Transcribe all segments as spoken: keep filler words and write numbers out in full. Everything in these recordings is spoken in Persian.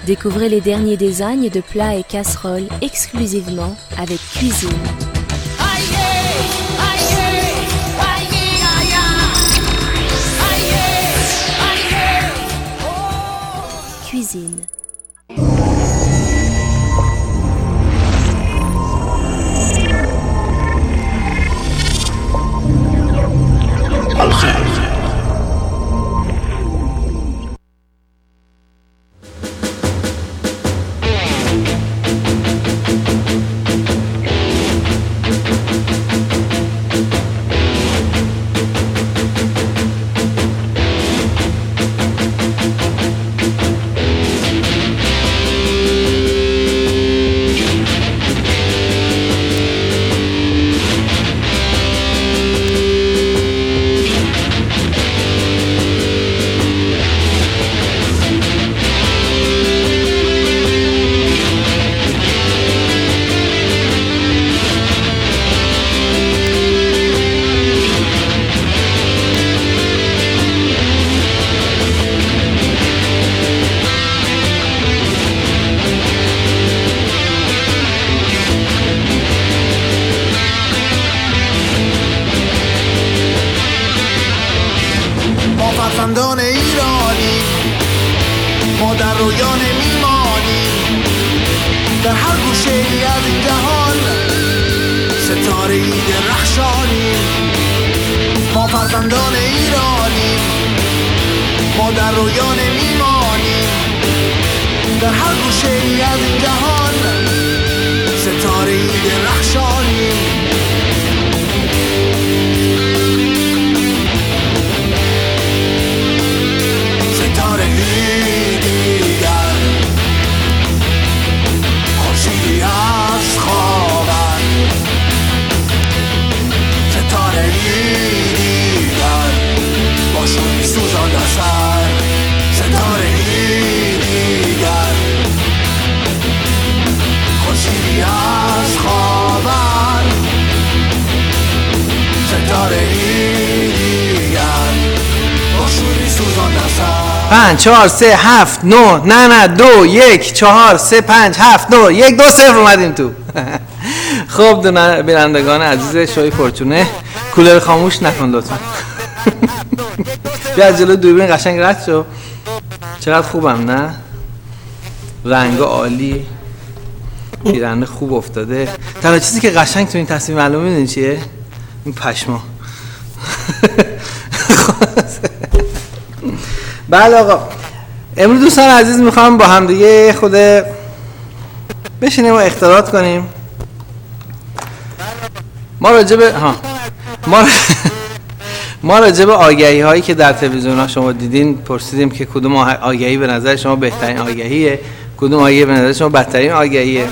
Découvrez les derniers designs de plats et casseroles exclusivement avec Cuisine. Cuisine. فرزندان ایرانی ما در رویان میمانیم، در هر گوشه ای از این جهان ستاره ای درخشانیم. ما فرزندان ایرانی ما در رویان میمانیم، در هر گوشه ای از این جهان ستاره ای درخشانیم. پنج چهار سه هفت نه نه نه دو یک چهار سه پنج هفت نه یک دو صفر اومدیم تو. خب بینندگان عزیز شوی فورچونه، کولر خاموش نکن لطفا. بیا از جلو دوربین قشنگ رد شو. چقدر خوبم نه؟ رنگ عالی، پیرنه خوب افتاده. تنها چیزی که قشنگ تو این تصویر معلومه میدونی چیه؟ این پشما. بله آقا، امروز دوستان عزیز میخوام با هم دیگه خود بشینیم و اختلاط کنیم. ما راجع به ها ما ما راجع به آگهی هایی که در تلویزیون ها شما دیدین پرسیدیم که کدوم آگهی به نظر شما بهترین آگهیه، کدوم آگهی به نظر شما بدترین آگهیه،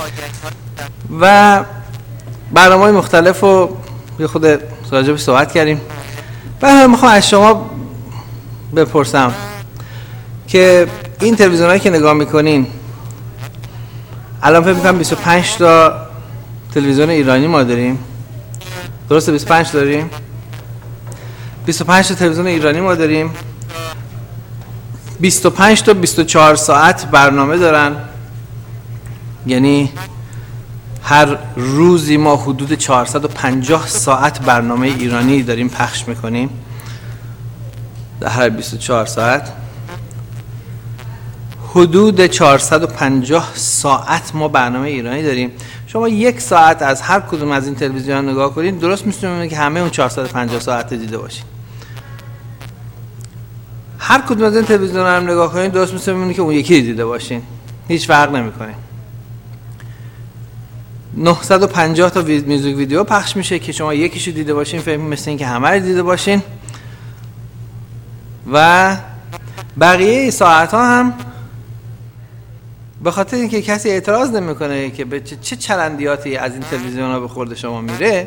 و برنامه‌های مختلف رو یه خود راجع به صحبت کردیم. بعد میخوام از شما بپرسم که این تلویزیون هایی که نگاه میکنین، الان فکر میکنم بیست و پنج تا تلویزیون ایرانی ما داریم، درسته؟ بیست و پنج داریم، بیست و پنج تا تلویزیون ایرانی ما داریم، بیست و پنج تا بیست و چهار ساعت برنامه دارن، یعنی هر روزی ما حدود چهارصد و پنجاه ساعت برنامه ایرانی داریم پخش میکنیم. در هر بیست و چهار ساعت حدود چهارصد و پنجاه ساعت ما برنامه ایرانی داریم. شما یک ساعت از هر کدوم از این تلویزیون نگاه کنید، درست میتونید که همه اون چهارصد و پنجاه ساعت دیده باشید. هر کدوم از این تلویزیون رو نگاه کنید، درست میتونید که اون یکی دیده باشین، هیچ فرق نمیکنه. نهصد و پنجاه تا میوزیک ویدیو پخش میشه که شما یکیشو دیده باشین فکر مثل این که همه رو دیده باشین، و بقیه ساعت ها هم به خاطر اینکه کسی اعتراض نمیکنه که به چه چرندیاتی از این تلویزیون ها به خورد شما میره،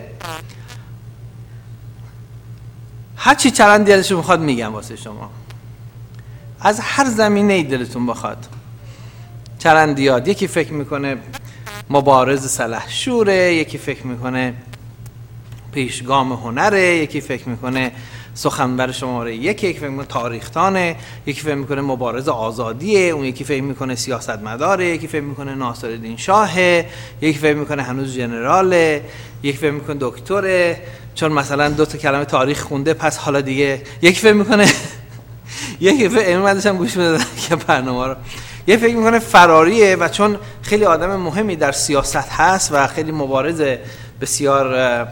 هر چی چرندیاتش رو میخواد میگم واسه شما، از هر زمینه ای دلتون بخواد. چرندیات، یکی فکر میکنه مبارز سلحشوره، یکی فکر میکنه پیشگام هنره، یکی فکر میکنه سخنور شماره یک، یکی فکر میکنه تاریخ‌دانه، یکی فکر میکنه مبارز آزادیه، اون یکی فکر میکنه سیاستمداره، یکی فکر میکنه ناصرالدین شاهه، یکی فکر میکنه هنوز ژنراله، یکی فکر میکنه دکتره چون مثلا دو تا کلمه تاریخ خونده پس حالا دیگه، یکی فکر میکنه یکی فکر من داشتم گوش میدادم که برنامه رو، یه فکر میکنه فراریه و چون خیلی آدم مهمی در سیاست هست و خیلی مبارز بسیار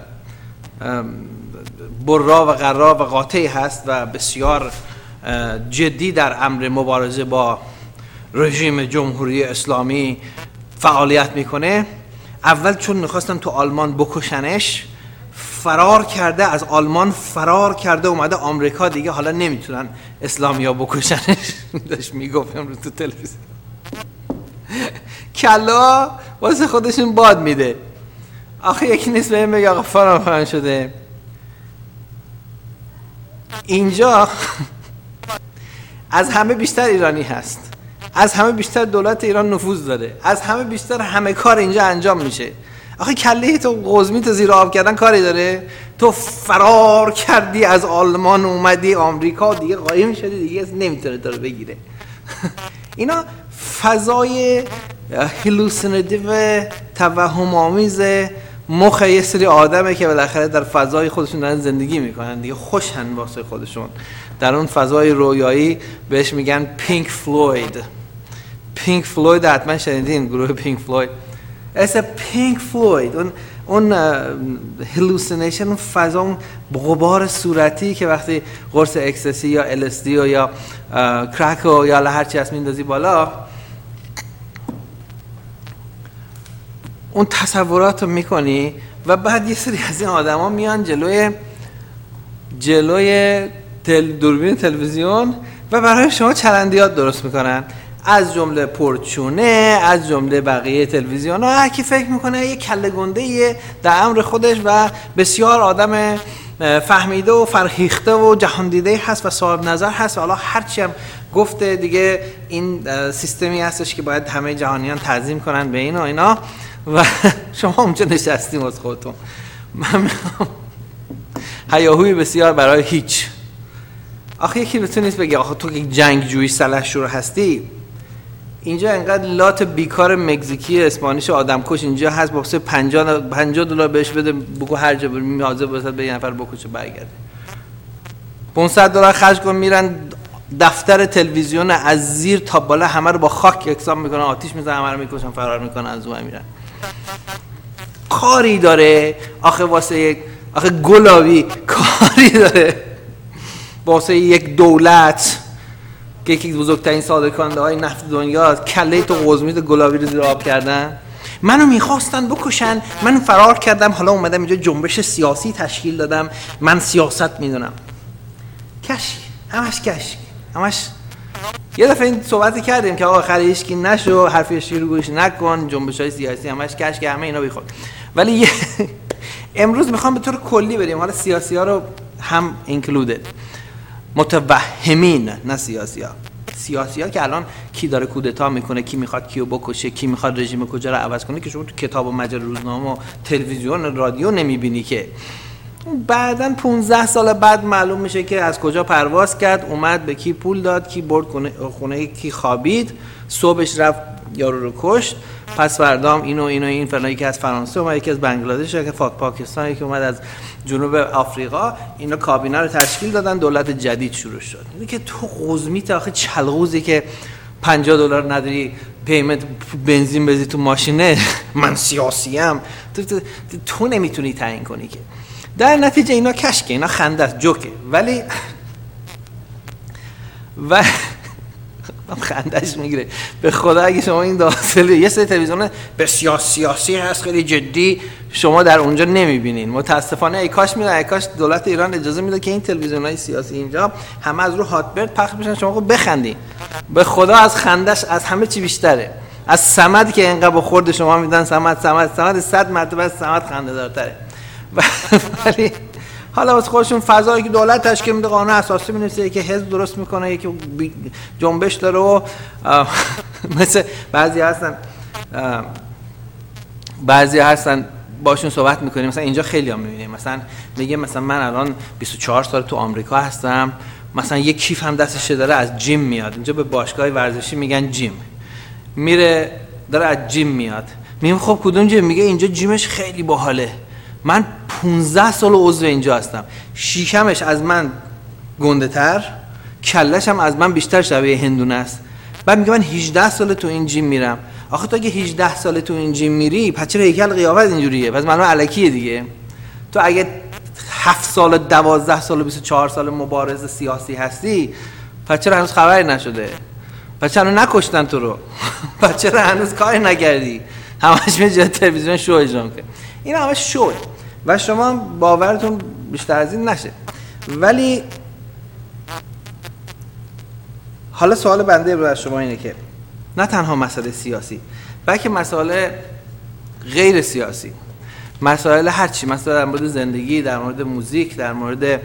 برا و قرا و قاطعی هست و بسیار جدی در امر مبارزه با رژیم جمهوری اسلامی فعالیت میکنه. اول چون میخواستن تو آلمان بکشنش فرار کرده، از آلمان فرار کرده اومده آمریکا، دیگه حالا نمیتونن اسلامیا بکشنش. داشت میگفت امروز تو تلویزیون کلا واسه خودشون باد میده. آخه یکی نیست بهم بگه آقا فرار فرار شده. اینجا از همه بیشتر ایرانی هست، از همه بیشتر دولت ایران نفوذ داره، از همه بیشتر همه کار اینجا انجام میشه. آخه کله تو قزمیت زیر آب کردن کاری داره؟ تو فرار کردی از آلمان اومدی آمریکا، دیگه قایم شدی، دیگه نمیتونه تو رو بگیره. اینا فضای هلوسیناتیو توهم آمیز مخ یه سری آدمه که بالاخره در فضای خودشون دارن زندگی میکنن، دیگه خوشن واسه خودشون. در اون فضای رویایی بهش میگن پینک فلوید. پینک فلوید حتما شنیدین، گروه پینک فلوید. اسم پینک فلوید، اون اون هلوسینیشن، اون فضا، اون غبار صورتی که وقتی قرص اکستسی یا ال اس دی یا کرک و یا هر چی هست میندازی بالا، اون تصورات رو میکنی و بعد یه سری از این آدم ها میان جلوی جلوی تل دوربین تلویزیون و برای شما چرندیات درست میکنن، از جمله پرچونه، از جمله بقیه تلویزیون ها. هر کی فکر میکنه یه کله گنده یه در امر خودش و بسیار آدم فهمیده و فرهیخته و جهان دیده هست و صاحب نظر هست و حالا هرچی هم گفته دیگه این سیستمی هستش که باید همه جهانیان تعظیم کنن به این و اینا و شما اونجا نشستیم از خودتون. من میخوام هیاهوی بسیار برای هیچ. آخه یکی بتونید بگه آخه تو یک جنگ جویی سلحشور هستی، اینجا انقدر لات بیکار مکزیکی اسپانیش آدمکش اینجا هست، واسه پنجاه دلار بهش بده بگو هر جا بریم حاضر باشه به یه نفر بکشه برگرده. پانصد دلار خرج کن میرن دفتر تلویزیون از زیر تا بالا همه رو با خاک یکسان میکنن، آتیش میزنن، همه رو میکشن، فرار میکنن، از اون میرن. کاری داره آخه واسه یک آخه گلابی کاری داره واسه یک دولت که یکی بزرگترین صادرکننده های نفت دنیا کله تو قزمیت گلابی رو زیر آب کردن. منو میخواستن بکشن، من فرار کردم، حالا اومدم اینجا جنبش سیاسی تشکیل دادم، من سیاست میدونم. کشکی، همش کشکی، همش. یه دفعه این صحبتی کردیم که آقا خریشکی نشو، حرفش رو گوش نکن، جنبش های سیاسی همش کشکی، همه اینا بیخود. ولی امروز میخوام به طور کلی بریم، حالا سیاسی ها رو هم اینکلودد، متوهمین نه سیاسی ها. سیاسی ها که الان کی داره کودتا میکنه، کی میخواد کیو بکشه، کی میخواد رژیم کجا رو عوض کنه، که شما تو کتاب و مجله روزنامه و تلویزیون رادیو نمیبینی که. بعداً پانزده سال بعد معلوم میشه که از کجا پرواز کرد، اومد به کی پول داد، کی برد خونه کی خوابید، صبحش رفت یارو رو کشت، پس فردام اینو اینو این فلان، یکی از فرانسه اومد، یکی از بنگلادش، یکی از پاکستان، یکی اومد از جنوب آفریقا، اینا کابینه رو تشکیل دادن، دولت جدید شروع شد. اینه که تو قزمیت آخه چلغوزی که پنجاه دلار نداری پیمنت بنزین بزنی تو ماشینه، من سیاسیم، تو, تو, تو, تو نمیتونی تعیین کنی که. در نتیجه اینا کشکه، اینا خنده است، جوکه. ولی و خندش میگیره به خدا. اگه شما این داخل یه سری تلویزیون بسیار سیاسی هست خیلی جدی شما در اونجا نمیبینین، متاسفانه. ای کاش میره، ای کاش دولت ایران اجازه میده که این تلویزیونای سیاسی اینجا همه از رو هاتبرد پخش بشن، شما خود بخندین. به خدا از خندش از همه چی بیشتره، از صمد که اینقدر با خورد شما میدن. صمد صمد صمد صد مرتبه از صمد خنده دارتره. ولی حالا واسه خودشون فضایی که دولت تشکیل میده، قانون اساسی می‌نویسه، که حزب درست میکنه، یکی جنبش داره و مثل بعضی هستن بعضی هستن باشون صحبت میکنیم، مثلا اینجا خیلی هم میبینیم، مثلا میگه مثلا من الان بیست و چهار سال تو آمریکا هستم، مثلا یه کیف هم دستش داره از جیم میاد، اینجا به باشگاه ورزشی میگن جیم، میره داره از جیم میاد، میگم خب کدوم جیم؟ میگه اینجا جیمش خیلی باحاله، من پونزده سال عضو اینجا هستم، شیکمش از من گنده تر، کلش هم از من بیشتر شبیه هندونه است. بعد میگه من هجده سال تو این جیم میرم. آخه تو اگه هجده سال تو این جیم میری پس چرا هیکل قیافت اینجوریه؟ پس معلومه الکیه دیگه. تو اگه هفت سال دوازده سال بیست و چهار سال مبارز سیاسی هستی پس چرا هنوز خبری نشده؟ پس چرا نکشتن تو رو؟ پس چرا هنوز کاری نکردی؟ همش میشه تلویزیون شو اجرا میکنه. این همش شوه و شما باورتون بیشتر از این نشه. ولی حالا سوال بنده امروز از شما اینه که نه تنها مسئله سیاسی بلکه مسائل غیر سیاسی، مسائل هر چی، مثلا در مورد زندگی، در مورد موزیک، در مورد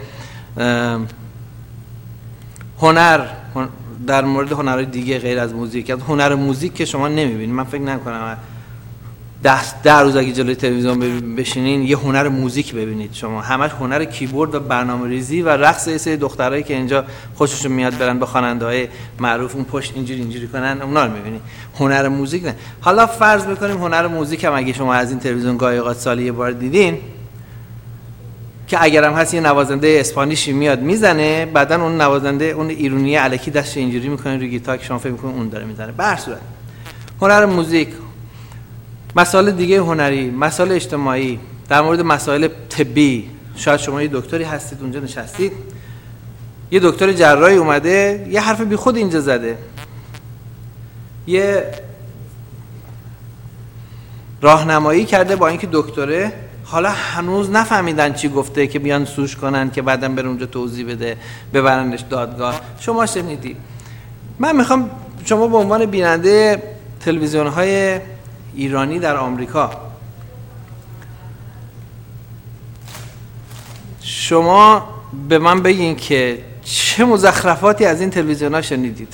هنر، در مورد هنرهای دیگه غیر از موزیک، هنر موزیک که شما نمیبینید، من فکر نمی‌کنم ده ده روز اگه جلوی تلویزیون بشینین یه هنر موزیک ببینید، شما همش هنر کیبورد و برنامه‌ریزی و رقص یه سری دخترایی که اینجا خوششون میاد برن با خواننده‌های معروف اون پشت اینجوری اینجوری کنن، اونا رو می‌بینید. هنر موزیک نه. حالا فرض بکنیم هنر موزیک هم اگه شما از این تلویزیون گاهی اوقات سالی یه بار دیدین که اگرم هست یه نوازنده اسپانیشی میاد میزنه، بعدن اون نوازنده اون ایرونی الکی دستش اینجوری میکنه روی گیتار که شما فکر می‌کنید اون داره میزنه. به هر صورت هنر موزیک، مسائل دیگه هنری، مسائل اجتماعی، در مورد مسائل طبی، شاید شما یه دکتری هستید اونجا نشستید، یه دکتر جراحی اومده یه حرف بی خود اینجا زده، یه راهنمایی کرده با اینکه دکتره، حالا هنوز نفهمیدن چی گفته که بیان سوش کنن که بعداً بره اونجا توضیح بده، ببرنش دادگاه. شما شنیدید. من میخوام شما به عنوان بیننده تلویزیون‌های ایرانی در آمریکا، شما به من بگین که چه مزخرفاتی از این تلویزیون‌ها شنیدید؟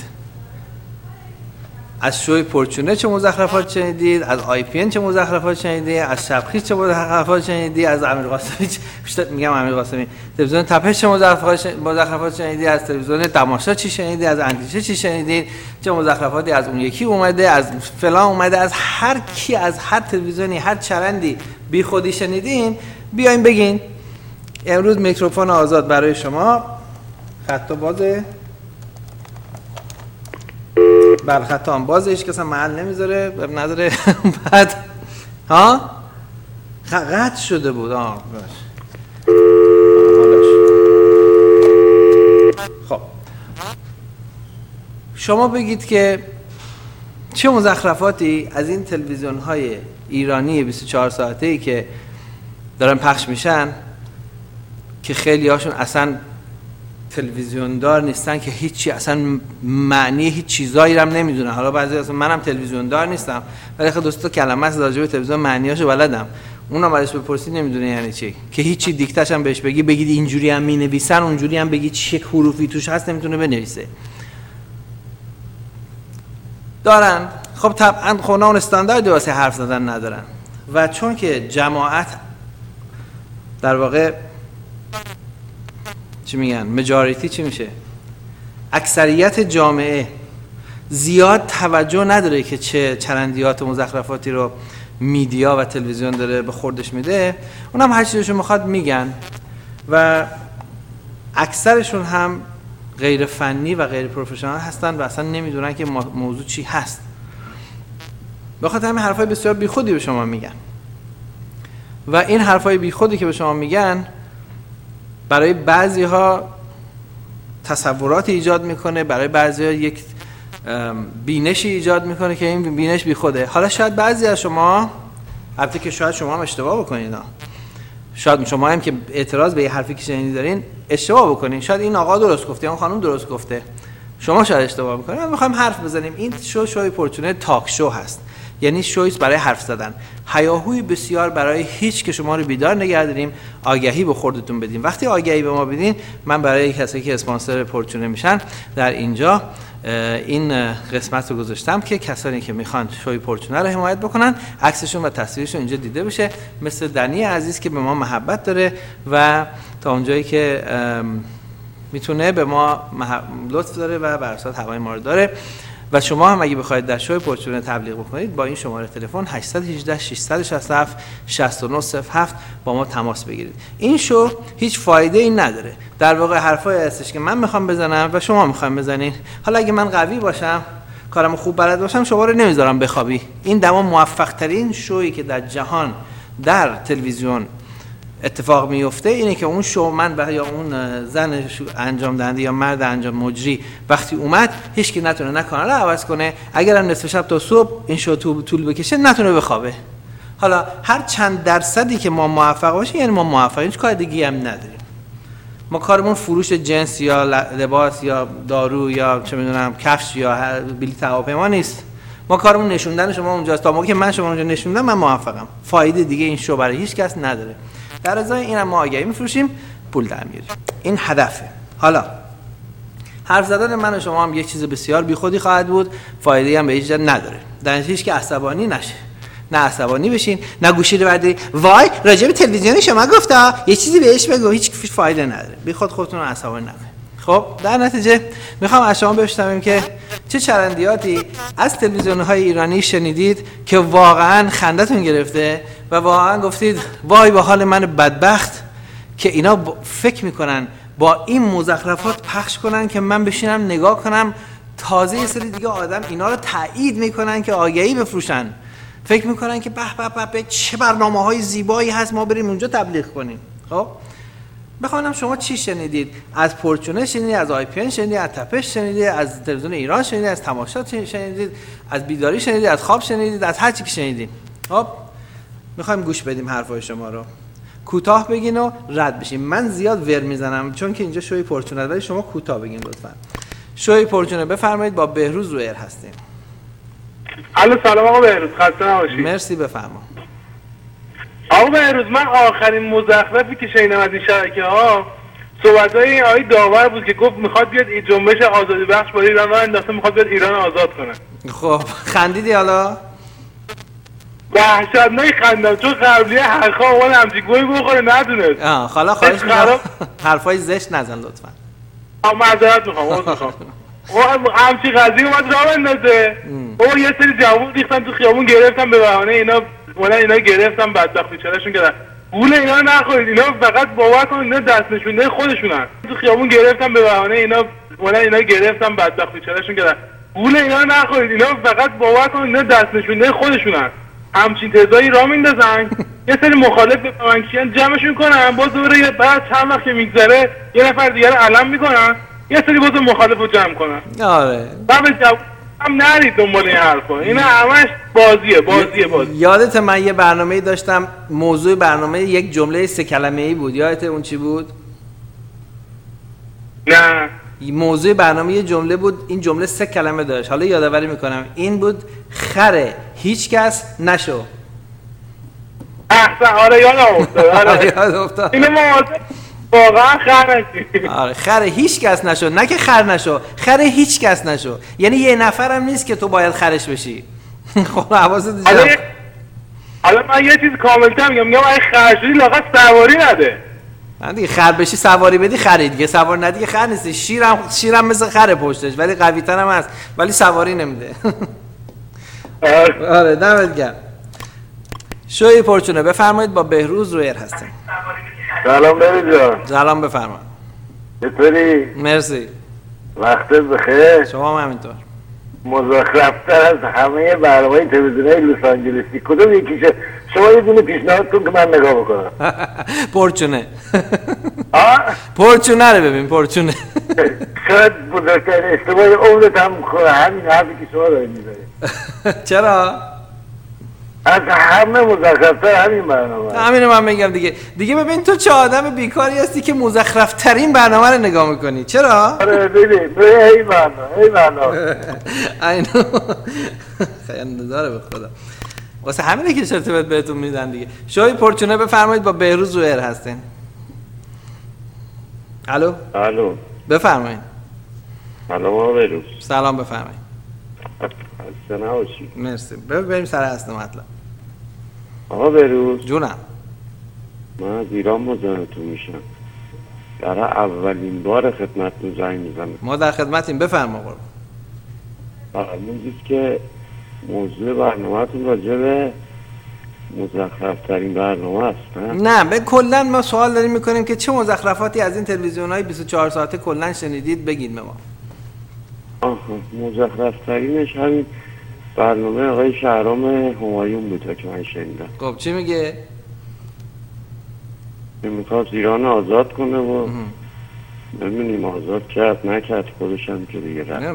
از شوی پرچونه چه مزخرفات شنیدید؟ از آی پی ان چه مزخرفات شنیدید؟ از شبخیز چه مزخرفات شنیدید؟ از امیر قاسمی چه میگم امیر قاسمی تلویزیون تپش چه مزخرفات شنیدید؟ از تلویزیون تماشا چی شنیدید؟ از اندیشه چی شنیدید؟ چه مزخرفاتی از اون یکی اومده، از فلان اومده، از هر کی، از هر تلویزیونی، هر چرندی بی خودی شنیدین؟ بیاین بگین. امروز میکروفون آزاد برای شما. خط بازه. بله خط هم بازه، هیچ کس هم محل نمیذاره نداره. بعد ها قطع شده بود. آه خب شما بگید که چه مزخرفاتی از این تلویزیون های ایرانی بیست و چهار ساعته‌ای که دارن پخش میشن که خیلی هاشون اصلا تلویزیون دار نیستن، که هیچی اصلا معنی هیچ چیزایی رو هم نمیدونن. حالا بعضی اصلا منم تلویزیون دار نیستم ولی خیلی دوستا کلمه از راجع به تلویزیون معنیاشو بلدم، اونم ازش بپرسید نمیدونه یعنی چی، که هیچی دیکتش هم بهش بگی بگید اینجوری هم مینویسن، اونجوری هم بگید چه حروفی توش هست نمیتونه بنویسه. دارن خب طبعا خونه اون استانداردی واسه حرف زدن ندارن و چون که جماعت در واقع چی میگن مجاریتی چی میشه، اکثریت جامعه زیاد توجه نداره که چه چرندیات و مزخرفاتی رو میدیا و تلویزیون داره به خوردش میده، اونم هر چیزشو میخواد میگن و اکثرشون هم غیر فنی و غیر پروفشنال هستن و اصلا نمیدونن که موضوع چی هست، بخاطر همین حرفای بسیار بیخودی به شما میگن و این حرفای بیخودی که به شما میگن برای بعضی ها تصوراتی ایجاد میکنه، برای بعضی ها یک بینشی ایجاد میکنه که این بینش بی خوده. حالا شاید بعضی از شما، البته که شاید شما هم اشتباه بکنید، شاید شما هم که اعتراض به یه حرفی که شنیدین دارین اشتباه بکنین، شاید این آقا درست گفته یا اون خانم درست گفته، شما شاید اشتباه بکنید. ما میخوایم حرف بزنیم. این شو شوی پرچونه تاک شو هست، یعنی شویس برای حرف زدن، هیاهوی بسیار برای هیچ که شما رو بیدار نگه داریم، آگهی به خودتون بدیم. وقتی آگهی به ما بدین، من برای کسایی که اسپانسر پرچونه میشن در اینجا این قسمت رو گذاشتم که کسانی که میخوان شوی پرچونه رو حمایت بکنن عکسشون و تصویرشون اینجا دیده بشه، مثل دنی عزیز که به ما محبت داره و تا اونجایی که میتونه به ما لطف داره و بر اساس هوای ما رو داره. و شما هم اگه بخواید در شوی پرچونه تبلیغ بکنید با این شماره تلفن هشت یک هشت شش شش هفت شش نه صفر هفت با ما تماس بگیرید. این شو هیچ فایده ای نداره، در واقع حرفایی هستش که من میخوام بزنم و شما میخوایم بزنین. حالا اگه من قوی باشم، کارم خوب بلد باشم، شما رو نمیذارم بخوابی. این دما موفق ترین شویی که در جهان در تلویزیون اتفاق میفته اینه که اون شومن یا اون زن انجام دهنده یا مرد انجام مجری وقتی اومد هیچ کی نتونه نه کانال عوض کنه، اگرم نصف شب تا صبح این شو طول بکشه نتونه بخوابه. حالا هر چند درصدی که ما موفق باشیم یعنی ما موفقیم، هیچ کار دیگه‌ای هم نداریم. ما کارمون فروش جنس یا لباس یا دارو یا چه میدونم کفش یا بلیط هواپیما نیست. ما کارمون نشوندن شما اونجاست. تا موقعی که من شما اونجا نشوندم من موفقم. فایده دیگه این شو برای هیچ کس نداره. در ازای اینم ما آگهی میفروشیم، پول در میاریم. این هدفه. حالا حرف زدن من و شما هم یک چیز بسیار بیخودی خواهد بود، فایده‌ای هم به هیچ جا نداره. در نتیجه که عصبانی نشه. نه عصبانی بشین، نه گوشی رو برداری وای راجع به تلویزیون شما گفتا یه چیزی بهش بگو، هیچ فایده نداره. بی خود خودتون رو عصبانی نکنید. خب در نتیجه میخوام از شما بشنویم که چه چرندیاتی از تلویزیون‌های ایرانی شنیدید که واقعا خندتون گرفته و واقعا گفتید وای به حال من بدبخت که اینا فکر میکنن با این مزخرفات پخش کنن که من بشینم نگاه کنم، تازه یه سری دیگه آدم اینا رو تایید میکنن که آگهی بفروشن، فکر میکنن که به به به چه برنامه‌های زیبایی هست ما بریم اونجا تبلیغ کنیم. خب بخوانم شما چی شنیدید؟ از پرچونه شنیدید، از آی پی ان شنیدید، از تپش شنیدید، از تلویزیون ایران شنیدید، از تماشا شنیدید، از بیداری شنیدید، از خواب شنیدید، از هر چی که شنیدید. خب میخوایم گوش بدیم حرفای شما رو. کوتاه بگین و رد بشین. من زیاد ور میزنم چون که اینجا شوی پرچونه، ولی شما کوتاه بگین لطفاً. شوی پرچونه بفرمایید، با بهروز رو ایر هستیم. الو سلام آقا بهروز، خسته نباشید. مرسی، بفرما. آقا بهروز من آخرین مزخرفی که شنیدم از این شبکه ها صحبت‌های آقای داور بود که گفت میخواد بیاد این جنبش آزادی بخش با ایران راه انداخته، میخواد بیاد ایران آزاد کنه. خب خندیدی حالا؟ وحشتناک خندم چون قبلیه حرفا اون همچین گوی بخوره ندونست. آه حالا خواهش می‌کنم حرفای زشت نزن لطفاً. آ معذرت میخوام عذر میخوام. او همچین قضیه اومد راه اندازه. او یه سری جوون ریختن تو خیابون گرفتن به بهانه اینا اونا اینا گرفتن بدبخت بیچارهشون کردن. پول اینا نخورید، اینا فقط باور کنید اینا دست نشونده خودشونن. تو خیابون گرفتن به بهانه اینا اونا اینا گرفتن بدبخت بیچارهشون کردن. پول اینا نخورید، اینا فقط باور کنید اینا دست نشونده خودشونن. همچین تزایی راه میندازن یه سری مخالف بفهمن کیان جمعشون کنن، باز دوره بعد چند وقت که میگذره یه نفر دیگه رو علم میکنن، یه سری باز مخالف رو جمع کنن. آره من به جواب هم نرید دنبال این حرفا، اینا همش بازیه بازیه بازی. یادت من یه برنامه‌ای داشتم، موضوع برنامه یک جمله سه کلمه‌ای بود، یادت اون چی بود؟ نه موضوع برنامه یه جمله بود، این جمله سه کلمه داشت، حالا یادآوری میکنم، این بود خره هیچ کس نشو. احسن، آره یادم افتاد. آره یاد افتاد. اینو ما واقعا خر نشیم. آره خره هیچ کس نشو، نه که خر نشو، خره هیچ کس نشو، یعنی یه نفرم نیست که تو باید خرش بشی. خب حواست جمع. حالا من یه چیز کامل‌تر میگم، میگم اگه خر شدی لااقل سواری نده. من دیگه خر بشی سواری بدی خری دیگه، سوار ندی خر نیستی. شیرم شیرم مثل خره پشتش ولی قوی تر هم هست ولی سواری نمیده. آره دمت گرم. شوی پرچونه بفرمایید، با بهروز رو ایر هستیم. سلام بهروز جان. سلام بفرما. چطوری؟ مرسی. وقتت بخیر. شما هم همینطور. مزخرفتر از همه برنامه‌های تلویزیونی لس آنجلسی کدوم یکیشه؟ شما یه دونه پیشنهاد کن که من نگاه بکنم. پرچونه. آه؟ پرچونه رو ببین، پرچونه. شاید بزرگترین اشتباه عمرت هم همین حرفی که شما دارید میزنید. چرا؟ از همه مزخرفتر همین برنامه. همینو من میگم دیگه. دیگه ببین تو چه آدم بیکاری هستی که مزخرفترین برنامه رو نگاه میکنی. چرا؟ آره ببین، ای برنامه، ای برنامه. اینو خیلی داره به خدا. واسه همینه که ارتباط بهتون میدن دیگه. شوی پرچونه بفرمایید، با بهروز رو ایر هستین. الو؟ الو. بفرمایید. سلام آقا بهروز. سلام بفرمایید. خسته نباشید. مرسی. بریم سر اصل مطلب. آقا بهروز جونم. من از ایران مزاحمتون میشم. برای اولین بار خدمتتون زنگ میزنم. ما در خدمتیم، بفرما قربان. معلوم نیست که موضوع برنامه‌تون راجع به مزخرف‌ترین برنامه است. نه به کلا ما سوال داریم میکنیم که چه مزخرفاتی از این تلویزیون‌های بیست و چهار ساعته کلا شنیدید بگید به ما. آها، مزخرف‌ترینش همین برنامه آقای شهرام همایون بود که من شنیدم. خب چی میگه؟ میخواست ایران آزاد کنه و نمیدونیم آزاد کرد نکرد، خودش هم که دیگه رفت.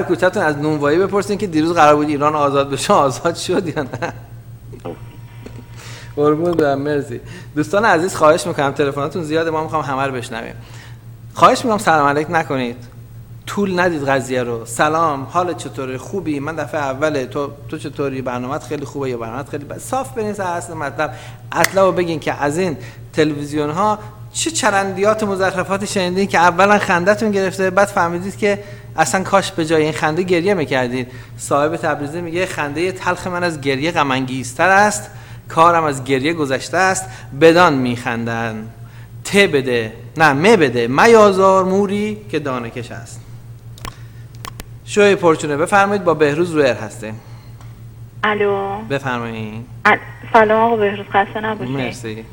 الو بفرمایید. سلام آقا بهروز، خسته نباشید. مرسی.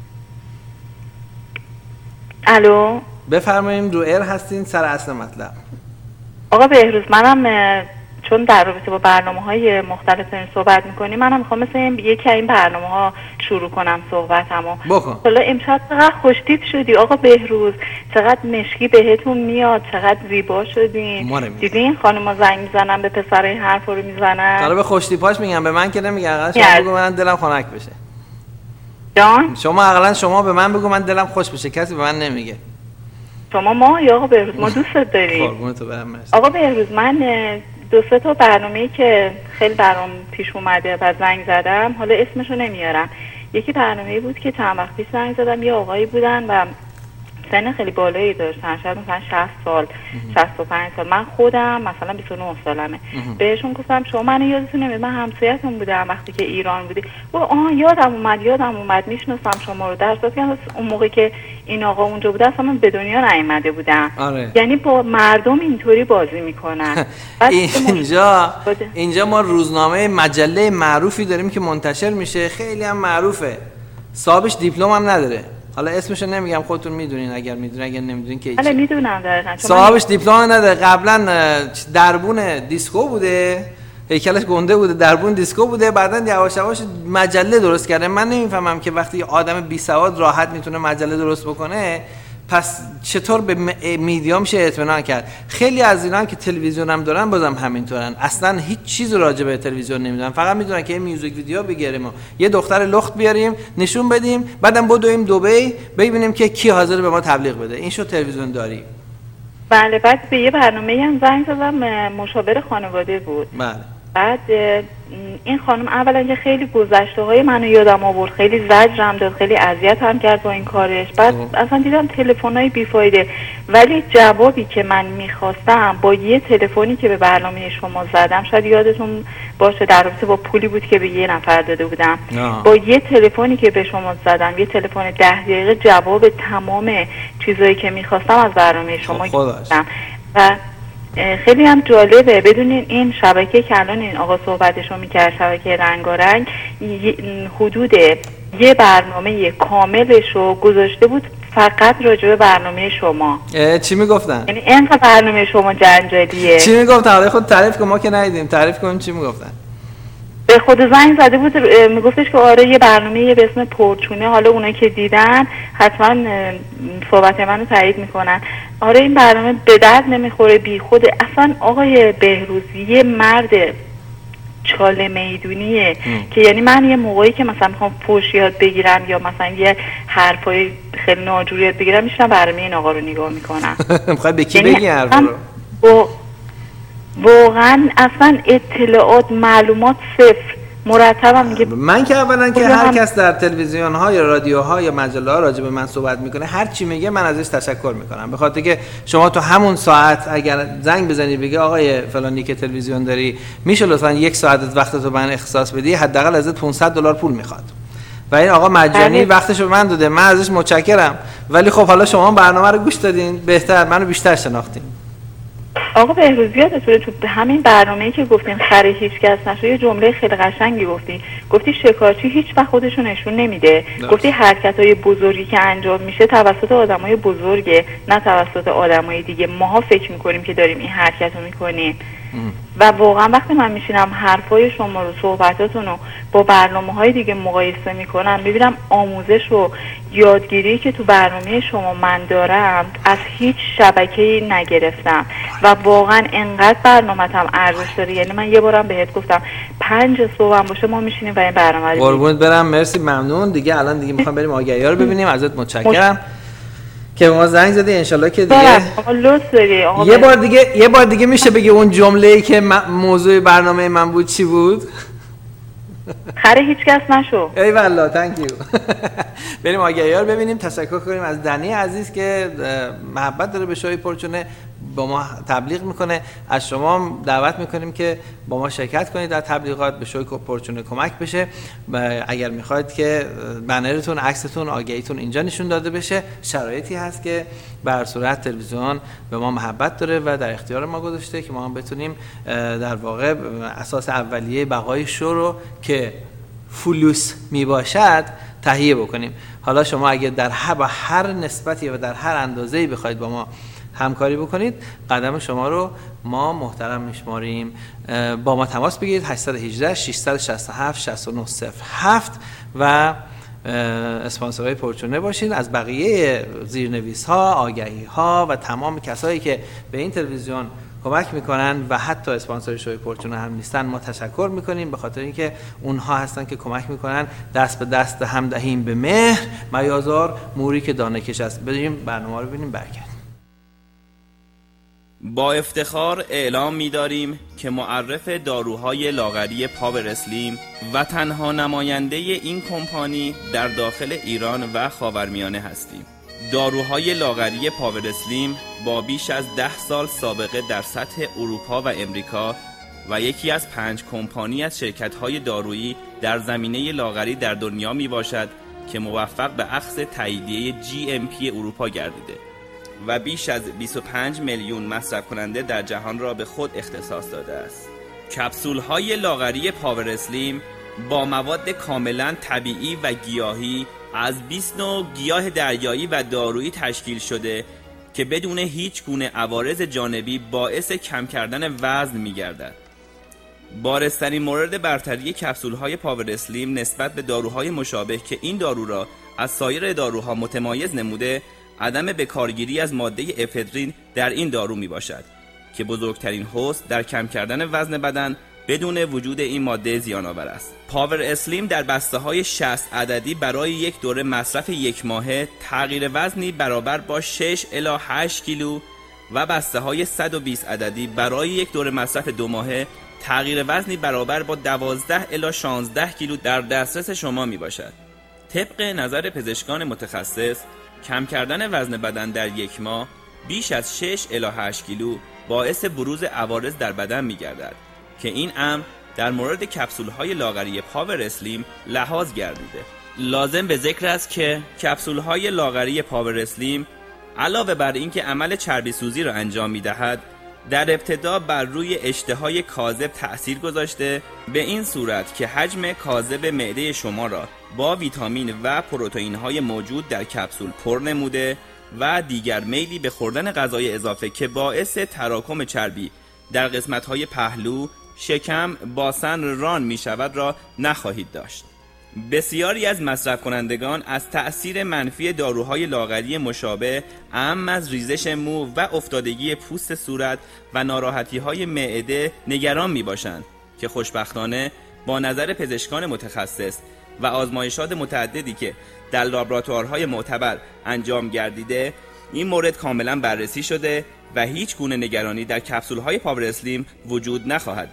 الو بفرمایید، رو ایر هستین، سر اصل مطلب. آقا بهروز، منم چون در رابطه با برنامه‌های مختلف دارین صحبت می‌کنی، منم می‌خوام مثل این یکی از این برنامه‌ها شروع کنم صحبتمو. بکن. حالا امشب چقدر خوشتیپ شدی آقا بهروز، چقدر مشکی بهتون میاد، چقدر زیبا شدین. دیدین خانم‌ها زنگ میزنن به پسرای حرف رو میزنن. حالا به خوشتیپاش میگم، به من که نمیگن. اقلا شما بگو من دلم خنک بشه. جان؟ شما اقلا شما به من بگو من دلم خوش بشه، کسی به من نمیگه. شما ما یا آقا بهروز ما دوستت داریم. قربونت برم. مرسی. آقا بهروز، من دو سه تا برنامه‌ای که خیلی برام پیش اومده و زنگ زدم، حالا اسمشو نمیارم. یکی برنامه‌ای بود که چند وقت پیش زنگ زدم، یه آقایی بودن و سن خیلی بالایی داشتن، شاید مثلا شصت سال، شصت و پنج سال. من خودم مثلا بیست و نه سالمه. بهشون گفتم شما منو یادتون نمیاد؟ من همسایه‌تون بودم وقتی که ایران بودی. و آها یادم اومد یادم اومد میشناسم شما رو. در صورتی که اون موقع که این آقا اونجا بوده اصلا من به دنیا نیومده بودم. آره. یعنی با مردم اینطوری بازی میکنن. اینجا اینجا ما روزنامه مجله معروفی داریم که منتشر میشه، خیلی هم معروفه، صاحبش دیپلم هم نداره. حالا اسمشو نمیگم، خودتون میدونین، اگر میدونین اگر نمیدونین که حالا میدونم دقیقاً. صاحبش دیپلم نداره، قبلا دربون دیسکو بوده، هیکلش گنده بوده، دربون دیسکو بوده، بعدن یواش یواش مجله درست کرده. من نمیفهمم که وقتی آدم بی سواد راحت میتونه مجله درست بکنه، پس چطور به میدیا میشه اطمینان کرد؟ خیلی از اینا که تلویزیون هم دارن بازم همینطورن، اصلا هیچ چیز راجع به تلویزیون نمیدونن، فقط میدونن که یه میوزیک ویدیو بگیریم و یه دختر لخت بیاریم نشون بدیم، بعدم بدویم دبی ببینیم که کی حاضر به ما تبلیغ بده. این شو تلویزیون داری. بله. بعد به یه برنامه‌ای هم زنگ زدم، مشاور خانواده بود. بله. بعد این خانم اولا که خیلی گذشته‌های منو یادم آورد، خیلی زجرم داد، خیلی اذیت هم کرد با این کارش. بعد اوه. اصلا دیدم تلفن‌های بیفایده، ولی جوابی که من میخواستم با یه تلفنی که به برنامه شما زدم، شاید یادتون باشه در رابطه با پولی بود که به یه نفر داده بودم. آه. با یه تلفنی که به شما زدم، یه تلفن ده دقیقه، جواب تمام چیزایی که میخواستم از برنامه شما گرفتم. و خیلی هم جالبه بدونین این شبکه که الان این آقا صحبتشو میکرد، شبکه رنگارنگ، حدود یه برنامه کاملشو گذاشته بود فقط راجع به برنامه شما. چی میگفتن؟ یعنی اینقدر برنامه شما جنجالیه. چی میگفتن؟ حالا خود تعریف کن، ما که ندیدیم، تعریف کن چی میگفتن. به خود زنگ زده بود، میگفتش که آره یه برنامه به اسم پرچونه، حالا اونایی که دیدن حتما صحبت منو تایید میکنن. آره این برنامه به درد نمیخوره، بی خود. اصلا آقای بهروزی یه مرد چاله میدونیه ام. که یعنی من یه موقعی که مثلا میخوام فوش یاد بگیرم یا مثلا یه حرفای خیلی ناجور یاد بگیرم، میشنم برنامه این آقا رو نگاه میکنم. میخوای به کی بگی حرفا رو؟ واقعا اصلا اطلاعات معلومات صفر. مرتبم میگه. من که اولا که هر کس در تلویزیون ها یا رادیو ها یا مجله ها راجع به من صحبت میکنه هر چی میگه من ازش تشکر میکنم، به خاطر که شما تو همون ساعت اگر زنگ بزنی بگی آقای فلانی که تلویزیون داری میشه لطفا یک ساعت از وقتتو من اختصاص بدی، حداقل ازت پانصد دلار پول میخواد و این آقا مجانی وقتشو به من داده، من ازش متشکرم. ولی خب حالا شما برنامه رو گوش دادین، بهتر منو بیشتر شناختین. آقا بهروز یادتونه تو همین برنامه‌ای که گفتین خر هیچ کس نشو یه جمله خیلی قشنگی گفتی، گفتی شکارچی هیچ وقت خودشو نشون نمیده. دست. گفتی حرکت‌های بزرگی که انجام میشه توسط آدمای بزرگه نه توسط آدمای دیگه. ماها فکر میکنیم که داریم این حرکتو میکنیم و واقعا وقتی من میشینم حرفای شما رو صحبتاتون رو با برنامه‌های دیگه مقایسه میکنم میبینم آموزش و یادگیری که تو برنامه شما من دارم از هیچ شبکه‌ای نگرفتم و واقعا انقدر برنامه‌ام ارزش داره. یعنی من یه بارم بهت گفتم پنج صبح هم باشه ما میشینیم و این برنامه رو قربونت برم. مرسی، ممنون. دیگه الان دیگه میخوام بریم آگهی‌ها رو ببینیم. ازت متشکرم که ما زنگ زدی. انشالله که دیگه یه بار دیگه یه بار دیگه میشه بگی اون جمله‌ای که موضوع برنامه من بود چی بود؟ خره هیچ کس نشو. ای والله، تانک یو. بریم آگهی‌ها رو ببینیم. تشکر کنیم از دنی عزیز که محبت داره به شوی پرچونه، با ما تبلیغ میکنه. از شما دعوت میکنیم که با ما شرکت کنید در تبلیغات، به شوی پرچونه کمک بشه. اگر میخواید که بنرتون، عکستون، آگهیتون اینجا نشون داده بشه، شرایطی هست که بر صورت تلویزیون به ما محبت داره و در اختیار ما گذاشته که ما هم بتونیم در واقع اساس اولیه بقای شو رو که فلوس میباشد تهیه بکنیم. حالا شما اگر در هر با هر نسبتی و در هر اندازه‌ای بخواید با ما همکاری بکنید، قدم شما رو ما محترم میشماریم. با ما تماس بگیرید هشت یک هشت شش شش هفت شش نه صفر هفت و اسپانسرهای پرچونه باشید. از بقیه زیرنویس ها، آگهی ها و تمام کسایی که به این تلویزیون کمک میکنن و حتی اسپانسر شوی پرچونه هم نیستن ما تشکر میکنیم، به خاطر اینکه اونها هستن که کمک میکنن. دست به دست هم دهیم به مهر، میازار موری که دانه کش است. بریم برنامه رو ببینیم. برگرد. با افتخار اعلام می‌داریم که معرف داروهای لاغری پاور اسلیم و تنها نماینده این کمپانی در داخل ایران و خاورمیانه هستیم. داروهای لاغری پاور اسلیم با بیش از ده سال سابقه در سطح اروپا و امریکا و یکی از پنج کمپانی از شرکت‌های دارویی در زمینه لاغری در دنیا میباشد که موفق به اخذ تاییدیه جی ام پی اروپا گردیده و بیش از بیست و پنج میلیون مصرف کننده در جهان را به خود اختصاص داده است. کپسول های لاغری پاور اسلیم با مواد کاملا طبیعی و گیاهی از بیست نوع گیاه دریایی و دارویی تشکیل شده که بدون هیچ گونه عوارض جانبی باعث کم کردن وزن می گردد. بارزترین مورد برتری کپسول های پاور اسلیم نسبت به داروهای مشابه که این دارو را از سایر داروها متمایز نموده، عدم بکارگیری از ماده افدرین در این دارو می باشد که بزرگترین حوض در کم کردن وزن بدن بدون وجود این ماده زیان آور است. پاور اسلیم در بسته های شصت عددی برای یک دوره مصرف یک ماهه تغییر وزنی برابر با شش الی هشت کیلو و بسته های صد و بیست عددی برای یک دوره مصرف دو ماهه تغییر وزنی برابر با دوازده الی شانزده کیلو در دسترس شما می باشد. طبق نظر پزشکان متخصص، کم کردن وزن بدن در یک ماه بیش از شش الی هشت کیلو باعث بروز عوارض در بدن می گردد که این امر در مورد کپسول های لاغری پاور اسلیم لحاظ گردیده. لازم به ذکر است که کپسول های لاغری پاور اسلیم علاوه بر اینکه عمل چربی سوزی را انجام می دهد، در ابتدا بر روی اشتهای کاذب تأثیر گذاشته، به این صورت که حجم کاذب معده شما را با ویتامین و پروتئین های موجود در کپسول پر نموده و دیگر میلی به خوردن غذای اضافه که باعث تراکم چربی در قسمت های پهلو، شکم، باسن، ران می شود را نخواهید داشت. بسیاری از مصرف کنندگان از تأثیر منفی داروهای لاغری مشابه اعم از ریزش مو و افتادگی پوست صورت و ناراحتی های معده نگران می باشند که خوشبختانه با نظر پزشکان متخصص و آزمایشات متعددی که در لابراتوارهای معتبر انجام گردیده این مورد کاملا بررسی شده و هیچ گونه نگرانی در کپسول‌های پاور اسلیم وجود نخواهد داشت.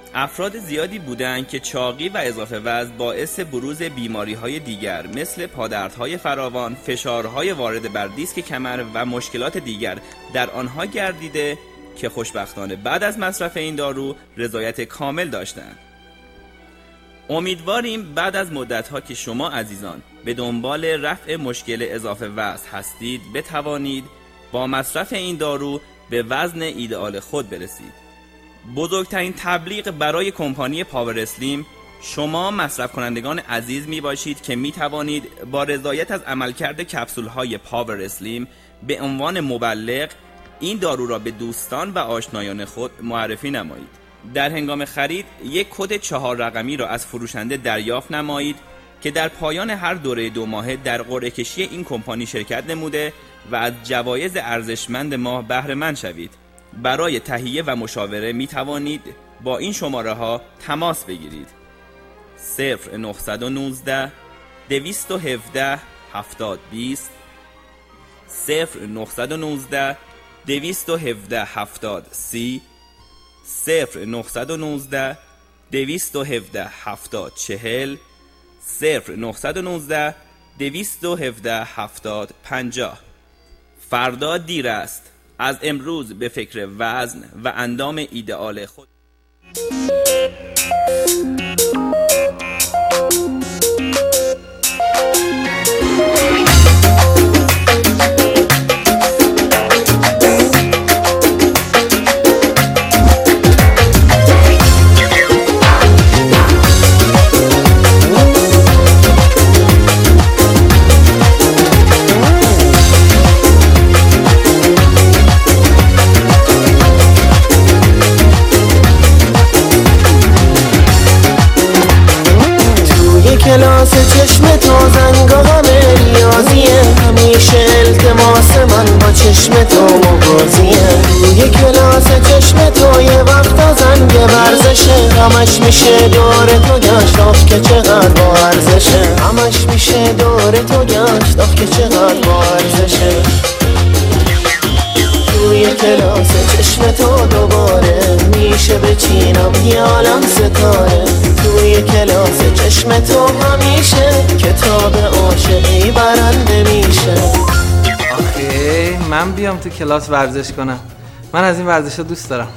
افراد زیادی بودند که چاقی و اضافه وزن باعث بروز بیماری‌های دیگر مثل پادردهای فراوان، فشارهای وارد بر دیسک کمر و مشکلات دیگر در آنها گردیده که خوشبختانه بعد از مصرف این دارو رضایت کامل داشتند. امیدواریم بعد از مدت‌ها که شما عزیزان به دنبال رفع مشکل اضافه وزن هستید بتوانید با مصرف این دارو به وزن ایدئال خود برسید. بزرگترین تبلیغ برای کمپانی پاور اسلیم شما مصرف کنندگان عزیز می باشید که می توانید با رضایت از عملکرد کپسول های پاور اسلیم به عنوان مبلغ این دارو را به دوستان و آشنایان خود معرفی نمایید. در هنگام خرید یک کد چهار رقمی را از فروشنده دریافت نمایید که در پایان هر دوره دو ماهه در قرعه کشی این کمپانی شرکت نموده و از جوایز ارزشمند ماه بهره مند شوید. برای تهیه و مشاوره می توانید با این شماره ها تماس بگیرید: صفر نهصد و نوزده دویست و هفده هفتاد بیست، صفر نهصد و نوزده دویست و هفده هفتاد سی، صفر نهصد و نوزده دویست و هفده هفتاد چهل، صفر نهصد و نوزده دویست و هفده هفتاد پنجاه. فردا دیر است. از امروز به فکر وزن و اندام ایدئال خود. کلاس چشم تو زنگاه ریاضیه، همیشه التماس من با چشم تو مبازیه. توی کلاس چشم تو یه وقتا زنگ ورزشه، همش میشه دور تو گشت آخ که چقدر با ارزشه، همش میشه دور تو گشت آخ که چقدر با ارزشه. توی کلاس چشم تو دوباره میشه بچینم یه عالم ستاره. توی کلاس چشم تو همیشه کتاب عاشقی برنده میشه. آخه من بیام تو کلاس ورزش کنم؟ من از این ورزش رو دوست دارم.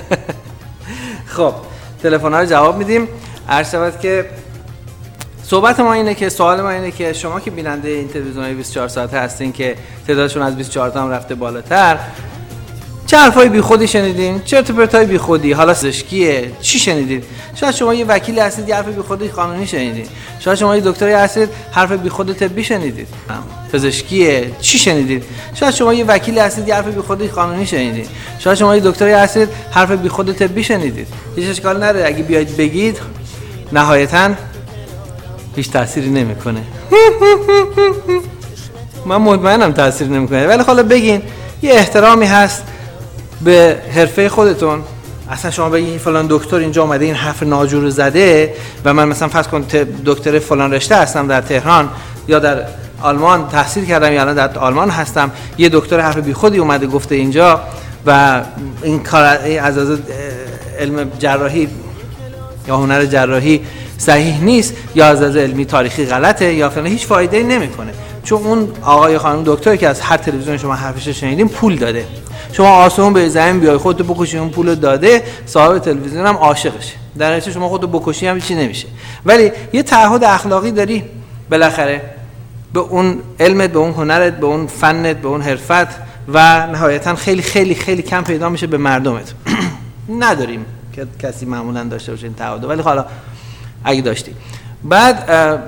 خب تلفن ها رو جواب میدیم. عرض شود که صحبت ما اینه که سوال ما اینه که شما که بیننده این تلویزیون‌های بیست و چهار ساعته هستین که تعدادشون از بیست و چهار تا هم رفته بالاتر، چه حرفای بیخودی شنیدین؟ چه ارتباطای بیخودی؟ حالا پزشکیه؟ چی شنیدین؟ شاید شما یه وکیلی هستید یه حرف بیخودی قانونی شنیدین. شاید شما یه دکتری هستید حرف بیخود طبی شنیدید. پزشکیه؟ چی شنیدید؟ شاید شما یه وکیلی هستید یه حرف بیخودی قانونی شنیدید. شاید شما یه دکتری هستید حرف بیخود طبی شنیدید. هیچ اشکال نداره اگه بیاید بگید، نهایتاً هیچ تأثیری نمیکنه. من مطمئنم تأثیر نمیکنه، ولی حالا بگین. یه احترامی هست به حرفه خودتون. اصلا شما بگید فلان دکتر اینجا اومده این حرف ناجور زده و من مثلا فرض کن دکتر فلان رشته هستم در تهران یا در آلمان تحصیل کردم یا الان در آلمان هستم، یه دکتر حرف بیخودی اومده گفته اینجا و این کار از از علم جراحی یا هنر جراحی صحیح نیست یا از از علمی تاریخی غلطه یا فلان، هیچ فایده‌ای نمیکنه. چون اون آقای خانم دکتر که از هر تلویزیون شما حرفش شنیدین پول داده. شما آسمون به زمین بیای خودت بکشی، اون پول داده، صاحب تلویزیون هم عاشقشه. در نتیجه شما خودت بکشی هم چیزی نمیشه. ولی یه تعهد اخلاقی داری بالاخره به اون علمت، به اون هنرت، به اون فنت، به اون حرفت و نهایتا خیلی خیلی خیلی کم پیدا میشه به مردمت. نداریم که کسی معمولا داشته باشه این تعهد، ولی حالا اگه داشتی بعد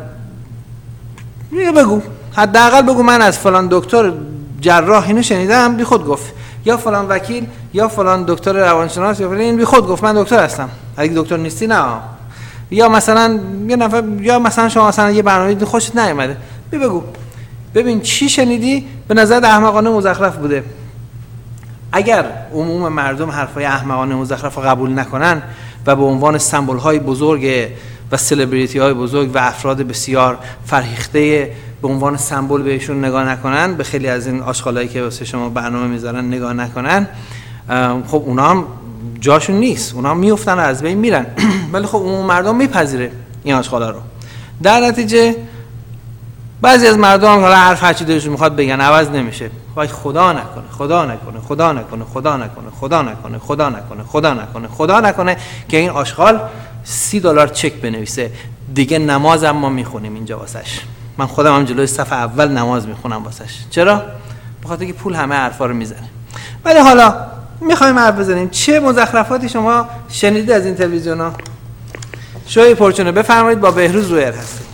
میگه بگو، حداقل بگو من از فلان دکتر جراح اینو شنیدم، بی خود گفت، یا فلان وکیل یا فلان دکتر روانشناس یا فلان این بی خود گفت من دکتر هستم. اگه دکتر نیستی نه. یا مثلا یه نفر یا مثلا شما مثلا یه برنامه خوشت نیومده، بی بگو ببین چی شنیدی به نظر احمقانه مزخرف بوده. اگر عموم مردم حرفای احمقانه مزخرف رو قبول نکنن و به عنوان سمبل های بزرگ و سلبریتی های بزرگ و افراد بسیار فرهیخته به عنوان سمبل بهشون نگاه نکنن، به خیلی از این آشغالایی که واسه شما برنامه میذارن نگاه نکنن، خب اونا هم جاشون نیست، اونا میافتن و از بین میرن. ولی خب عموم مردم میپذیره این آشغالا رو. در نتیجه بعضی از مردم حالا حرف هرچی دلشون میخواد بگن عوض نمیشه. وای خدا نکنه، خدا نکنه، خدا نکنه، خدا نکنه، خدا نکنه، خدا نکنه، خدا نکنه، خدا نکنه که این آشغال سی دلار چک بنویسه دیگه نمازم ما میخونیم اینجا واسش. من خودم هم جلوی صف اول نماز میخونم واسش. چرا؟ بخاطر که پول همه حرفا رو میزنه. ولی حالا میخوایم حرف بزنیم چه مزخرفاتی شما شنیدید از این تلویزیونا؟ شوی پرچونه بفرمایید با بهروز رویر هستید.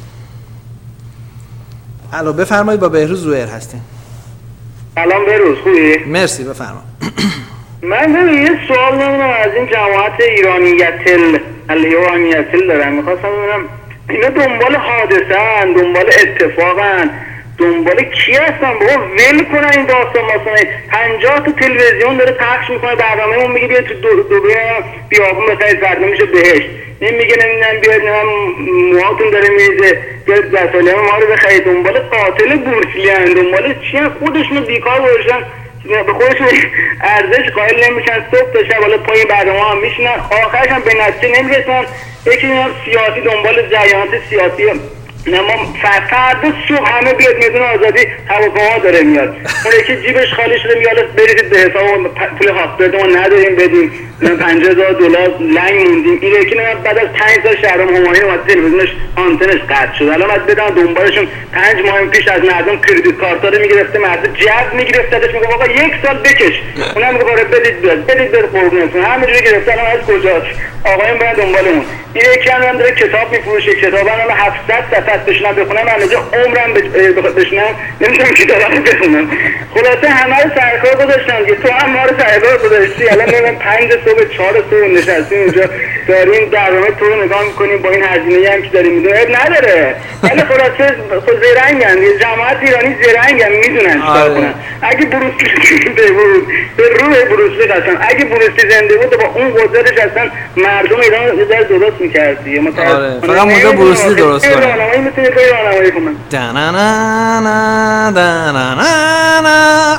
الو بفرمایید با بهروز رویر هستین. سلام بهروز، خوبی؟ مرسی بفرمایید. من همین یه سوال نمیدونم از این جماعت ایرانیتل ایرانیتل دارم، میخواستم ببینم اینا دنبال حادثه‌ان، دنبال اتفاقن، دنبال کی هستن؟ بابا ول کنن این داستان واسه پنجاه تا تلویزیون داره پخش میکنه برنامه‌مون میگه بیا تو دبی بیابون بخرید فردا میشه بهشت، این میگه نمیدونم بیاید موهاتون داره میریزه بیاید وسایل ما رو بخرید. دنبال قاتل بورسلیان، دنبال چی هست؟ خودشونو بیکار گذاشتن، به خودشون ارزش قائل نمیشن، صبح تا شب حالا پای برنامه هم میشنن، آخرش هم به نتیجه نمیرسن. یکی هم سیاسی دنبال جریانات سیاسی نه ما فردا صبح همه بیاد میدون آزادی هواپیما داره میاد، اون یکی جیبش خالی شده میاد بریزید به حساب پول هاسپیتال ما نداریم بدیم پنجاه هزار دلار لنگ موندیم. این یکی نه بعد از پنج سال شهرام همایون اومد تلویزیونش آنتنش قطع شد، الان باید بدن دنبالشون. پنج ماه پیش از مردم کردیت کارتا رو میگرفته، مردم جو میگرفته ازش، میگه بابا یک سال بکش، اونم میگه بابا بدید بیاد بدید بر قربونتون، همینجوری گرفتن. الان از کجاست آقایون باید دنبالمون. این یکی هم داره کتاب میفروشه، کتابا هم هفتصد صفحه بشنم بخونم من از عمرم بشنم نمیتونم کتابا رو بخونم. خلاصه همه رو سرکار گذاشتن که تو هم ما رو سرکار گذاشتی. الان میگم پنج صبح چهار صبح نشستیم اینجا داریم برنامه تو رو نگاه میکنیم با این هزینه‌ای هم که داریم میدونیم اب نداره. ولی خلاصه خود زرنگن، جماعت ایرانی زرنگن، میدونن چیکار کنن. اگه بروسلی بود به روح بروسلی قسم، اگه بروسلی زنده بود با اون قدرتش اصلا مردم ایران رو در درست می‌کرد دیگه. آره فقط مونده بروسلی درست کنه. راهنمایی میتونه توی راهنمایی کنه. دنانا دنانا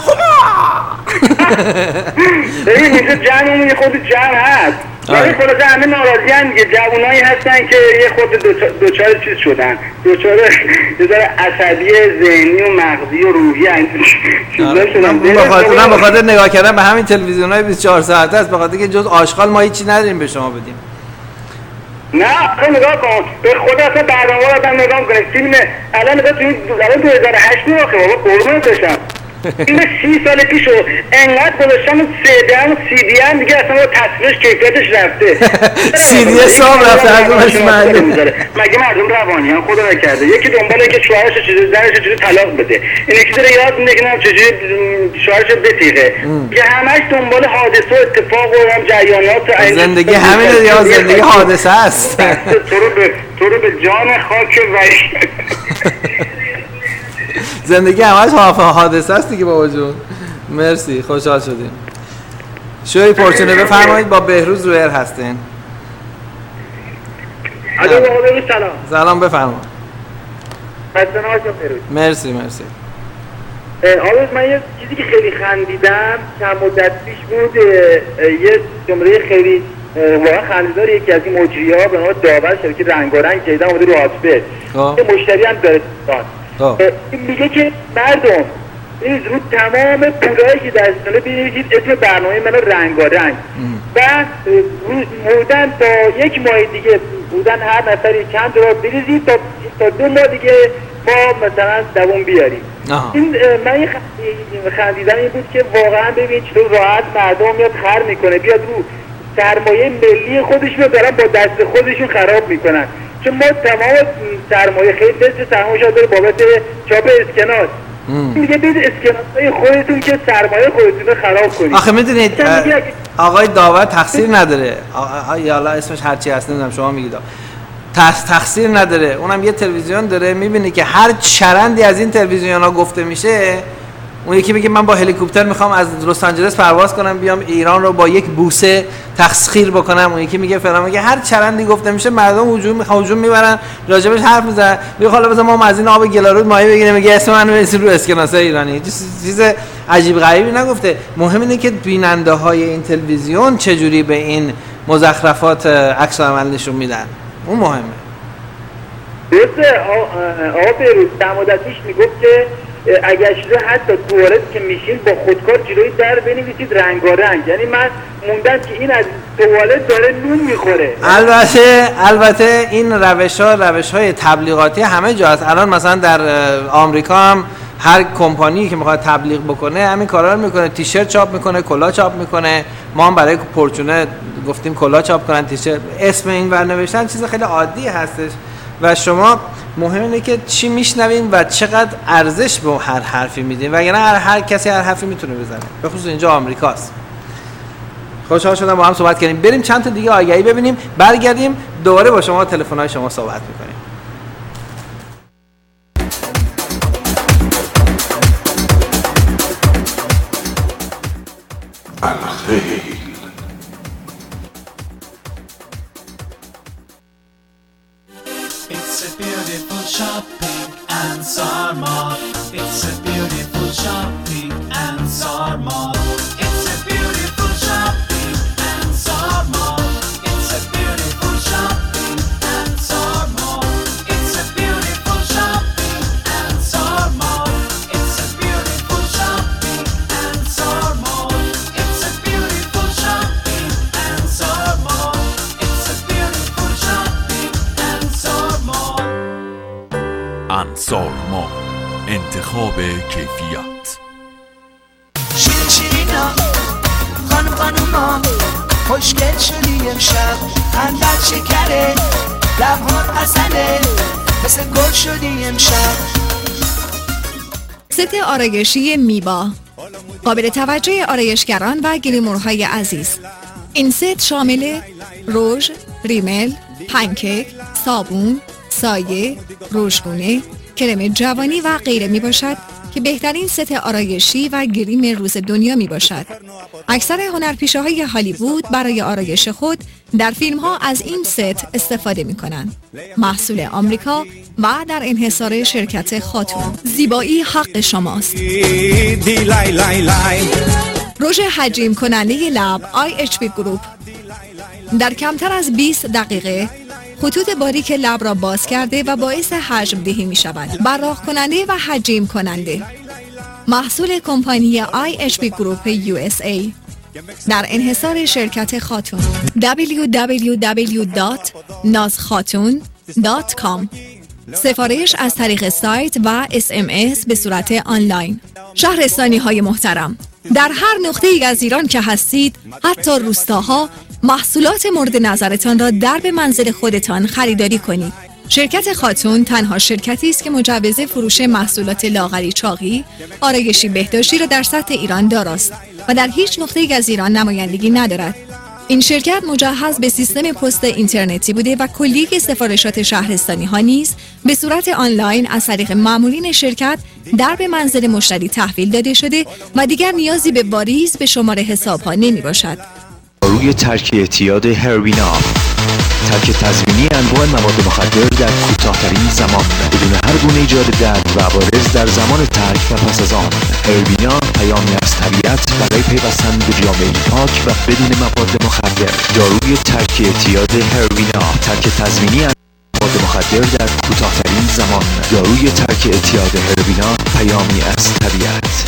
ببین اینجا جمعمون یه خود جمع هست، ولی خلاصه همه ناراضی هم دیگه. جوانایی هستن که یه خود دوچار چیز شدن، دوچار یه ذره عصبی ذهنی و مغزی و روحی چیزا شدن. من بخاطر نگاه کردم به همین تلویزیونای بیست و چهار ساعته است، بخاطر که جز آشغال ما هیچی نداریم به شما بدیم. نه آخه نگاه کن به خدا اصلا برنامه رو آدم نگاه کنه فیلم الان نگاه تو این الان دو هزار و هشت آخه بابا قربونت بشم این سی سال پیشو انقدر گذاشتم سی دی هم سی دی هم دیگه اصلا تصویرش کیفیتش رفته سی دی صاحب رفته از اونش معلوم مگه مردم روانی هم خدا نکرده. یکی دنباله که شوهرش چیزی زنش چیزی طلاق بده، این یکی داره یاد میده که چجوری شوهرش بتیغه، که همش دنبال حادثه و اتفاق و هم جریانات زندگی همینه یا زندگی حادثه است. تو رو به تو رو به جان خاک وحی زندگی همش حادثه است دیگه بابا جون. مرسی خوشحال شدیم. شوی پرچونه بفرمایید با بهروز رویر هستین. الو بابا بهروز سلام. سلام بفرمایید. خسته نباشید بهروز. مرسی مرسی. آقا من یه چیزی که خیلی خندیدم چند مدت پیش بود، یه جمله خیلی واقعا خنده‌دار یکی از این مجری‌ها به نام داور شرکت رنگارنگ جدیدن اومده رو آتبه یه مشتری هم داره میگه که مردم این رو تمام پولایی که دستانه بنویسید اسم برنامه من رنگارنگ و بودن تا یک ماه دیگه بودن هر نفری چند دلار بریزید تا تا دو ماه دیگه ما مثلا دوام بیاریم. این من خندیدم این بود که واقعا ببین چطور راحت مردم میاد خر میکنه، بیاد رو سرمایه ملی خودشون رو دارن با دست خودشون خراب میکنن، چون ما تمام سرمایه خیلی مثل سرمایه شده بابت چاپ اسکناس میگه بید اسکناسای خودتون که سرمایه خودتون رو خراب کنید. آخه میدونید آقای داور تقصیر نداره، یالا اسمش هرچی هست نمیدونم شما میگید تقصیر نداره، اونم یه تلویزیون داره، میبینی که هر چرندی از این تلویزیون ها گفته میشه اون یکی میگه من با هلیکوپتر میخوام از لس آنجلس پرواز کنم بیام ایران رو با یک بوسه تسخیر بکنم. اون یکی میگه فلان. میگه هر چرندی گفته میشه مردم هجوم میخوان هجوم میبرن راجبش حرف میزنن. میگه حالا بذار ما از این آب گلارود مایه بگیریم. میگه اسم منو بنویسین رو اسکناس ایرانی. چیز عجیب غریبی نگفته. مهم اینه که بیننده های این تلویزیون چجوری به این مزخرفات عکس العمل نشون میدن. اون مهمه. درسته. آقا بیروز در مدت پیش میگفت که اگر شده حتی توالت که میشین با خودکار جلوی در بنویسید رنگارنگ. یعنی من موندم که این از توالت داره نون میخوره. البته البته این روش ها روش های تبلیغاتی همه جا هست. الان مثلا در آمریکا هم هر کمپانی که میخواد تبلیغ بکنه همین کارا رو میکنه. تیشرت چاپ میکنه، کلاه چاپ میکنه. ما هم برای پورچونه گفتیم کلاه چاپ کنن، تیشرت، اسم این ور نوشتن چیز خیلی عادی هستش. و شما مهم اینه که چی میشنوین و چقدر ارزش به هر حرفی میدین. وگرنه هر هر کسی هر حرفی میتونه بزنه. به خصوص اینجا آمریکاست. خوشحال شدم با هم صحبت کردیم. بریم چند تا دیگه آگهی ببینیم، برگردیم دوباره با شما تلفن‌های شما صحبت میکنیم. الخیل. It's a beautiful shopping and Sarmar. It's a beautiful shopping and Sarmar. It's a beautiful shopping and Sarmar. It's a beautiful shopping and Sarmar. It's a beautiful shopping and Sarmar. It's a beautiful shopping and Sarmar. It's a beautiful shopping and Sarmar. It's a beautiful shopping and Sarmar. انصار ما، انتخاب کیفیت. شیرین شیرینا خانم خانوما خوشگل شدی امشب، خندت شکره لبهات عسله مثل گل شدی امشب. ست آرایشی میبا قابل توجه آرایشگران و گلیمورهای عزیز. این ست شامل رژ، ریمل، پنکیک، صابون، سایه، رژگونه، کرم جوانی و غیره می باشد که بهترین ست آرایشی و گریم روز دنیا می باشد. اکثر هنرپیشه های هالیوود برای آرایش خود در فیلم ها از این ست استفاده می کنند. محصول آمریکا و در انحصار شرکت خاتون. زیبایی حق شماست. رژ حجیم کننده لب آی اچ پی گروپ در کمتر از بیست دقیقه خطوط باریک لب را باز کرده و باعث حجم دهی می شود. براق کننده و حجیم کننده. محصول کمپانی آی اچ پی گروپ یو اس ای در انحصار شرکت خاتون. دبلیو دبلیو دبلیو دات ناز خاتون دات کام. سفارش از طریق سایت و اس ام اس به صورت آنلاین. شهرستانی های محترم، در هر نقطه ای از ایران که هستید، حتی روستاها، محصولات مورد نظرتان را در به منزل خودتان خریداری کنید. شرکت خاتون تنها شرکتی است که مجوز فروش محصولات لاغری چاقی، آرایشی بهداشتی را در سطح ایران داراست و در هیچ نقطه‌ای از ایران نمایندگی ندارد. این شرکت مجهز به سیستم پست اینترنتی بوده و کلیه سفارشات شهرستانی ها نیز به صورت آنلاین از طریق مامورین شرکت در به منزل مشتری تحویل داده شده و دیگر نیازی به واریز به شماره حساب ها نمی باشد. روی ترک اعتیاد هروینا، ترک تزمینی انواع مواد مخدر در کوتاه‌ترین زمان بدون هر گونه ایجاد درد و عوارض در زمان ترک و پس از آن. هروینا پیامی از طبیعت برای پیوستن به جامعه پاک و بدون مواد مخدر. داروی ترک اعتیاد هروینا، ترک تزمینی مواد مخدر در کوتاه‌ترین زمان. داروی ترک اعتیاد هروینا پیامی از طبیعت.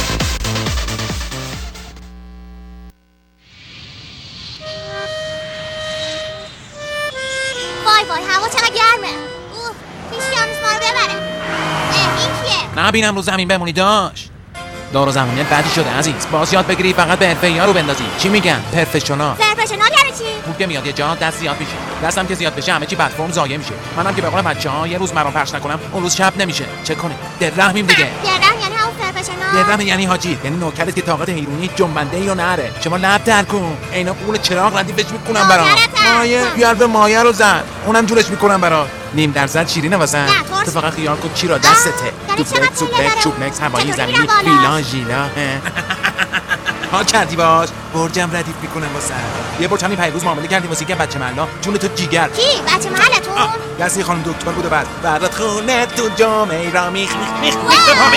وای وای هوا چقدر گرمه. اوه پیش یانوس ما رو ببره. اه این کیه؟ نبینم رو زمین بمونی داش. دار و زمینه بدی شده عزیز. باز یاد بگیری فقط به حرفه‌ای ها رو بندازی. چی میگن؟ پرفشنال. پرفشنال یعنی چی؟ خوب که میاد یه جا دست زیاد میشه. دستم که زیاد بشه همه چی بدفرم ضایع میشه. منم که به قول بچه‌ها یه روز مرام پخش نکنم اون روز چپ نمیشه. چه کنی؟ دررحمیم دیگه. دررحم یعنی همون پرفشنال. دررحم یعنی حاجی، یعنی نوکرت که طاقت حیرونی جنبنده یا نره. شما لب در کن. اینا قول چراغ ردیفش میکنم برات. مایه بیار به مایه رو زد. اونم جورش میکنم برات. نیم درصد شیرینه واسه تو فقط خیال کن کی را دستته. دوپلکس، سوپلکس، چوبلکس، هوایی، زمینی، ویلا، ژیلا. ها کردی باش برجم ردیف میکنم واسه یه برج همین پیروز معامله کردیم واسه که بچه محلا جون تو جیگر. کی بچه محلتون؟ یسی خانم دکتر بود و بعد برات خونه تو جامعه را میخ میخ میخ میخ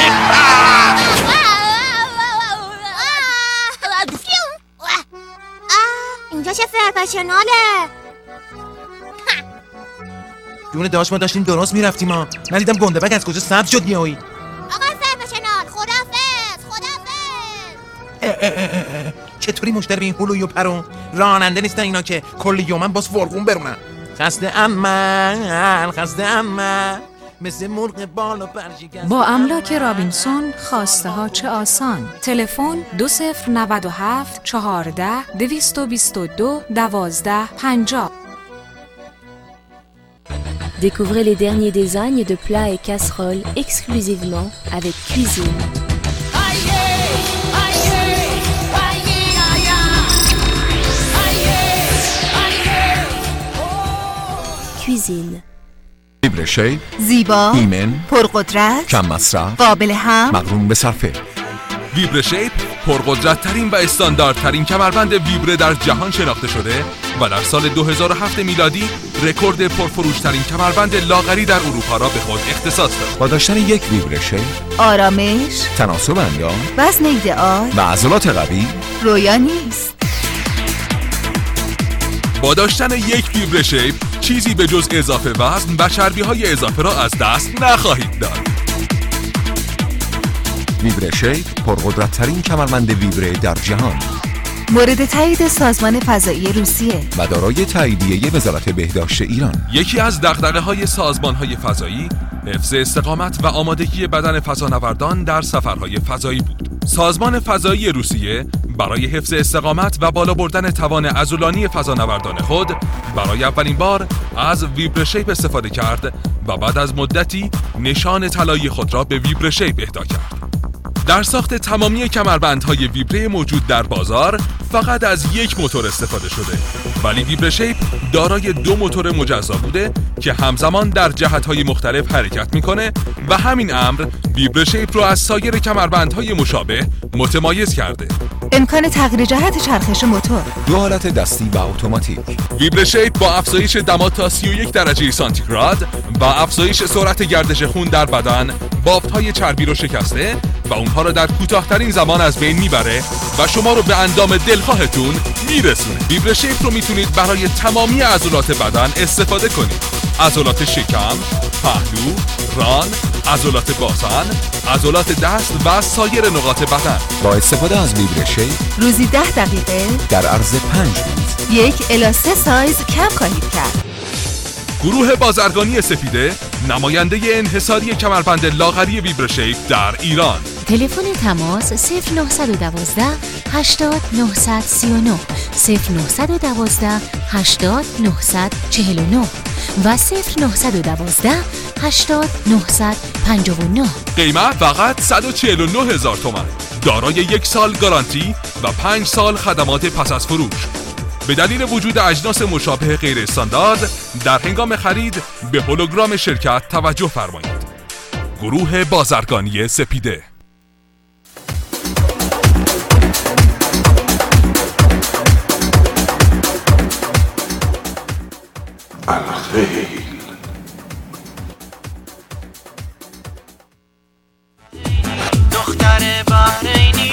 اینجا چه فرپشناله؟ جون داشت ما داشتیم درست میرفتیم ها ندیدم گنده بگ از کجا سبز شد یهویی. آقا فرپشنال خدافظ خدافظ. چطوری مشتری به این هلوی و پرون راننده نیستن اینا که کلی یومن باز فرقون برونن. خسته امن خسته امن مثل مرغ بالا برشکسته. با املاک رابینسون خواسته ها چه آسان. تلفن دو صفر نود و هفت چهارده دویست و بیست و دو دوازده پنجاه. Découvrez les derniers designs de plats et casseroles exclusivement avec Cuisine. Cuisine. ویبره شیپ، زیبا، ایمن، پرقدرت، کم مصرف، قابل هم، مقرون به صرفه. ویبره شیپ پرقدرت ترین و استانداردترین کمربند ویبره در جهان شناخته شده و در سال دو هزار و هفت میلادی رکورد پرفروش ترین کمربند لاغری در اروپا را به خود اختصاص داد. با داشتن یک ویبره شیپ، آرامش، تناسب اندام، وزن ایدئال و عضلات قوی رویا نیست. با داشتن یک ویبره شیپ چیزی به جز اضافه وزن و چربی های اضافه را از دست نخواهید داد. ویبره شیپ پرقدرت ترین کمربند ویبره در جهان، مورد تایید سازمان فضایی روسیه و دارای تاییدیه وزارت بهداشت ایران. یکی از دغدغه‌های سازمان‌های فضایی حفظ استقامت و آمادگی بدن فضانوردان در سفرهای فضایی بود. سازمان فضایی روسیه برای حفظ استقامت و بالا بردن توان عضلانی فضانوردان خود برای اولین بار از ویبره شیپ استفاده کرد و بعد از مدتی نشان طلایی خود را به ویبره شیپ اهدا کرد. در ساخت تمامی کمربندهای ویبره موجود در بازار فقط از یک موتور استفاده شده، ولی ویبره شیپ دارای دو موتور مجزا بوده که همزمان در جهت‌های مختلف حرکت می‌کنه و همین امر ویبره شیپ رو از سایر کمربندهای مشابه متمایز کرده. امکان تغییر جهت چرخش موتور، دو حالت دستی و اتوماتیک. ویبره شیپ با افزایش دما تا سی و یک درجه سانتیگراد و افزایش سرعت گردش خون در بدن بافت‌های چربی رو شکسته و اونها رو در کوتاه‌ترین زمان از بین میبره و شما رو به اندام دلخواهتون میرسونه. ویبره شیپ رو میتونید برای تمامی عضلات بدن استفاده کنید. عضلات شکم، پهلو، ران، عضلات باسن، عضلات دست و سایر نقاط بدن. با استفاده از ویبره شیپ روزی ده دقیقه در عرض پنج روز یک الی سه سایز کم خواهید کرد. گروه بازرگانی سپیده نماینده انحصاری کمربند لاغری ویبره شیپ در ایران. تلفن تماس صفر نه یک دو هشتاد نه سه نه صفر نه یک دو هشتاد نه چهار نه و صفر نه یک دو هشتاد نه پنج نه. قیمت فقط صد و چهل و نه هزار تومان، دارای یک سال گارانتی و پنج سال خدمات پس از فروش. به دلیل وجود اجناس مشابه غیر استاندارد در هنگام خرید به هولوگرام شرکت توجه فرمایید. گروه بازرگانی سپیده. الخیل. دختر بحرینی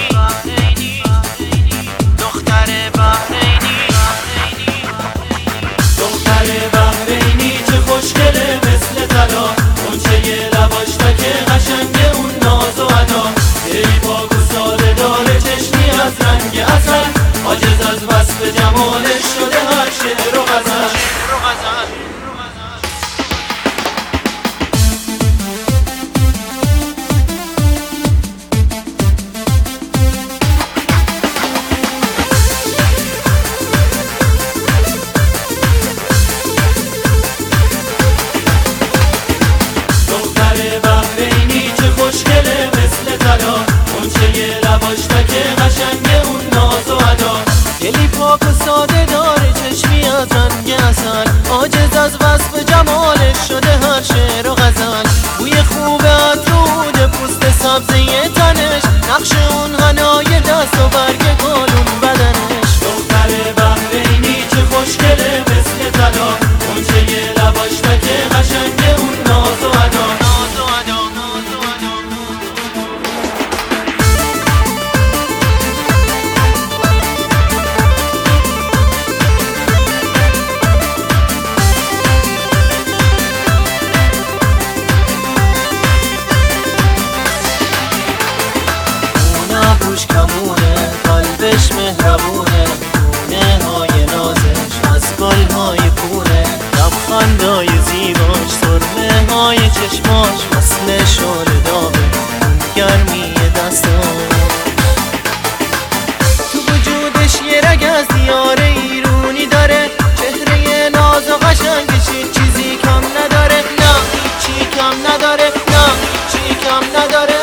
دختر بحرینی دختر بحرینی چه خوشگله مثل طلا، غنچه لباش تکه قشنگه اون ناز و ادا، دلی پاک و ساده داره چشمی از رنگ عسل، عاجز از وصف جمالش شده هر شعر و غزل. دلی پاک و ساده داره چشمی از رنگ عسل، عاجز از وصف جمالش شده سبزه تنش، نقش اون غنای دست و برگ گلون بدنش. دختر بحرینی چه خوشگله مثل طلا، گنجه لباش تکه قشنگه اون ناز و ادا. ناز و ادا ناز و ادا. روش کمونه، قلبش مهربونه، گونه های نازش از گل‌های پونه، لبخندای زیباش، سرمه های چشماش مثل شعله داغه، گرمی دستاش. تو وجودش یه رگ از دیار ایرونی داره، چهره ناز و قشنگش چیزی کم نداره، نه هیچی کم نداره، نه هیچی کم نداره.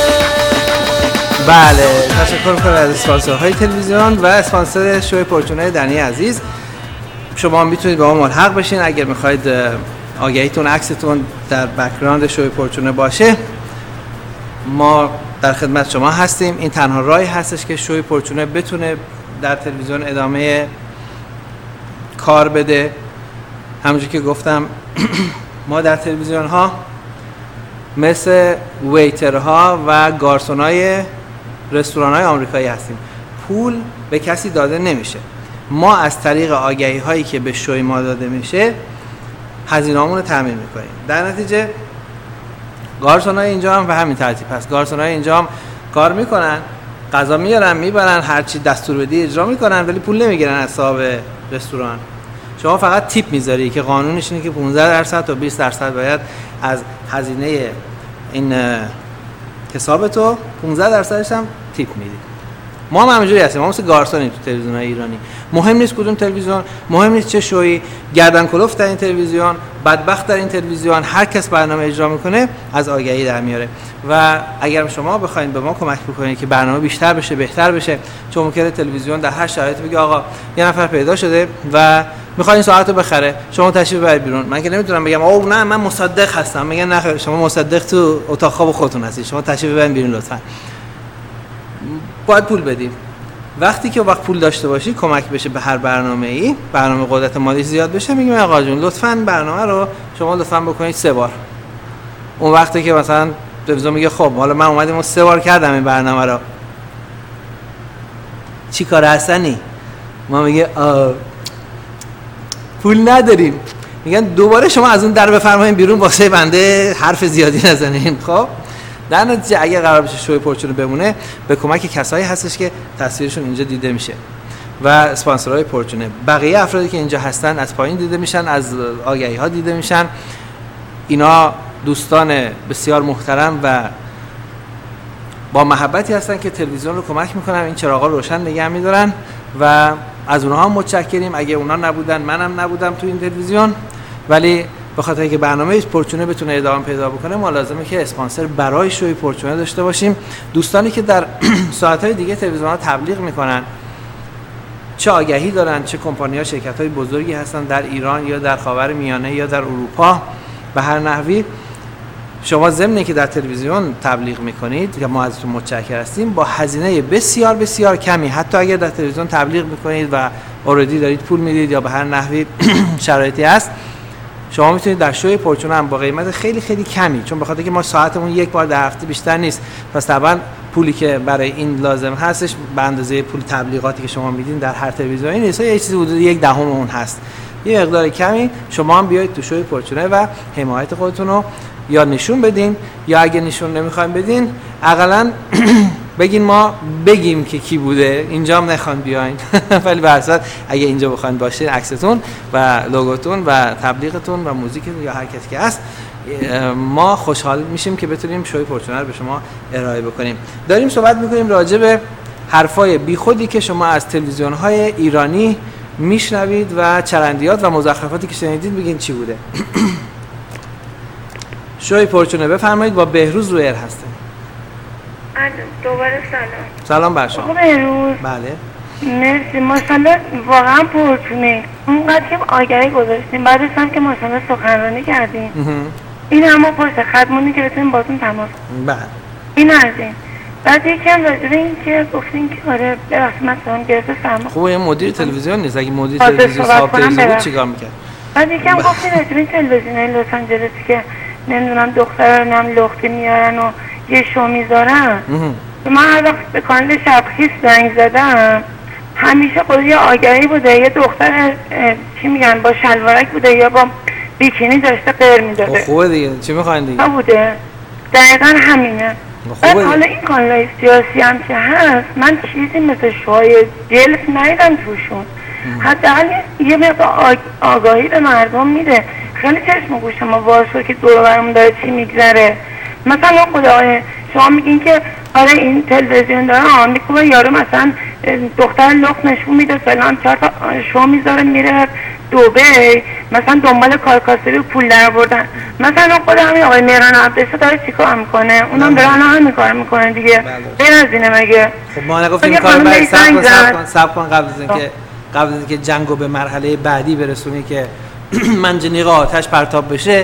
بله، تشکر می‌کنم از اسپانسرهای تلویزیون و اسپانسر شوی پرچونه دنی عزیز. شما میتونید با ما ملحق بشین اگر میخواید آگهیتون، عکستون در بک‌گراند شوی پرچونه باشه. ما در خدمت شما هستیم. این تنها راهی هستش که شوی پرچونه بتونه در تلویزیون ادامه کار بده. همونجوری که گفتم ما در تلویزیون ها مثل ویترها و گارسونای رستوران‌های آمریکایی هستیم. پول به کسی داده نمیشه. ما از طریق آگهی هایی که به شوی ما داده میشه هزینه‌هامون رو تامین میکنیم. در نتیجه گارسونای اینجا هم به همین ترتیب هست. گارسونای اینجا هم کار میکنن، غذا میارن میبرن، هر چی دستور بدی اجرا میکنن، ولی پول نمیگیرن از صاحب رستوران. شما فقط تیپ میذاری که قانونش اینه که پانزده درصد تا بیست درصد باید از هزینه این حساب تو، پانزده درصدش هم تیپ میدی. ما هم همینجوری هستیم. ما مثل گارسونیم تو تلویزیون‌های ایرانی. مهم نیست کدوم تلویزیون، مهم نیست چه شویی، گردن کلفت در این تلویزیون، بدبخت در این تلویزیون، هر کس برنامه اجرا میکنه از آگهی در میاره. و اگر شما بخواید به ما کمک بکنید که برنامه بیشتر بشه، بهتر بشه، چون ممکنه تلویزیون در هر شرایطی بگه آقا یه نفر پیدا شده و میخواد این ساعت رو بخره، شما تشریف ببرید بیرون. من که نمیتونم بگم او نه من مصدق هستم. میگن نه شما مصدق تو اتاق خواب خودتون هستید، شما تشریف ببرید بیرون لطفا. باید پول بدیم. وقتی که وقت پول داشته باشی کمک بشه به هر برنامه‌ای، برنامه قدرت مالی زیاد بشه، میگم آقا جون لطفاً برنامه رو شما لطفاً بکنید سه بار. اون وقتی که مثلا تلویزیون میگه خب حالا من اومدم و سه بار کردم این برنامه رو، چی کار حسنی؟ ما میگه پول نداریم. میگن دوباره شما از اون در بفرمایید بیرون واسه بنده حرف زیادی نزنین. خب در نتیجه اگه قرار بشه شوی پرچونه بمونه، به کمک کسایی هستش که تصویرشون اینجا دیده میشه و اسپانسرهای پرچونه. بقیه افرادی که اینجا هستن از پایین دیده میشن، از آگهی ها دیده میشن. اینا دوستان بسیار محترم و با محبتی هستن که تلویزیون رو کمک میکنن این چراغا روشن نگه میدارن و از اونها هم متشکریم. اگه اونا نبودن منم نبودم تو این تلویزیون، ولی به خاطر اینکه برنامه پرچونه بتونه ادامه پیدا بکنه ما لازمه که اسپانسر برای شوی پرچونه داشته باشیم. دوستانی که در ساعت‌های دیگه تلویزیون‌ها تبلیغ میکنن، چه آگهی دارن، چه کمپانی‌ها، شرکت‌های بزرگی هستن در ایران یا در خاورمیانه یا در اروپا، به هر نحوی شما ضمن که در تلویزیون تبلیغ میکنید که ما ازتون متشکر هستیم، با هزینه بسیار بسیار کمی، حتی اگر در تلویزیون تبلیغ میکنید و اوردی دارید پول میدید یا به هر نحوی شرایطی هست، شما میتونید در شوی پرچونه هم با قیمت خیلی خیلی کمی، چون بخاطر که ما ساعتمون یک بار در هفته بیشتر نیست، پس طبعا پولی که برای این لازم هستش به اندازه پول تبلیغاتی که شما میدین در هر تلویزیونی نیست، یه چیزی حدود یک دهم اون هست. یه مقدار کمی شما هم بیاید تو شوی پرچونه و حمایت خودتون رو یا نشون بدین، یا اگه نشون نمیخوایم بدین حداقل بگین ما بگیم که کی بوده، اینجا هم نخوان بیاین ولی به هر صورت اگه اینجا بخواید باشین عکستون و لوگوتون و تبلیغتون و موزیکتون یا هر کسی که هست، ما خوشحال میشیم که بتونیم شوی پرچونه رو به شما ارائه بکنیم. داریم صحبت میکنیم راجع به حرفای بیخودی که شما از تلویزیون‌های ایرانی میشنوید و چرندیات و مزخرفاتی که شنیدید بگین چی بوده. شوی پرچونه بفرمایید. با بهروز روی ایر هستم. دوباره سلام. سلام بر شما. بهروز. بله. مرسی. ماشاءالله واقعا پرچونه. اونقدر که آگهی گذاشتیم، بعدش هم که ماشاءالله سخنرانی کردیم. این همه پشت خطمونی که بتونیم باتون تماس. بله. این از این. بعد یکم راجع به این که گفتین که آره ببخشید مثلا گرفته سرما. خوبه این مدیر تلویزیون نیست، اگه مدیر تلویزیون صاحب تلویزیون بود چیکار می‌کرد؟ بعد یکم گفتین راجع به این تلویزیونای لس آنجلسی که نمیدونم دخترانم لختی میارن و یه شو میذارن. من هر وقت به کانال شبخیز زنگ زدم همیشه خود یه آگهی بوده یه دختر چی میگن با شلوارک بوده یا با بیکینی داشته غیر میداده. خوبه دیگه، چی میخواین دیگه؟ بوده دقیقا همینه. بعد حالا این کانالای سیاسی هم که هست من چیزی مثل شوهای جلف ندیدم توشون. حداقل یه مقدار آگاهی به مردم میده. خیلی چشم و گوش ما باز شد که دور و برمون داره چی میگذره. مثلا خدای شما میگین که آره این تلویزیون داره آمریکا یارو مثلا دختر لخت نشون میده فلان چهار تا شو میذاره میره دبی مثلا دنبال کارکاسبی و پول در بردن. مثلا خود همین آقای مهران عبدالله داره چیکار میکنه؟ اونم داره الان همین کار میکنه دیگه. غیر از اینه مگه؟ خب ما نگفتیم این کارو بعد صبر کن صبر کن صبر کن قبل از اینکه قبل از اینکه جنگو به مرحله بعدی برسونی که منجنیق آتش پرتاب بشه،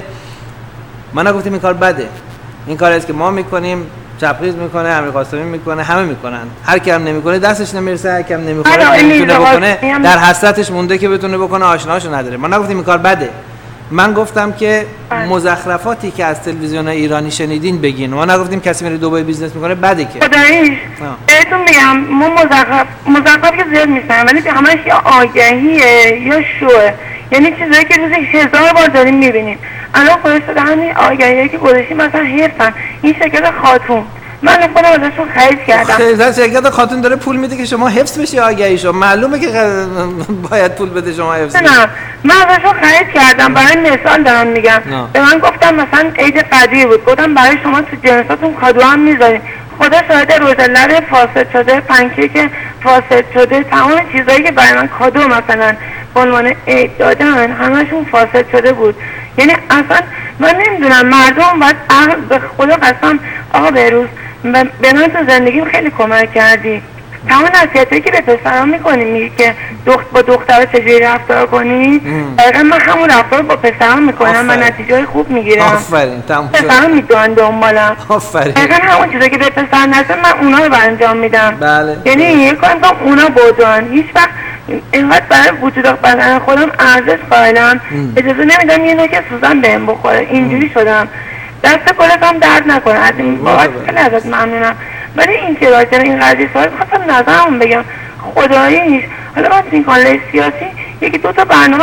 ما نگفتیم این کار بده. این کاری است که ما میکنیم، چپریز میکنه، امیر قاسمی میکنه، همه میکنن. هر کی هم نمیکنه دستش نمیرسه، هر کی هم نمیخوره نمیتونه بکنه، در حسرتش مونده که بتونه بکنه، آشناشو نداره. ما نگفتیم این کار بده. من گفتم که مزخرفاتی که از تلویزیون ایرانی شنیدین بگین. ما نگفتیم کسی میره دبی بیزنس میکنه بده که. خداییش بهتون میگم ما مزخرف مزخرف که زیاد میشنم ولی همش یا آگهیه یا شوه. یعنی چیزایی که روزی هزار بار داریم میبینیم. الان خودش شده همین آگهیایی که گذاشتیم مثلا حرفن این شرکت خاتون من خودم ازشون خرید کردم. خیلی شرکت خاتون داره پول میده که شما حفظ بشی آگهیشو. معلومه که باید پول بده شما حفظ بشی. نه من ازشون خرید کردم. برای مثال دارم میگم. به من گفتم مثلا عید قدیر بود گفتم برای شما تو جنساتون کادو هم میذاریم. خدا شاهد روزلر فاسد شده، پنکیک فاسد شده، تمام چیزایی که برای من کادو مثلا به عنوان عید دادن همشون فاسد شده بود. یعنی اصلا من نمیدونم مردم باید به خدا قسم آقا بهروز به من تو زندگیم خیلی کمک کردی. تمام نصیحتایی که به پسرام میکنی میگی که دخت با دختر چجوری رفتار کنی دقیقا من همون رفتار با پسرام میکنم و نتیجه خوب میگیرم. آفرین تمام شد. پسرام میدونن دنبالم. آفرین. دقیقا همون چیزایی که به پسر نشه من اونا رو انجام میدم. بله. یعنی یه کنم تا اونا بودن هیچ وقت اینقدر برای وجود بدن خودم ارزش قائلم اجازه نمیدم یه نوک سوزن بهم بخوره. اینجوری شدم. دست کلت هم درد نکنه. از این بابت خیلی ازت ممنونم. ولی این که راجع به این قضیه سوال خواستم نظرم بگم خداییش حالا واسه این کانال سیاسی یکی دو تا برنامه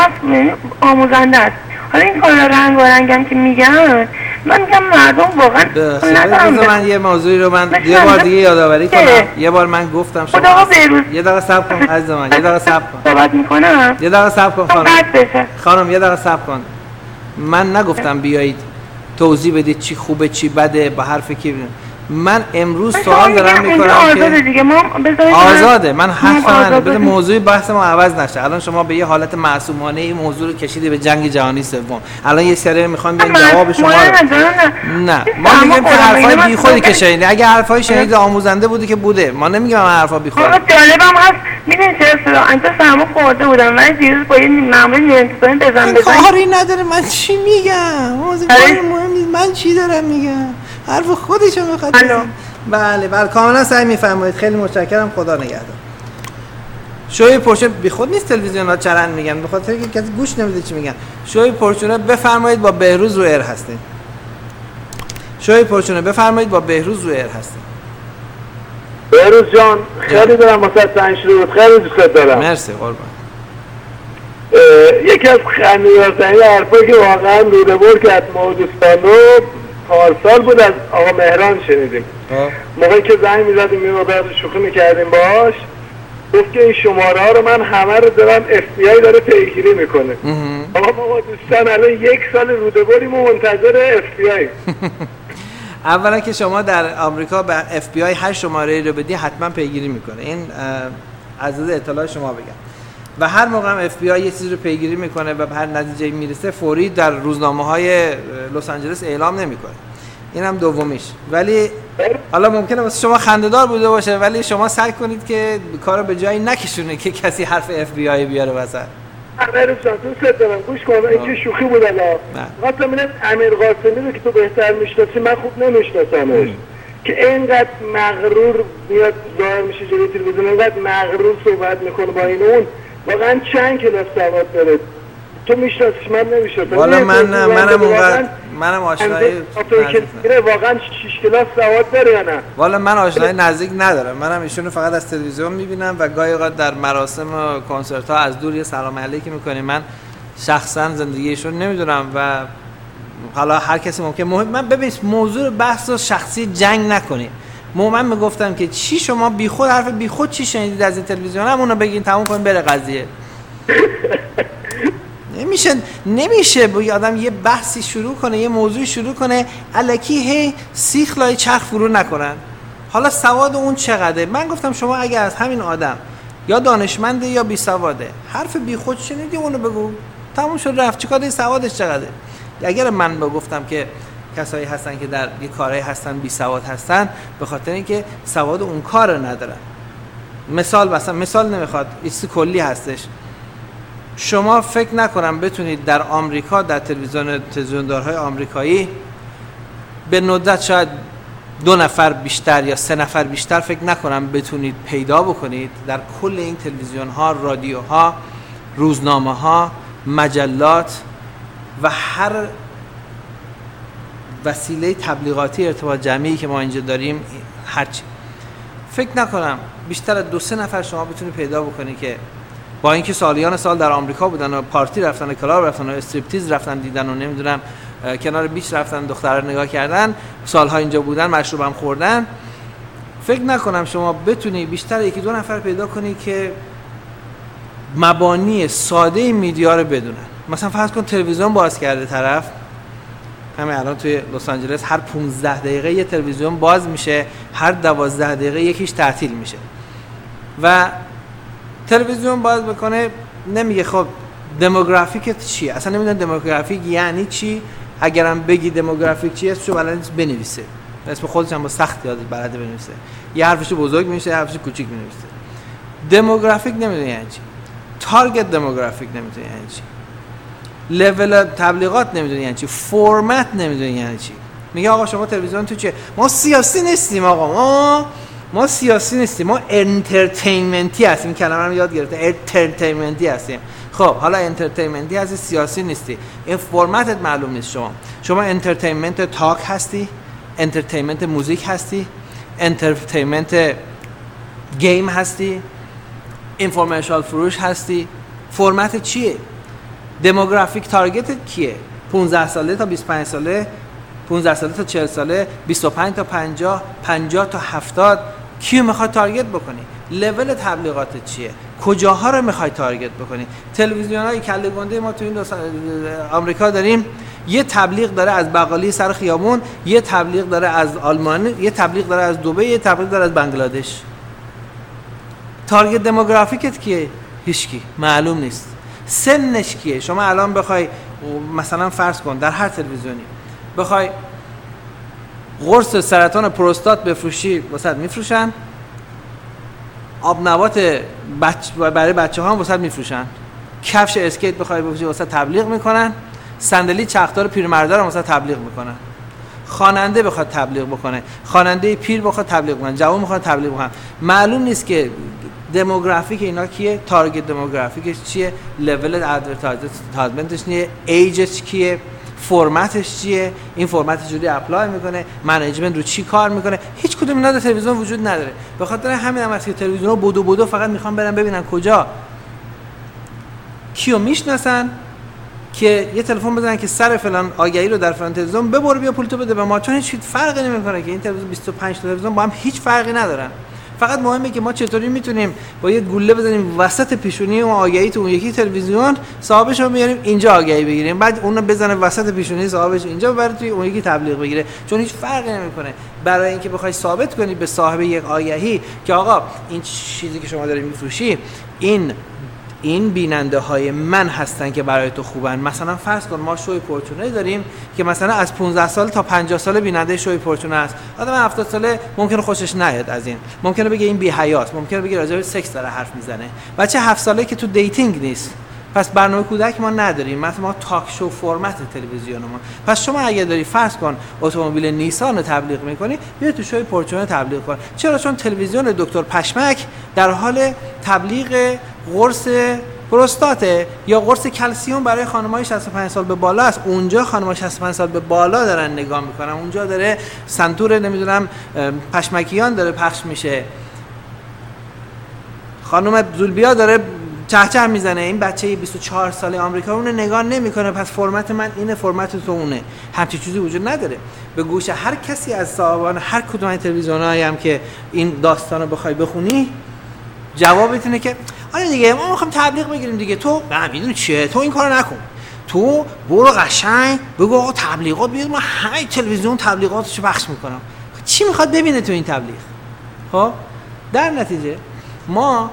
آموزنده است. حالا این کانال رنگ و رنگم که میگن من میگم مردم واقعا نظرم من یه موضوعی رو من یه بار دیگه یادآوری کنم. یه بار من گفتم شما خدا بهروز یه دقیقه صبر کن عزیز من یه دقیقه صبر کن صحبت میکنم یه دقیقه صبر کن خانم خانم یه دقیقه صبر کن. من نگفتم بیایید توضیح بدید چی خوبه چی بده با حرف کی. من امروز سوال دارم میکنم که آزاده دیگه ما آزاده من حرف منه بده موضوع بحث ما عوض نشه. الان شما به یه حالت معصومانه این موضوع رو کشیده به جنگ جهانی سوم. الان یه سری میخوام بیان جواب شما رو نه ما میگیم که حرفای بیخودی که شنیدی. اگه حرفای شنیدی آموزنده بودی که بوده. ما نمیگم حرفا بیخود. خب جالبم هست میدونی چه اصلا انت سرما خورده بودم ولی دیروز با یه معمول نیمتون بزن بزن کاری نداره. من چی میگم موضوع مهم نیست. من چی دارم میگم حرف خودشو میخواد. بله بله کاملا صحیح میفرمایید. خیلی متشکرم. خدا نگهدار. شوی پرچون بی خود نیست تلویزیون‌ها چرند میگن به خاطر اینکه کسی گوش نمیده چی میگن. شوی پرچونه بفرمایید با بهروز رو ایر هستین. شوی پرچونه بفرمایید با بهروز رو ایر هستین. بهروز جان خیلی دارم واسه تنگ شده بود. خیلی دوست دارم. مرسی قربان. یکی از خنده‌دارترین حرفایی که واقعا روده بر کرد ما دوستانو پارسال بود از آقا مهران شنیدیم. موقعی که زنگ میزدیم میما بعد شوخی میکردیم باش گفت که این شماره ها رو من همه رو دارم اف بی آی داره پیگیری میکنه. آقا ما دوستان الان یک سال روده بریم و منتظر اف بی آی. اولا که شما در آمریکا به اف بی آی هر شماره رو بدی حتما پیگیری میکنه. این از اطلاع شما بگم. و هر موقع هم اف بی آی یه چیزی رو پیگیری میکنه و به هر نتیجه‌ای میرسه فوری در روزنامه‌های لس آنجلس اعلام نمیکنه. این هم دومیش. ولی حالا ممکنه واسه شما خنده‌دار بوده باشه ولی شما سعی کنید که کارو به جایی نکشونه که کسی حرف اف بی آی بیاره وسط. امیر جان دوست دارم گوش کن این چه شوخی بود الان. واسه من امیر قاسمی رو که تو بهتر میشناسی من خوب نمیشناسمش. که اینقدر مغرور میاد ظاهر میشه جلوی تلویزیون، اینقدر مغرور صحبت میکنه با این اون، واقعا چند کلاس سواد داره؟ تو میشناسیش؟ من نمیشناسم. والا من نه، منم اونقدر منم آشنایی واقعا شش کلاس سواد داره یا نه؟ والا من آشنایی نزدیک ندارم، منم ایشونو فقط از تلویزیون میبینم و گاهی اوقات در مراسم و کنسرت ها از دور یه سلام علیکی میکنیم. من شخصا زندگی ایشون نمیدونم و حالا هر کسی ممکن مهم. من ببینید موضوع بحث و شخصی جنگ نکنید. من میگفتم که چی شما بیخود حرف بیخود چی شنیدید از این تلویزیون، همونو بگین تموم کنین بره قضیه. نمیشه نمیشه با آدم یه بحثی شروع کنه، یه موضوعی شروع کنه الکی هی سیخ لای چرخ فرو نکنن. حالا سواد اون چقدره؟ من گفتم شما اگه از همین آدم یا دانشمنده یا بی سواده حرف بیخود شنیدی اونو بگو، تموم شد رفت. چیکار سوادش چقدره؟ اگر من بگفتم که کسایی هستن که در یه کارهایی هستن بی سواد هستن به خاطر اینکه سواد اون کار رو ندارن. مثال مثلا مثال نمیخواد، ایست کلی هستش. شما فکر نکنم بتونید در آمریکا در تلویزیون تلویزیوندارهای آمریکایی به ندرت شاید دو نفر بیشتر یا سه نفر بیشتر فکر نکنم بتونید پیدا بکنید در کل این تلویزیون ها، رادیو ها، روزنامه ها، مجلات و هر وسیله تبلیغاتی ارتباط جمعی که ما اینجا داریم، هرچی فکر نکنم بیشتر از دو سه نفر شما بتونید پیدا بکنید که با اینکه سالیان سال در آمریکا بودن و پارتی رفتن و کلاب رفتن و استریپتیز رفتن دیدن و نمیدونم کنار بیچ رفتن دخترها نگاه کردن، سالها اینجا بودن، مشروب هم خوردن، فکر نکنم شما بتونی بیشتر یکی دو نفر پیدا کنی که مبانی ساده میدیا رو بدونن. مثلا فرض کن تلویزیون باز کرده طرف، همین الان توی لس آنجلس هر پانزده دقیقه یه تلویزیون باز میشه، هر دوازده دقیقه یکیش تعطیل میشه و تلویزیون باز بکنه نمیگه خب دموگرافیک چیه، اصلا نمیدونه دموگرافیک یعنی چی. اگرم بگی دموگرافیک چیه اسمشو بلد نیست بنویسه، اسم خودش هم با سخت یاد بلده بنویسه، یه حرفشو بزرگ می‌نویسه یه حرفشو کوچیک می‌نویسه. دموگرافیک نمیدونه یعنی چی، تارگت دموگرافیک نمیدونه یعنی چی، لول تبلیغات نمیدونه یعنی چی، فرمت نمیدونه یعنی چی. میگه آقا شما تلویزیون تو چیه؟ ما سیاسی نیستیم آقا، ما ما سیاسی نیستیم، ما انترتینمنتی هستیم. این کلمه رو یاد گرفتم، انترتینمنتی هستیم. خب حالا انترتینمنتی هستی، سیاسی نیستی، این فرمتت معلوم نیست. شما شما انترتینمنت تاک هستی، انترتینمنت موزیک هستی، انترتینمنت گیم هستی، اینفورمیشنال فروش هستی. فرمت چیه؟ دموگرافیک تارگتت کیه؟ پانزده ساله تا بیست و پنج ساله، پانزده ساله تا چهل ساله، بیست و پنج تا پنجاه، پنجاه تا هفتاد. کیو میخوای تارگت بکنی؟ لول تبلیغاتت چیه؟ کجاها رو میخوای تارگت بکنی؟ تلویزیون‌های کله گنده ما تو این آمریکا داریم، یه تبلیغ داره از بقالی سر خیابون، یه تبلیغ داره از آلمان، یه تبلیغ داره از دبی، یه تبلیغ داره از بنگلادش. تارگت دموگرافیکت کیه؟ هیچکی معلوم نیست. سنش کیه؟ شما الان بخوای مثلا فرض کن در هر تلویزیونی بخوای قرص سرطان پروستات بفروشی واسط میفروشن، آب نبات بچ... برای بچه ها هم واسط میفروشن، کفش اسکیت بخوای بفروشی واسط تبلیغ میکنن، صندلی چرخدار پیرمردا رو واسط تبلیغ میکنن، خواننده بخواد تبلیغ بکنه، خواننده پیر بخواد تبلیغ بکنه، جوان بخواد تبلیغ بکنه. معلوم نیست که دموگرافیک اینا کیه، تارگت دموگرافیکش چیه، لول ادورتایزمنتش چیه، ایجش کیه، فرمتش چیه، این فرمت چجوری اپلای میکنه، منیجمنت رو چی کار میکنه. هیچ کدوم اینا در تلویزیون وجود نداره. به خاطر همین هم از که تلویزیون‌ها بدو بدو فقط میخوان برن ببینن کجا کیو میشناسن که یه تلفن بزنن که سر فلان آگهی رو در فلان تلویزیون ببر بیا پولتو بده به ما، چون هیچ فرقی نمیکنه که این تلویزیون بیست و پنج تا تلویزیون با هم هیچ فرقی ندارن. فقط مهمه که ما چطوری میتونیم با یه گوله بزنیم وسط پیشونی اون آگهی تو اون یکی تلویزیون، صاحبش رو میاریم اینجا آگهی بگیریم، بعد اون رو بزنه وسط پیشونی صاحبش اینجا ببره توی اون یکی تبلیغ بگیره، چون هیچ فرقی نمیکنه. برای اینکه بخوای ثابت کنی به صاحب یک آگهی که آقا این چیزی که شما دارید میفروشی این این بیننده های من هستن که برای تو خوبن. مثلا فرض کن ما شوی پورچونه داریم که مثلا از پانزده سال تا پنجاه سال بیننده شوی پورچونه است. آدم هفتاد ساله ممکنه خوشش نیاد از این، ممکنه بگه این بی حیاست، ممکنه بگه راجع به سکس داره حرف میزنه. بچه هفت ساله که تو دیتینگ نیست، پس برنامه کودک ما نداریم، مثلا ما تاک شو فرمت تلویزیون ما. پس شما اگه داری فرض کن اتومبیل نیسان رو تبلیغ میکنی، بیا تو شوی پرچون تبلیغ کن. چرا؟ چون تلویزیون دکتر پشمک در حال تبلیغ قرص پروستاته یا قرص کلسیوم برای خانم‌های شصت و پنج سال به بالا است. اونجا خانم‌های شصت و پنج سال به بالا دارن نگاه میکنن، اونجا داره سنتور نمیدونم پشمکیان داره پخش میشه، خانم زولبیا داره چهچه میزنه، این بچه بیست و چهار ساله آمریکا اون نگاه نمیکنه. پس فرمت من اینه، فرمت تو اونه. همچین چیزی وجود نداره. به گوش هر کسی از صاحبان هر کدوم از تلویزیون‌هایی هم که این داستانو بخوای بخونی، جوابت اینه که آره دیگه ما میخوایم تبلیغ بگیریم دیگه. تو نه میدونی چیه، تو این کارو نکن، تو برو قشنگ بگو آقا تبلیغات بیاد، ما همه تلویزیون تبلیغاتشو پخش میکنم. چی میخواد ببینه تو این تبلیغ؟ خب در نتیجه ما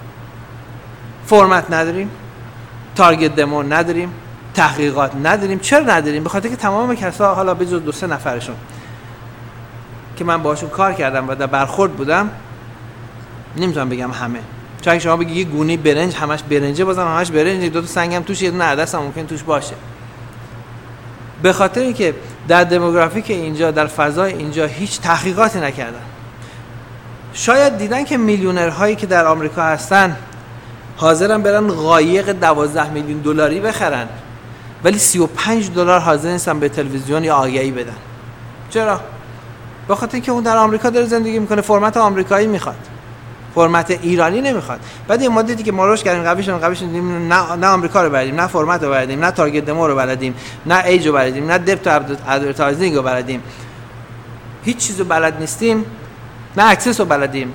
فرمت نداریم، تارگت دمو نداریم، تحقیقات نداریم. چرا نداریم؟ به خاطر که تمام کسا، حالا به جز دو سه نفرشون که من باشون کار کردم و در برخورد بودم، نمیتونم بگم همه، چون شما بگی یه گونه برنج همش برنجه، بازم همش برنج، دو تا سنگم توش، یه دونه عدس هم ممکن توش باشه. به خاطر اینکه در دموگرافیک اینجا، در فضای اینجا هیچ تحقیقاتی نکردن. شاید دیدن که میلیونرهایی که در آمریکا هستن حاضرن برن قایق دوازده میلیون دلاری بخرن، ولی سی و پنج دلار حاضر نیستن به تلویزیون یا آگهی بدن. چرا؟ به خاطر اینکه اون در آمریکا داره زندگی میکنه، فرمت آمریکایی میخواد، فرمت ایرانی نمیخواد. بعد یه مدتی که ما روش کردیم، قبیشون قبیشون نه نه آمریکا رو بلدیم، نه فرمت رو بلدیم، نه تارگت دمو رو بلدیم، نه ایج رو بلدیم، نه دپت ادورتایزینگ رو بلدیم، هیچ چیزو بلد نیستیم، نه اکسس رو بلدیم،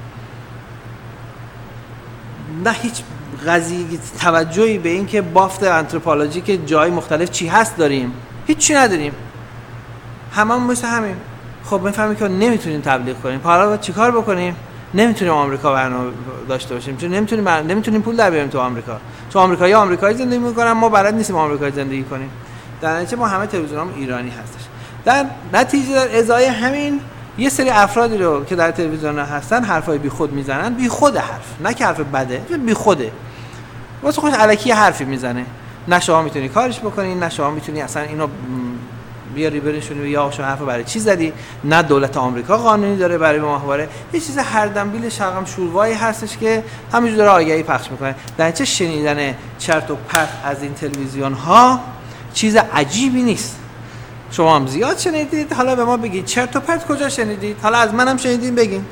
نه هیچ قضیه توجهی به این که بافت آنتروپولوژیک جای مختلف چی هست داریم، هیچ چی نداریم، هممون مثل همین. خب میفهمیم که نمیتونیم تبلیغ کنیم، حالا باید چیکار بکنیم؟ نمیتونیم آمریکا برنامه داشته باشیم، چون نمیتونیم بر... نمیتونیم پول در بیاریم تو آمریکا، چون آمریکایی آمریکایی زندگی میکنن، ما بلد نیستیم آمریکایی زندگی کنیم. در نتیجه ما همه تلویزیونام ایرانی هستش. در نتیجه در ازای همین یه سری افرادی رو که در تلویزیون هستن حرفای بیخود میزنن، بیخود حرف، نه که حرف بده، بیخوده، واسه خودش الکی حرفی میزنه. نه شما میتونی کارش بکنی، نه شما میتونی اصلا اینو بیاری برشونی یا شما حرف برای چی زدی، نه دولت آمریکا قانونی داره برای ماهواره. یه چیز هر دنبیل شقم شوروایی هستش که همینجور داره آگهی پخش میکنه. در چه شنیدن چرت و پرت از این تلویزیون ها چیز عجیبی نیست. شما هم زیاد شنیدید، حالا به ما بگید چرت و پرت کجا شنیدید؟ حالا از منم شنیدین بگین.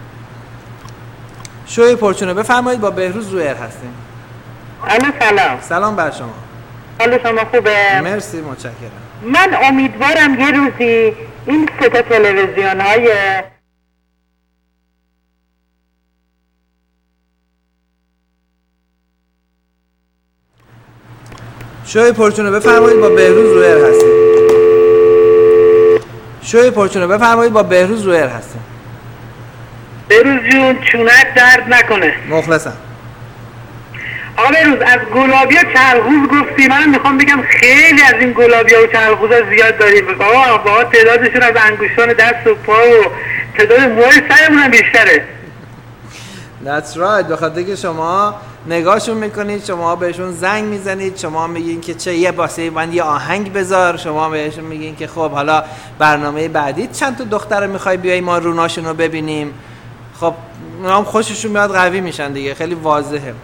شوی پرچونه بفرمایید، با بهروز زوئر هستیم. الو سلام. سلام بر شما. حال شما خوبه؟ مرسی، متشکرم. من امیدوارم یه روزی این سه تا تلویزیون های شوی پرچونه بفرمایید، با بهروز زوئر هستیم. شوی پرچونه بفرمایید، با بهروز زوئر هستیم. بهروز جون چونت درد نکنه. مخلصم. آقا بهروز از گلابی و چرغوز گفتی، من میخوام بگم خیلی از این گلابی و چرغوز زیاد داریم. آقا با تعدادشون از انگشتان دست و پا و تعداد موهای سرمون هم بیشتره. That's right. به خاطر که شما نگاهشون میکنید، شما بهشون زنگ میزنید، شما میگین که چه یه باسه من یه آهنگ بذار، شما بهشون میگین که خب حالا برنامه بعدی چند تا دختر میخوای بیای ما روناشون رو ببینیم. خب هم خوششون میاد، قوی میشن دیگه، خیلی واضحه.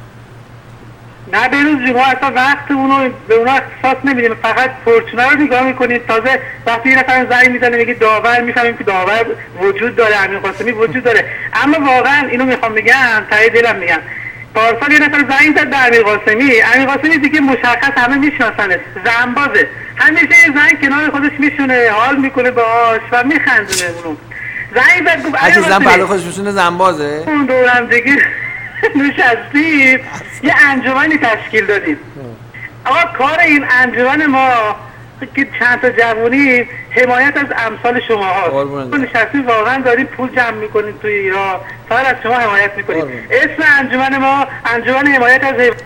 نه بهروز جون، ما اصلا وقتمون رو به اونا اختصاص نمیدیم، فقط فورچونا رو نگاه میکنید. تازه وقتی یه نفر زنگ میزنه میگه داور، میفهمیم که داور وجود داره، امیر قاسمی وجود داره. اما واقعا اینو میخوام بگم، ته دلم میگم، پارسال یه نفر زنگ زد به امیر قاسمی، امیر قاسمی دیگه مشخص همه میشناسنش، زنبازه، همیشه یه زنگ کنار خودش میشونه، حال میکنه باهاش و میخندونه اونو. زنگ زد گفت اگه زن پلو خودش میشونه زنبازه، اون دورم دیگه نشستیم یه انجمنی تشکیل دادیم. آقا کار این انجمن ما که چند تا جوونی حمایت از امثال شما هاست. نشستیم واقعا داریم پول جمع میکنیم توی ایران، فقط از شما حمایت میکنیم. اسم انجمن ما انجمن حمایت از حیوانات.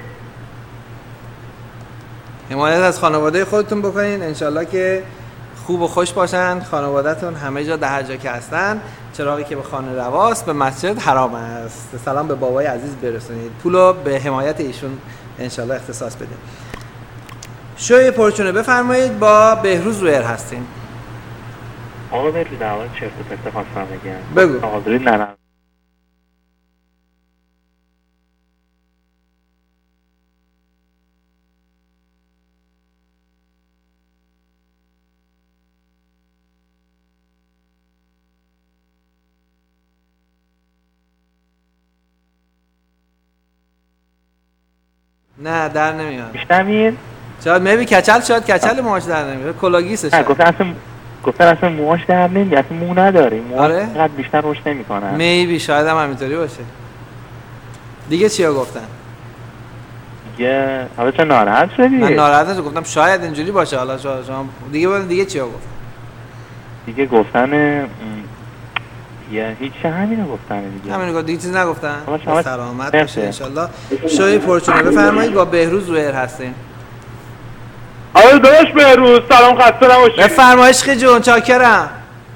حمایت از خانواده خودتون بکنین، انشالله که خوب و خوش باشن خانواده‌تون همه جا، در هر جا که هستن. چراغی که به خانه رواست به مسجد حرام است. سلام به بابای عزیز برسونید، پولو به حمایت ایشون انشالله اختصاص بدیم. شوی پرچونه بفرمایید، با بهروز رویر هستیم. آقا بهروز در حال چرت و پرت خواستم بگم. بگو. آقا دارید نه نه نه در نمیاد. میشنوید؟ شاید میبی کچل شاید کچل موهاش در نمیاد، کلاگیسه. نه گفتن اصلا گفتن اصلا موهاش در نمیاد، اصلا مو نداره، موهاش آره؟ قد بیشتر رشد نمیکنه. میبی شاید هم همینطوری باشه. دیگه چیا گفتن؟ دیگه حالا چه ناراحت شدی؟ من ناراحت نشدم، گفتم شاید اینجوری باشه. حالا شما دیگه بودن دیگه چیا گفتن؟ دیگه گفتن یا هیچ همینو گفتن دیگه. همینو گفت، دیگه چیز نگفتن. شما سلامت باشه ان شاء الله. شوی پرچونه بفرمایید، با بهروز رویر هستین. آره داداش بهروز، سلام خسته نباشی. بفرمایید عشق جون، چاکرم.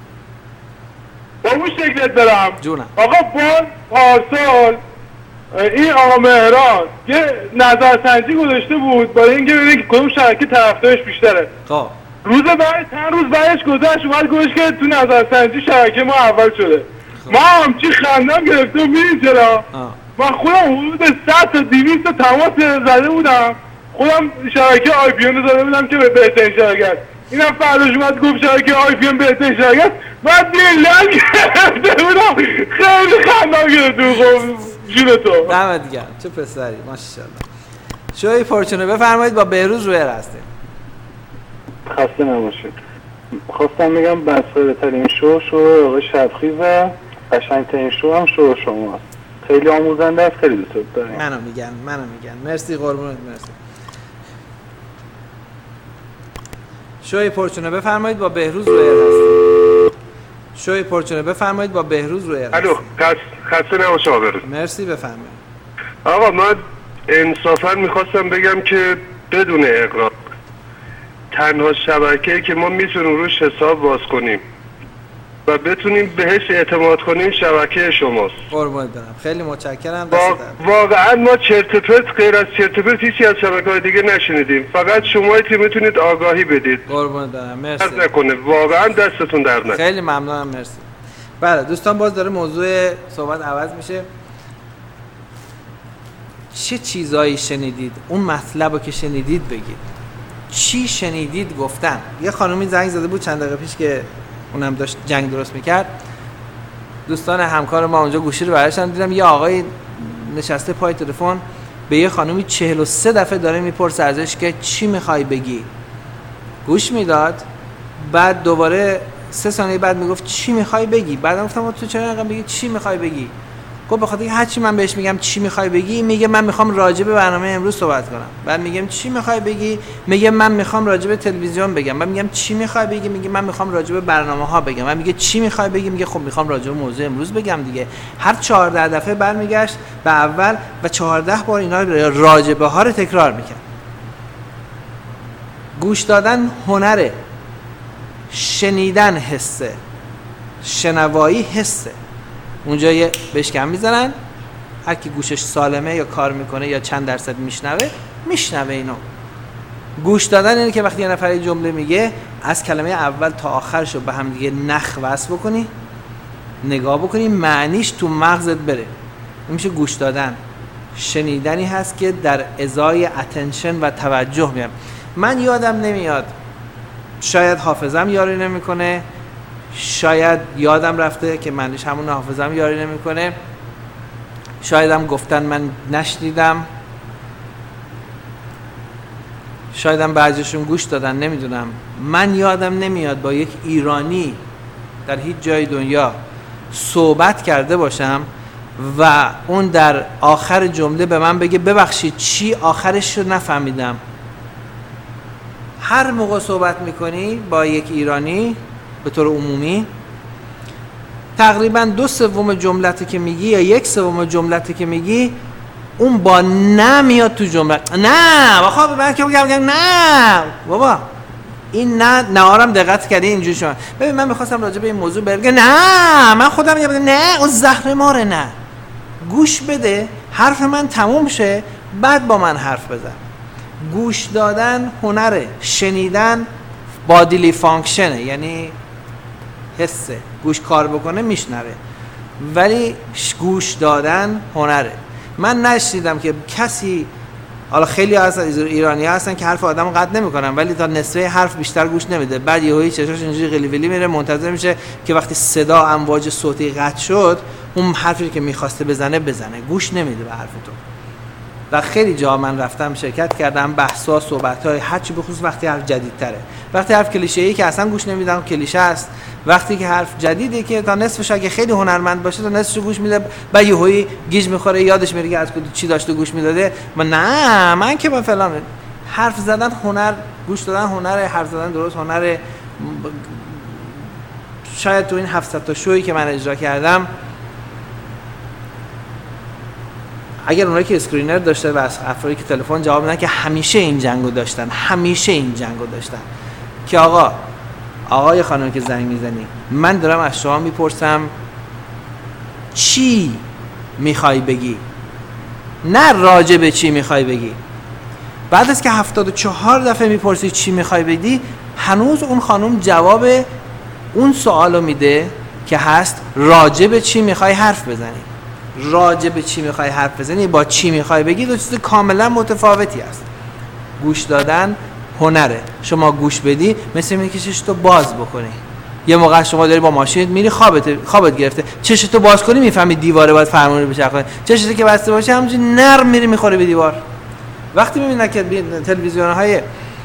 با اون شکلت برم جونم. آقا بار پارسال این آقا مهران یه نظرسنجی گذاشته بود برای اینکه ببینه که کدوم شبکه طرفدارش بیشتره. خب روز بعد چند روز بعدش گذشت اومد گوش که تو نظرسنجی شبکه ما اول شده. ما همچی خندم گرفته و میرین چرا؟ من خودم حدود صد تا دویست تا تماس زده بودم، خودم شبکه آی پی ام زده بودم که به بهترین شبکه. اینم فرداش اومد گفت شبکه آی پی ام بهترین شبکه، من دیلن گرفته بودم، خیلی خندم گرفته خب جون تو. دمت گرم، چه پسری ماشاءالله. شوی پرچونه بفرمایید، با بهروز رویر هستیم. خسته نباشید. خواستم بگم بسیار ترین شو شو آقای شبخی و قشنگترین شو هم شو شماست. خیلی آموزنده است، خیلی دوست دارم. منو میگن منو میگن مرسی قربونت. مرسی. شوی پرچونه بفرمایید، با بهروز رویر هستیم. شوی پرچونه بفرمایید، با بهروز رویر هستیم. الو خسته نباشه آقا بهروز. مرسی بفرمایید. آقا من انصافا میخواستم بگم که بدون اغراق تنها شبکه‌ای که ما میتونیم روش حساب باز کنیم و بتونیم بهش اعتماد کنیم شبکه شماست. قربونت برم، خیلی متشکرم. وا... واقعا ما چرت و پرت غیر از چرت و پرت هیچی از شبکه‌های دیگه نشنیدیم، فقط شمایی که میتونید آگاهی بدید. قربونت برم، مرسی. درد نکنه، واقعا دستتون درد نکنه. خیلی ممنونم، مرسی. بله دوستان، باز داره موضوع صحبت عوض میشه. چه چیزایی شنیدید؟ اون مطلبو که شنیدید بگید. چی شنیدید گفتن؟ یه خانومی زنگ زده بود چند دقیقه پیش که اونم داشت جنگ درست میکرد. دوستان همکار ما اونجا گوشی رو برداشتن، دیدم یه آقای نشسته پای تلفن به یه خانومی چهل و سه دفعه داره میپرسه ازش که چی میخوای بگی. گوش میداد، بعد دوباره سه ثانیه بعد میگفت چی میخوای بگی. بعدم گفتم تو چرا اینقدر میگی چی میخوای بگی؟ گفت بخاطر اینکه هر چی من بهش میگم چی میخوای بگی، میگه من میخوام راجع به برنامه امروز صحبت کنم. بعد میگم چی میخوای بگی، میگه من میخوام راجع به تلویزیون بگم. بعد میگم چی میخوای بگی، میگه من میخوام راجع به برنامه‌ها بگم. بعد میگه چی میخوای بگی، میگه خب میخوام راجع به موضوع امروز بگم دیگه. هر چهارده دفعه برمیگشت به اول و چهارده بار اینا راجع به ها رو تکرار میکرد. گوش دادن هنره، شنیدن حسه، شنوایی حسه. اونجا یه بشکم میزنن، هر کی گوشش سالمه یا کار میکنه یا چند درصد میشنوه میشنوه اینو. گوش دادن اینه که وقتی یه نفر جمله میگه از کلمه اول تا آخرش رو به هم دیگه نخ وصل بکنی، نگاه بکنی، معنیش تو مغزت بره. این میشه گوش دادن. شنیدنی هست که در ازای اتنشن و توجه میام. من یادم نمیاد، شاید حافظم یاری نمیکنه، شاید یادم رفته که معنیش همون حافظم یاری نمیکنه، شایدم گفتن من نشنیدم، شایدم بعضیشون گوش دادن، نمیدونم. من یادم نمیاد با یک ایرانی در هیچ جای دنیا صحبت کرده باشم و اون در آخر جمله به من بگه ببخشید چی آخرش رو نفهمیدم. هر موقع صحبت میکنی با یک ایرانی به طور عمومی، تقریبا دو سوم جملتی که میگی یا یک سوم جملتی که میگی اون با نه میاد تو جمله. نه بخواه من که بگم نه بابا این نه نهارم دقت کردی اینجوری شما. ببین من میخواستم راجع به این موضوع بگم، نه من خودم میگم نه اون زهر ماره. نه گوش بده حرف من تموم شه بعد با من حرف بزن. گوش دادن هنره، شنیدن بادیلی فانکشنه، یعنی حسه، گوش کار بکنه میشنوه، ولی گوش دادن هنره. من نشنیدم که کسی، حالا خیلی هستن ایرانی هستن که حرف آدمو قطع نمیکنن ولی تا نصفه حرف بیشتر گوش نمیده، بعد یهویی چشاش اینجوری قلی ولی میره، منتظر میشه که وقتی صدا امواج صوتی قطع شد اون حرفی که میخواسته بزنه بزنه، گوش نمیده به حرف تو. و خیلی جا من رفتم شرکت کردم، بحث‌ها، صحبت‌های، هر چی بخصوص وقتی حرف جدیدتره، وقتی حرف کلیشه‌ای که اصلا گوش نمیدم کلیشه است، وقتی که حرف جدیدی که تا نصفش اگه خیلی هنرمند باشه تا نصفش گوش میده، بعد یهویی گیج میخوره یادش میره که از کدوم چی داشته گوش میداده. من نه من که با فلان. حرف زدن هنر، گوش دادن هنر، حرف زدن درست هنر. شاید تو این هفتصد تا شویی که من اجرا کردم اگر اونایی که اسکرینر داشته و افرادی که تلفن جواب میدن که همیشه این جنگو داشتن، همیشه این جنگو داشتن که آقا آقای خانم که زنگ میزنی من دارم از شما میپرسم چی میخوای بگی، نه راجع به چی میخوای بگی. بعد از که هفتاد و چهار دفعه میپرسی چی میخوای بگی، هنوز اون خانم جواب اون سوالو میده که هست راجع به چی میخوای حرف بزنی. راجع به چی میخوای حرف بزنی با چی میخوای بگی دو چیز کاملا متفاوتی است. گوش دادن هنره. شما گوش بدی مثل اینه که چشتو باز بکنی. یه موقع شما داری با ماشینت میری خوابت خوابت گرفته، چشتو باز کنی میفهمی دیواره باید فرمون رو بچرخونی، چشتو که بسته باشه همونجوری نرم میری میخوره به دیوار. وقتی میبینن که تلویزیون‌های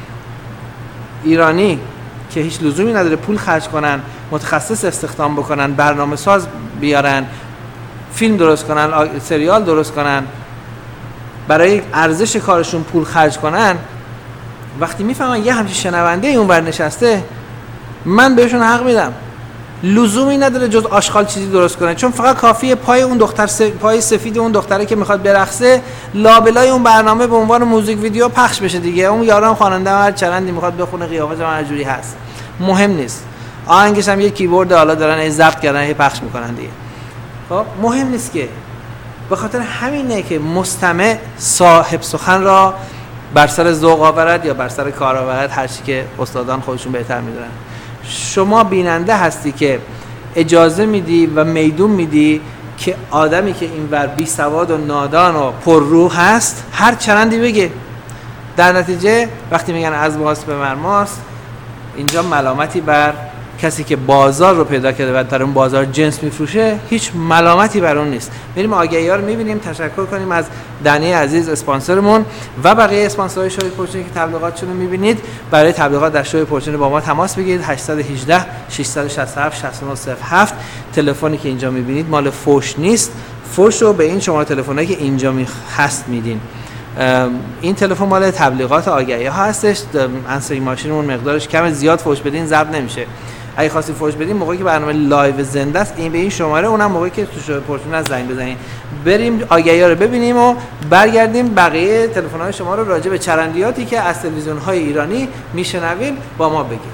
ایرانی که هیچ لزومی نداره پول خرج کنن، متخصص استخدام بکنن، برنامه ساز بیارن، فیلم درست کنن، سریال درست کنن، برای ارزش کارشون پول خرج کنن، وقتی میفهمن یه همچین شنونده اون ور نشسته، من بهشون حق میدم. لزومی نداره جز آشغال چیزی درست کنه، چون فقط کافیه پای اون دختر س... پای سفید اون دختره که میخواد برقصه لابلای اون برنامه به عنوان موزیک ویدیو پخش بشه دیگه. اون یاران خواننده هر چرندی میخواد بخونه قیافش هر جوری هست، مهم نیست. آهنگش هم یه کیبورد حالا دارن ای ضبط کردن ای پخش میکنن دیگه. خب مهم نیست که. به خاطر همینه که مستمع صاحب سخن را بر سر ذوق آورد یا بر سر کار آورد، هر چی که استادان خودشون بهتر میدونن. شما بیننده هستی که اجازه میدی و میدون میدی که آدمی که اینور بی سواد و نادان و پر روح هست هر چرندی بگه. در نتیجه وقتی میگن از ماست به مرماست، اینجا ملامتی بر کسی که بازار رو پیدا کرده و در اون بازار جنس میفروشه هیچ ملامتی بر اون نیست. بریم آگهی‌ها رو میبینیم. تشکر کنیم از دنی عزیز اسپانسرمون و بقیه اسپانسرهای شوی پرچین که تبلیغاتشون رو میبینید. برای تبلیغات در شوی پرچین با ما تماس بگیرید. هشت یک هشت شش شش هفت شش نه صفر هفت. تلفنی که اینجا میبینید مال فوش نیست. فوش رو به این شماره تلفنی که اینجا می هست میدین. این تلفن مال تبلیغات آگهی ها هستش. انسری ماشینمون مقدارش کم، زیاد فوش بدین ضبط نمیشه. اگه خواستید فوش بدین موقعی که برنامه لایو زنده است این به این شماره، اونم موقعی که تو شو پرچون از زنگ بزنین. بریم آگهی‌ها رو ببینیم و برگردیم بقیه تلفن‌های شما رو راجع به چرندیاتی که از تلویزیون‌های ایرانی میشنوید با ما بگید.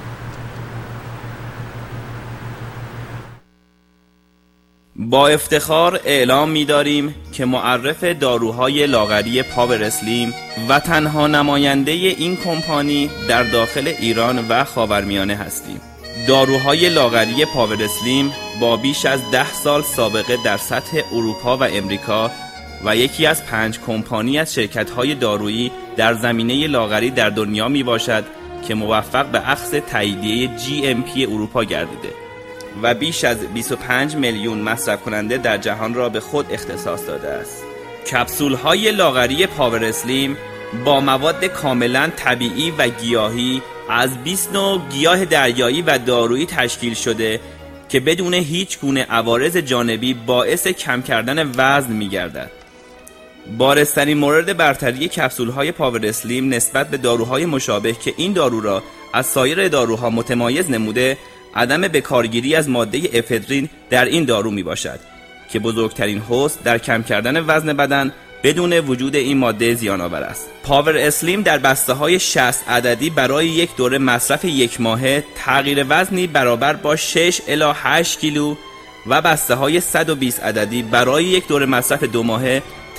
با افتخار اعلام می‌داریم که معرف داروهای لاغری پاور اسلیم و تنها نماینده این کمپانی در داخل ایران و خاورمیانه هستیم. داروهای لاغری پاور اسلیم با بیش از ده سال سابقه در سطح اروپا و امریکا و یکی از پنج کمپانی از شرکت‌های دارویی در زمینه لاغری در دنیا می باشد که موفق به اخذ تاییدیه جی ام پی اروپا گردیده و بیش از بیست و پنج میلیون مصرف کننده در جهان را به خود اختصاص داده است. کپسول‌های لاغری پاور اسلیم با مواد کاملا طبیعی و گیاهی از بیست نوع گیاه دریایی و دارویی تشکیل شده که بدون هیچ گونه عوارض جانبی باعث کم کردن وزن می‌گردد. بارزترین مورد برتری کپسول‌های پاور اسلیم نسبت به داروهای مشابه که این دارو را از سایر داروها متمایز نموده، عدم بکارگیری از ماده افدرین در این دارو می باشد که بزرگترین حوض در کم کردن وزن بدن بدون وجود این ماده زیان آور است. پاور اسلیم در بسته های شصت عددی برای یک دوره مصرف یک ماهه تغییر وزنی برابر با شش الی هشت کیلو و بسته های صد و بیست عددی برای یک دوره مصرف دو ماهه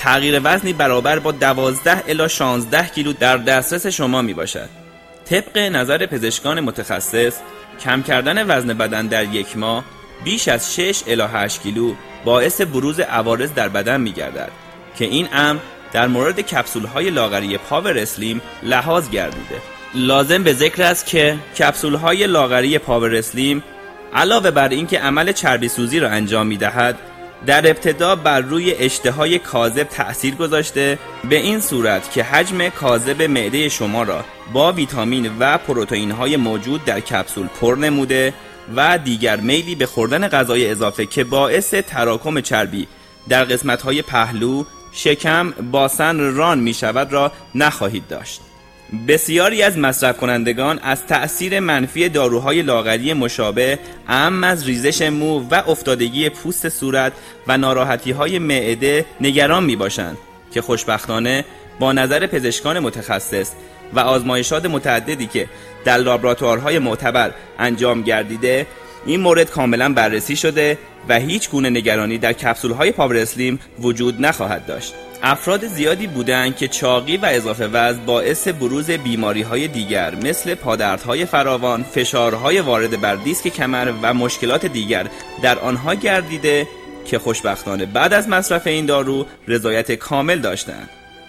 تغییر وزنی برابر با دوازده الی شانزده کیلو در دسترس شما می باشد. طبق نظر پزشکان متخصص، کم کردن وزن بدن در یک ماه بیش از شش الی هشت کیلو باعث بروز عوارض در بدن می گردد که این امر در مورد کپسول‌های لاغری پاور اسلیم لحاظ گردیده. لازم به ذکر است که کپسول‌های لاغری پاور اسلیم علاوه بر اینکه عمل چربی سوزی را انجام می‌دهد، در ابتدا بر روی اشتهای کاذب تأثیر گذاشته، به این صورت که حجم کاذب معده شما را با ویتامین و پروتئین‌های موجود در کپسول پر نموده و دیگر میلی به خوردن غذای اضافه که باعث تراکم چربی در قسمت‌های پهلو، شکم، باسن، ران می شود را نخواهید داشت. بسیاری از مصرف کنندگان از تأثیر منفی داروهای لاغری مشابه اعم از ریزش مو و افتادگی پوست صورت و ناراحتی‌های معده نگران می باشند که خوشبختانه با نظر پزشکان متخصص و آزمایشات متعددی که در لابراتوارهای معتبر انجام گردیده، این مورد کاملا بررسی شده و هیچ گونه نگرانی در کپسول‌های پاور اسلیم وجود نخواهد داشت. افراد زیادی بودند که چاقی و اضافه وزن باعث بروز بیماری‌های دیگر مثل پادردهای فراوان، فشارهای وارد بر دیسک کمر و مشکلات دیگر در آنها گردیده که خوشبختانه بعد از مصرف این دارو رضایت کامل داشتند.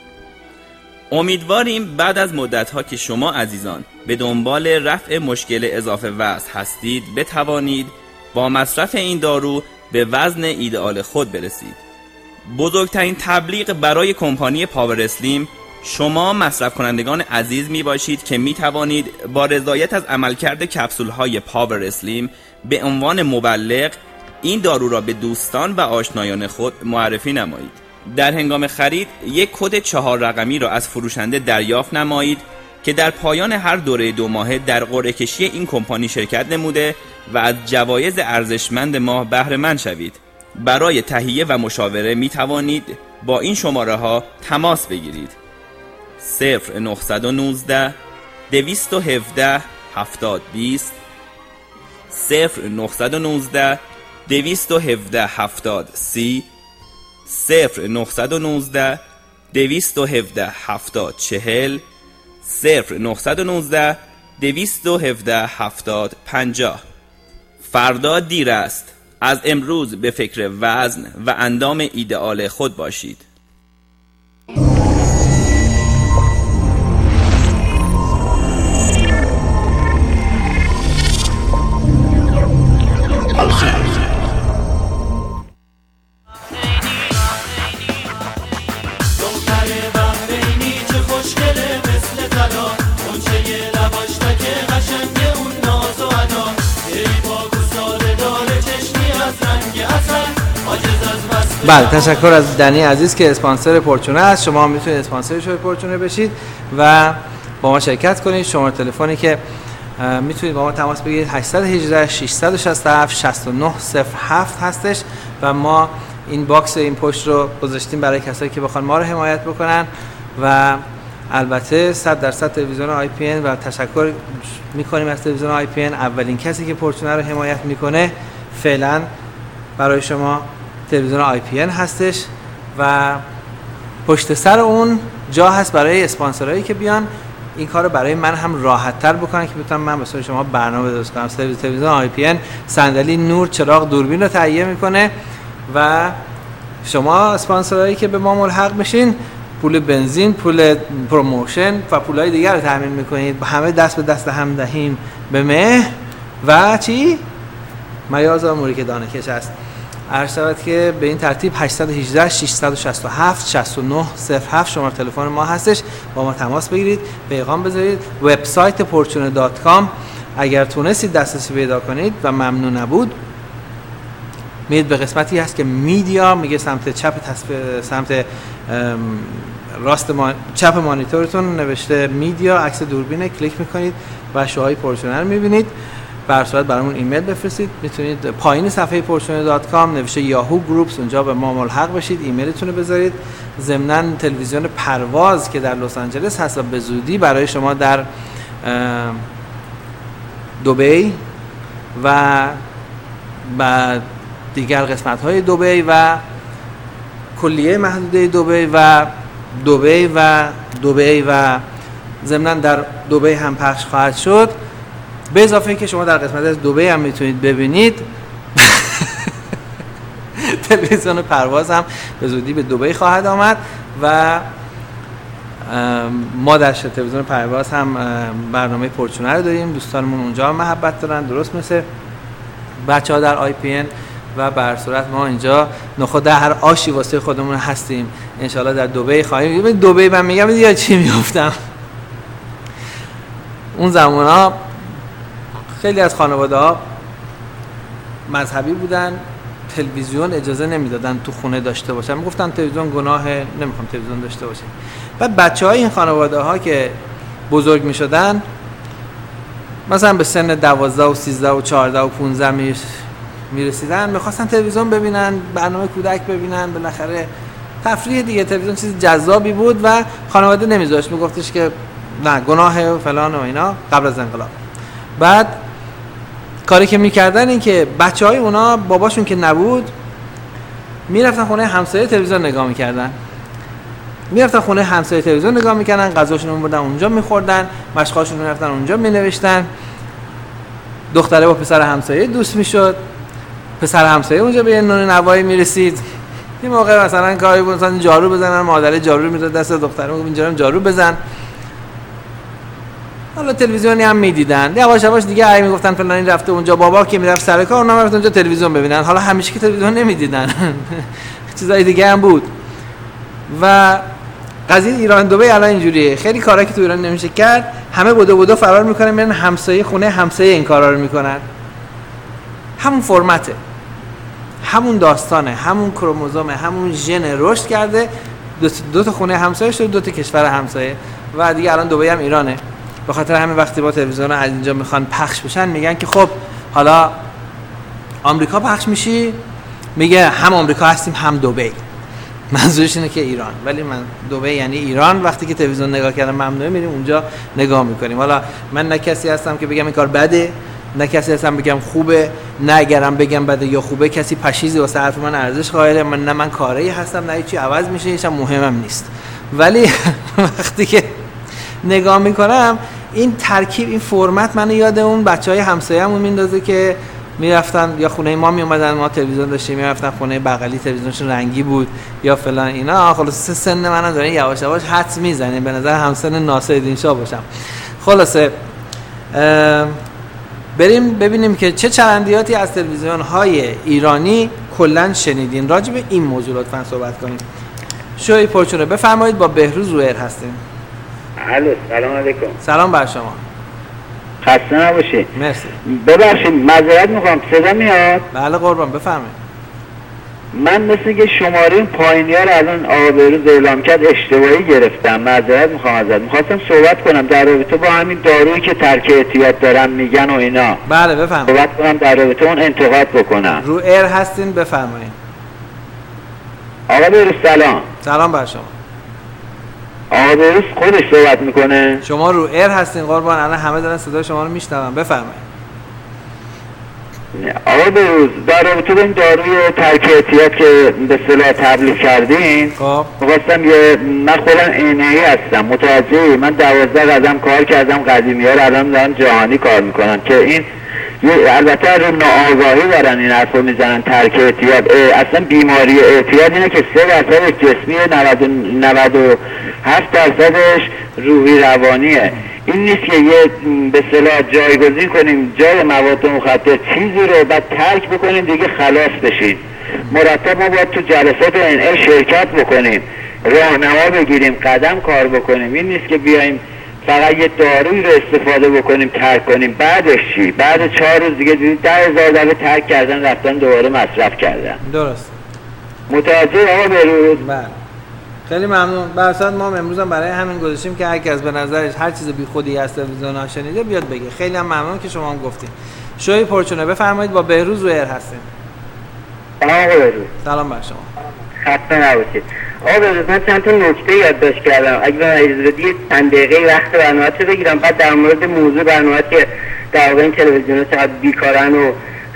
امیدواریم بعد از مدت‌ها که شما عزیزان به دنبال رفع مشکل اضافه وزن هستید بتوانید با مصرف این دارو به وزن ایدئال خود برسید. بزرگترین تبلیغ برای کمپانی پاور اسلیم شما مصرف کنندگان عزیز می باشید که می توانید با رضایت از عملکرد کپسول های پاور اسلیم به عنوان مبلغ این دارو را به دوستان و آشنایان خود معرفی نمایید. در هنگام خرید یک کد چهار رقمی را از فروشنده دریافت نمایید که در پایان هر دوره دو ماهه در قرعه کشی این کمپانی شرکت نموده و از جوایز ارزشمند ماه بهره مند شوید. برای تهیه و مشاوره می توانید با این شماره ها تماس بگیرید: صفر نه یک نه دویست و هفده هفتاد بیست، صفر نه یک نه دویست و هفده هفتاد سی، صفر نه یک نه دویست و هفده هفتاد چهل، صفر نه یک نه دویست و هفده هفتاد پنجاه. فردا دیر است. از امروز به فکر وزن و اندام ایدئال خود باشید. بله، تشکر از دنی عزیز که اسپانسر پورچونه است. شما هم میتونید اسپانسر شوی پورچونه بشید و با ما شرکت کنید. شماره تلفنی که میتونید با ما تماس بگیرید هشت یک هشت شش شش هفت شش نه صفر هفت هستش و ما این باکس این پشت رو گذاشتیم برای کسایی که بخوان ما رو حمایت بکنن و البته صد درصد تلویزیون آی پی ان و تشکر میکنیم از تلویزیون آی پی ان. اولین کسی که پورچونه رو حمایت میکنه فعلا برای شما تلویزیون آی پی ان هستش و پشت سر اون جا هست برای اسپانسرایی که بیان این کارو برای من هم راحت تر بکنن که بتونم من واسه شما برنامه درست کنم. تلویزیون آی پی ان صندلی، نور، چراغ، دوربین رو تهیه میکنه و شما اسپانسرایی که به ما ملحق میشین پول بنزین، پول پروموشن و پولای دیگر رو تامین میکنید. با همه دست به دست هم دهیم به مهر و چی؟ میاز اموری که دانه کش است. عرض شود که به این ترتیب هشت یک هشت شش شش هفت شش نه صفر هفت شماره تلفن ما هستش. با ما تماس بگیرید، پیغام بذارید. وبسایت پورچونه دات کام اگر تونستید دسترسی پیدا کنید و ممنون نبود، میرید به قسمتی هست که میدیا، میگه سمت چپ تصویر، سمت راست ما... چپ مانیتورتون نوشته میدیا، عکس دوربینه، کلیک میکنید و شوهای پورچونه رو میبینید. بر صورت برامون ایمیل بفرستید. میتونید پایین صفحه پورچونه دات کام نوشته یاهو گروپس، اونجا به ما ملحق بشید، ایمیلتون رو بذارید. ضمناً تلویزیون پرواز که در لس آنجلس هست و به زودی برای شما در دبی و بعد دیگر قسمت‌های دبی و کلیه محدوده دبی و دبی و دبی و ضمناً در دبی هم پخش خواهد شد. به اضافه اینکه شما در قسمت از دبی هم میتونید ببینید تلویزیون پرواز هم به زودی به دبی خواهد آمد و ما در تلویزیون پرواز هم برنامه پرچونه رو داریم. دوستانمون اونجا محبت دارن، درست مثل بچه ها در آی پی ان و بر صورت ما اینجا نخود در هر آشی واسه خودمون هستیم. انشالله در دبی خواهیم. دبی من میگم یا چی میگفتم اون زمان ها خیلی از خانواده ها مذهبی بودن، تلویزیون اجازه نمیدادن تو خونه داشته باشن، میگفتن تلویزیون گناه، نمیخوام تلویزیون داشته باشه. بعد بچه های این خانواده ها که بزرگ میشدن مثلا به سن دوازده و سیزده و چهارده و پونزده میرسیدن، میخواستن تلویزیون ببینن، برنامه کودک ببینن، بالاخره تفریح دیگه. تلویزیون چیز جذابی بود و خانواده نمیذاشت، میگفتش که نه گناه و فلان و اینا قبل از انقلاب. بعد کاری که میکردن این که بچه های اونا باباشون که نبود میرفتن خونه همسایه تلویزیون نگاه میکردن میرفتن خونه همسایه تلویزیون نگاه میکردن غذاشون رو میبردن اونجا میخوردن، مشقاشون رو میرفتن اونجا مینوشتن، دختره با پسر همسایه دوست میشد، پسر همسایه اونجا به یه نون نوایی میرسید. یه موقع مثلا کاری بود مثلا جارو بزنن، مادر جارو میداد دست دختره، میگفت اینجا جارو بزن. حالا تلویزیونی هم میدیدن، یواش یواش دیگه ای میگفتن فلانی رفته اونجا، بابا که میرفت سر کار اونم رفت اونجا تلویزیون ببینن. حالا همیشه که تلویزیون نمیدیدن چیزای دیگه هم بود. و قضیه ایران دبی الان اینجوریه، خیلی کارا که تو ایران نمیشه کرد همه بودو بودو فرار میکنن میرن همسایه خونه همسایه این کارا رو میکنن. همون فرمته، همون داستانه، همون کروموزومه، همون ژن رشد کرده، دو, دو تا خونه همسایه شد، دو تا کشور همسایه و دیگه الان دبی هم ایرانه. به خاطر همین وقتی با تلویزیون از اینجا میخوان پخش بشن میگن که خب حالا آمریکا پخش میشی، میگه هم آمریکا هستیم هم دبی. منظورش اینه که ایران، ولی من دبی یعنی ایران. وقتی که تلویزیون نگاه کردم ممنوعه میریم اونجا نگاه میکنیم. حالا من نه کسی هستم که بگم این کار بده، نه کسی هستم بگم خوبه، نه اگرم بگم بده یا خوبه کسی پشیزی واسه حرف من ارزش قائله. من نه من کاری هستم نه چی عوض میشه، هیچ هم مهمم نیست. ولی وقتی که نگاه میکنم این ترکیب، این فرمت منو یاد اون بچهای همسایه‌مون میندازه که میرفتن یا خونه ما میومدن، ما تلویزیون داشتیم، میرفتن خونه بغلی تلویزیونشون رنگی بود یا فلان اینا. خلاصه سن منم داره یواش یواش حدس میزنه، به نظر همسن ناصرالدین شاه باشم. خلاصه بریم ببینیم که چه چرندیاتی از تلویزیون‌های ایرانی کلاً شنیدین. راجع به این موضوع لطفاً صحبت کنیم. شوی پرچونه بفرمایید، با بهروز رویر هستیم. الو سلام علیکم. سلام بر شما. خسته نباشید. مرسی. ببخشید معذرت میخوام، صدا میاد؟ بله قربان بفرمایید. من مثل که شماره پایینی ها رو الان آقا بهروز اعلام کرد اشتباهی گرفتم، معذرت میخوام ازت. میخواستم صحبت کنم در رابطه با همین دارویی که ترک اعتیاد دارن میگن و اینا. بله بفرمایید. صحبت کنم در رابطه اون انتقاد بکنم. رو ایر هستین بفرمایید. آقا بهروز سلام. سلام بر شما. آقا بهروز خودش صحبت میکنه؟ شما رو ایر هستین قربان، الان همه دارن صدای شما رو میشنون، بفرمایید. آقا بهروز در رابطه با این داروی ترک اعتیاد که به اصطلاح تبلیغ کردین، خب می‌خواستم یه، من خودم عینه‌ای هستم، متوجهی؟ من دوازده قدم کار کردم، قدیمی‌ها رو الان دارن جهانی کار میکنن که این البته رو ناآگاهی دارن این حرفو میزنن ترک اعتیاد. اصلا بیماری اعتیاد اینه که سه درصد جسمی، نود و هفت درصدش روحی روانیه. این نیست که یه به اصطلاح جایگزین کنیم جای مواد مخدر چیزی رو بعد ترک بکنیم دیگه خلاص بشید. مرتب ما باید تو جلسات ان ای شرکت بکنیم، راهنما بگیریم، قدم کار بکنیم. این نیست که بیایم فقط یه دارویی رو استفاده بکنیم ترک کنیم. بعدش چی؟ بعد چهار روز دیگه دیدید ده هزار دفعه ترک کردن رفتن دوباره مصرف کردن. درست. متوجه آقا بهروز؟ بله. خیلی ممنون. به اصل ما امروز هم برای همین گذاشتیم که هر کس به نظرش هر چیز بی خودی از تلویزیون ها شنیده بیاد بگه. خیلی هم ممنون که شما هم گفتین. شوی پرچونه بفرمایید، با بهروز رویر هستیم. آقا بهروز. سلام بر شما. خسته نباشید. آقا بهروز من چند تا نکته یادداشت کردم، اگه به من اجازه بدید چند دقیقه وقت برنامه‌تو بگیرم، بعد در مورد موضوع برنامه که در واقع این تلویزیون‌ها چقدر بیکارن و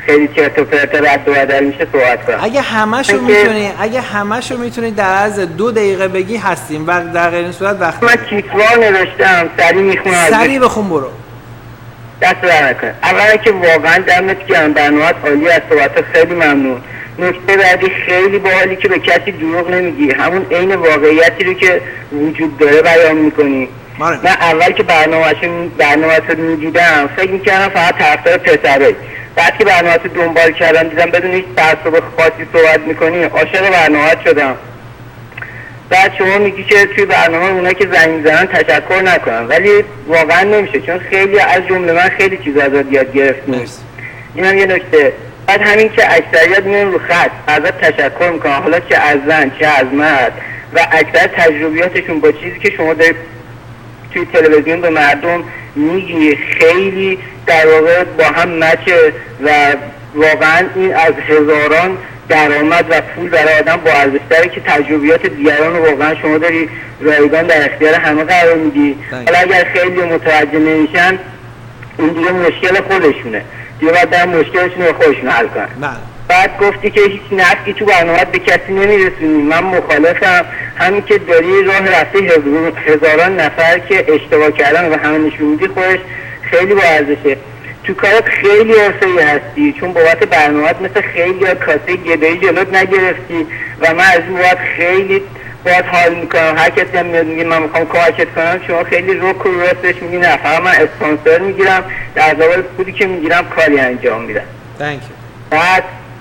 خیلی چرت و پرت رد و بدل میشه صحبت کنم. اگه همه‌شو میتونی اگه همه‌شو میتونی در عرض دو دقیقه بگی هستیم و در غیر این صورت وقت من کیسوار نوشتم سریع میخونم. سریع بخون برو. دست در نکن. اولا که واقعا دمت گرم، برنامه‌ات عالی است، صحبت خیلی ممنون. نکته بعدی خیلی باحالی که به کسی دروغ نمیگی، همون عین واقعیتی رو که وجود داره بیان میکنی. من اول که برنامه‌شو برنامه‌تو میدیدم فکر میکردم فقط طرفدار پسره، بعد که برنامه‌تو دنبال کردم دیدم بدون هیچ تعصب خاصی صحبت میکنی، عاشق برنامه‌ات شدم. بعد شما میگی که توی برنامه اونا که زنگ میزنن تشکر نکنن، ولی واقعا نمیشه، چون خیلی از جمله من خیلی چیزا ازت یاد گرفتم. اینم یه نکته. بعد همین که اکثریت میان رو خط ازت تشکر میکنن، حالا چه از زن چه از مرد، و اکثر تجربیاتشون با چیزی که شما دارید توی تلویزیون به مردم میگی خیلی در واقع با هم مچه و واقعا این از هزاران درآمد و پول برای آدم با ارزش‌تره که تجربیات دیگران رو واقعا شما داری رایگان در اختیار همه قرار میدی. حالا اگر خیلی متوجه نمیشن این دیگه مشکل خودشونه، دیگه باید در مشکلشون رو خودشون حل کنن. بعد گفتی که هیچ نفعی تو برنامه‌ات به کسی نمیرسونی، من مخالفم. همین که داری راه رفته هزاران نفر که اشتباه کردن و همه نشون میدی خودش خیلی با ارزشه. تو کارت خیلی حرفه‌ای هستی، چون بابت برنامه‌ات مثل خیلی ها کاسه گدایی جلوت نگرفتی و من از این بابت خیلی باید حال میکنم. هر کسی هم میاد میگه من میخوام کمکت کنم، شما خیلی روک و راستش میگی نه فقط من اسپانسر میگیرم، در مقابل پولی که میگیرم کاری انجام میدم. Thank you. بعد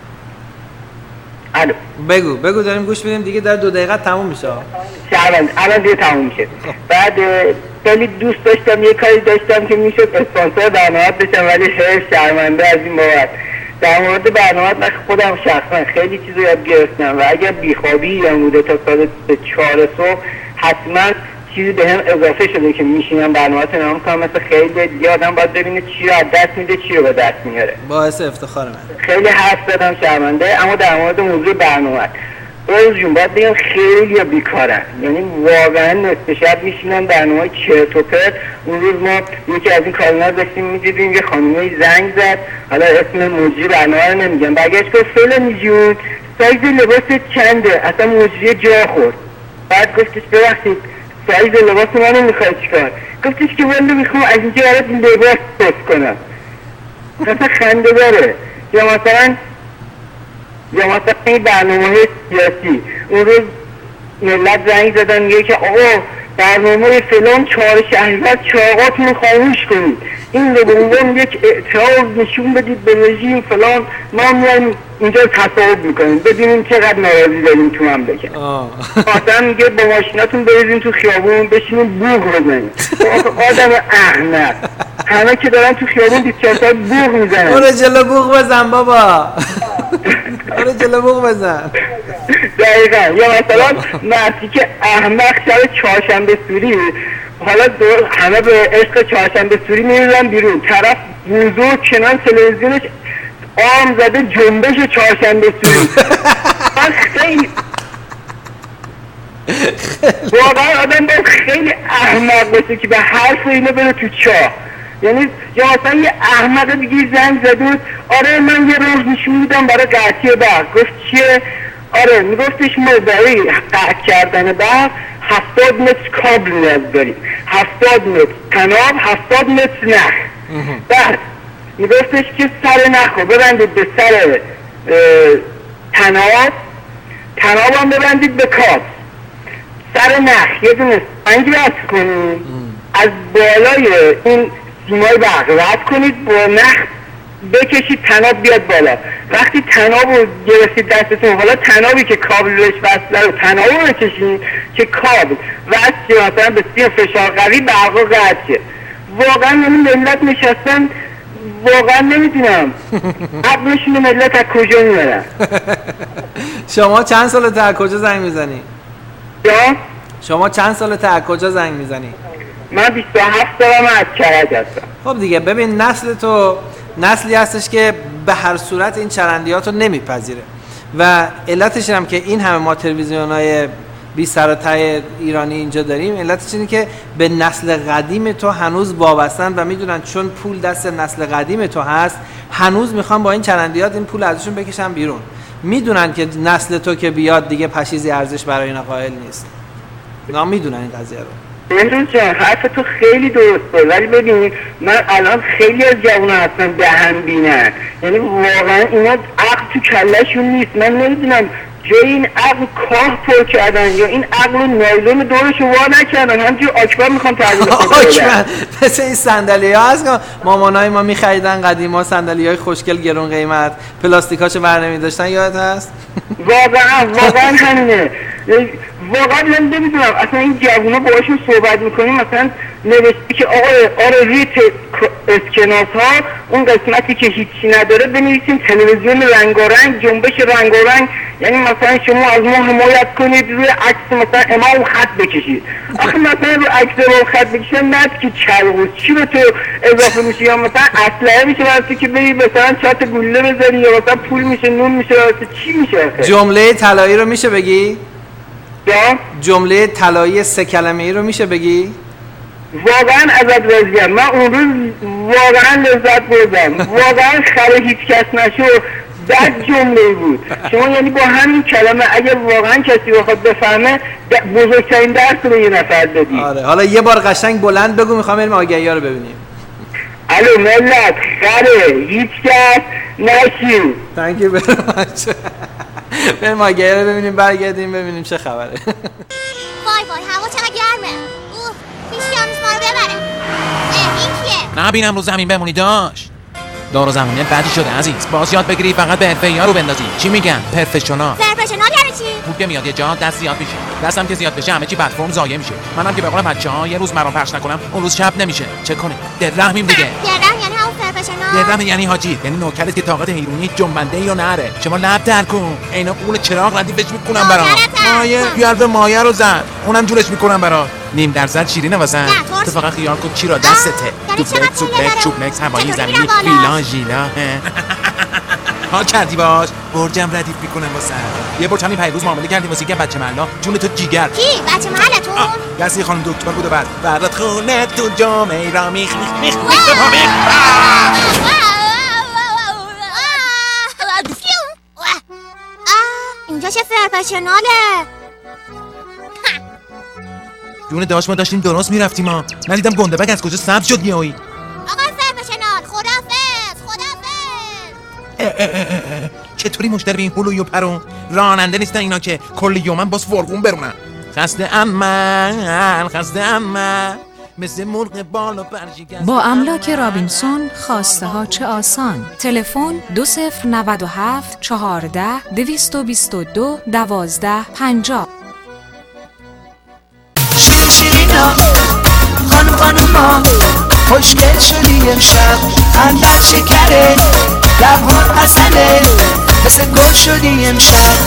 الو بگو بگو داریم گوش میدیم دیگه، در دو دقیقه تموم میشه. الان الان دیگه تموم میشه. بعد خیلی دوست داشتم یه کاری داشتم که میشد اسپانسر برنامه بشم، ولی خیلی شرمنده از این بابت. در مورد برنامه من خودم شخصا خیلی چیزو یاد گرفتم و اگر بیخوابی یا بوده تا ساعت چهار صبح حتما چیزی به هم اضافه شده که میشینم برنامه رو نام کنم. مثل خیلی دیگه آدم باید ببینه چی رو از دست میده چی رو به دست میاره. باعث افتخار من. خیلی حرف زدم شرمنده، اما در مورد موضوع برنامه روز جون باید بگم خیلی بیکارن، یعنی واقعا نصف شب میشینن برنامه چرت و پرت. اون روز ما یکی از این کارنا داشتیم میدیدیم یه خانومی زنگ زد، حالا اسم مجری برنامه رو نمیگم، برگشت گفت فلانی جون سایز لباست چنده، اصلا مجری جا خورد. بعد گفتش ببخشید سایز لباس منو میخوای چیکار؟ گفتش که والا میخوام از اینجا برات لباس پست کنم. اصلا خنده داره. یا مثلا یا مثلا این برنامه سیاسی اون روز ملت زنگ زدن میگه که آقا برنامه فلان چهار شهریور چراغاتون رو خاموش کنید، این رو به عنوان یک اعتراض نشون بدید به رژیم فلان، ما میایم اینجا تصاحب میکنیم ببینیم چقدر ناراضی داریم تو مملکت. مثلا میگه با ماشیناتون بریزین تو خیابون بشینین بوق بزنید. آدم احمق همه که دارن تو خیابون بیست و چهار ساعت بوق میزنن. برو جلو بوق بزن بابا. برو جلو بوق بزن. دقیقا. یا مثلا مرسی که احمق شب چهارشنبه سوری، حالا دور همه به عشق چهارشنبه سوری میریزن بیرون، طرف بزرگ کنان تلویزیونش آم زده جنبش چهارشنبه سوری. خیلی واقعا آدم باید خیلی احمق باشه که به حرف اینو بره تو چاه. یعنی یا مثلا یه احمق دیگه زنگ زده بود آره من یه روز نشون میدم برای قطعی برق. گفت چیه؟ آره میگفتش ما برای قطع کردن برق هفتاد متر کابل نیاز داریم، هفتاد متر تناب، هفتاد متر نخ. بعد میگفتش که سر نخ رو ببندید به سر تناب، تناب هم ببندید به کابل، سر نخ یه دونه سنگ بس کنید، از بالای این سیمای برق رد کنید، با نخ بکشید تناب بیاد بالا. وقتی تناب رو گرفتید دستتون، حالا تنابی که کابل روش وصله رو تناب رو بکشید که کابل وصل مثلا به سیم فشار قوی برق رو قطع شه. واقعا این ملت نشستن واقعا نمیدونم عقلشون ملت از کجا میارن. شما چند سالته از کجا زنگ میزنی؟ یا؟ شما چند سالته از کجا زنگ میزنی؟ من بیست و هفت سالم از کرج هستم. خب دیگه ببین نسل تو نسلی هستش که به هر صورت این چرندیات رو نمیپذیره و علتش هم که این همه ما تلویزیون‌های بی سر و ته ایرانی اینجا داریم، علتش اینه که به نسل قدیم تو هنوز وابستن و میدونن چون پول دست نسل قدیم تو هست، هنوز میخوان با این چرندیات این پول ازشون بکشن بیرون. میدونن که نسل تو که بیاد دیگه پشیزی ارزش برای اینا قائل نیست. اینا میدونن این قضیه رو. بهروز جان حرف تو خیلی درسته، ولی ببین من الان خیلی از جوونا هستن دهن بینن، یعنی واقعا اینا عقل تو کلشون نیست. من نمیدونم جای این عقل کاه پر کردن یا این عقل رو نایلون دورش رو وا نکردن، همجور آکبر میخوان تحویل بدن. آکبر مثل این صندلی ها هست که مامانای ما میخریدن قدیما، صندلی های خوشگل گرون قیمت، پلاستیکاشو برنمی داشتن، یادت هست؟ واقعا واقعا همینه. واقعا من نمیدونم اصلا این جوونا باهاشون صحبت میکنیم مثلا نوشته که آقا آره روی اسکناس ها اون قسمتی که هیچی نداره بنویسیم تلویزیون رنگارنگ، جنبش رنگارنگ، یعنی مثلا شما از ما حمایت کنید روی عکس مثلا امام خط بکشید. آخه مثلا روی عکس امام خط بکشید نه که چلوز چی به تو اضافه میشه، یا مثلا اسلحه میشه واسه که بری مثلا چات گوله بزنی، یا مثلا پول میشه نون میشه واسه چی میشه؟ جمله طلایی رو میشه بگی؟ یا جمله طلایی سه کلمه ای رو میشه بگی؟ واقعا ازت راضیم. من اون روز واقعا لذت بردم. واقعا خره هیچ کس نشو بد جمله بود. شما یعنی با همین کلمه اگر واقعا کسی بخواد بفهمه بزرگترین درس رو به یه نفر دادی. آره حالا یه بار قشنگ بلند بگو، میخوام بریم آگهی ها رو ببینیم. الو ملت خره هیچ کس نشو. Thank you very much. بریم آگهی رو ببینیم، برگردیم ببینیم چه خبره. وای وای هوا چقدر گرمه. اوه هیچ کم نیست ما رو ببره. اه این کیه؟ نبینم رو زمین بمونی داش. دار و زمینه بدی شده عزیز، باز یاد بگیری فقط به حرفه‌ای ها رو بندازی. چی میگن؟ پرفشنال. پرفشنال یعنی چی؟ پول که میاد یه جا دست زیاد میشه، دستم که زیاد بشه همه چی پلتفرم ضایع میشه. منم که به قول بچه‌ها یه روز مرام پخش نکنم اون روز شب نمیشه. چه کنیم؟ دررحمیم دیگه. دررحم یعنی همون پرفشنال. دررحم یعنی حاجی، یعنی نوکرت که طاقت حیرونی جنبنده یا نره. شما لب در کن. اینا پول چراغ ردیفش میکنم برام. مایه بیار به مایه رو زد. اونم جورش میکنم برات. نیم درصد شیرینه واسه. تو فقط خیال کن چی را دستته. دوپلکس، سوپلکس، چوبلکس، هوایی زمینی، ویلا، ژیلا. حال کردی باش؟ برجم ردیف میکنم واسه. یه برج همین پیروز معامله کردیم واسه یه بچه محلا، جون تو جیگر. کی؟ بچه محلتون؟ یاسی خانم دکتر بود و بعد برات خونه تو جامعه را میخ میخ میخ میخ اینجا چه فرپشناله؟ جون داشت ما داشتیم درست میرفتیم ما. ندیدم گنده بگ از کجا سبز شد یهویی. آقا فرپشنال خدافظ خدافظ. چطوری مشتری به این هلوی و پرون؟ راننده نیستن اینا که کل یومن باز فرقون برونن. خسته ام من خسته ام من مثل مرغ بالا برشکسته. با املاک رابینسون خواسته ها چه آسان. تلفن دو صفر نود و هفت چهارده دویست و بیست و دو دوازده پنجاه. شیرین شیرینا خانم خانوما خوشگل شدی امشب، خندت شکره لبهات عسله مثل گل شدی امشب.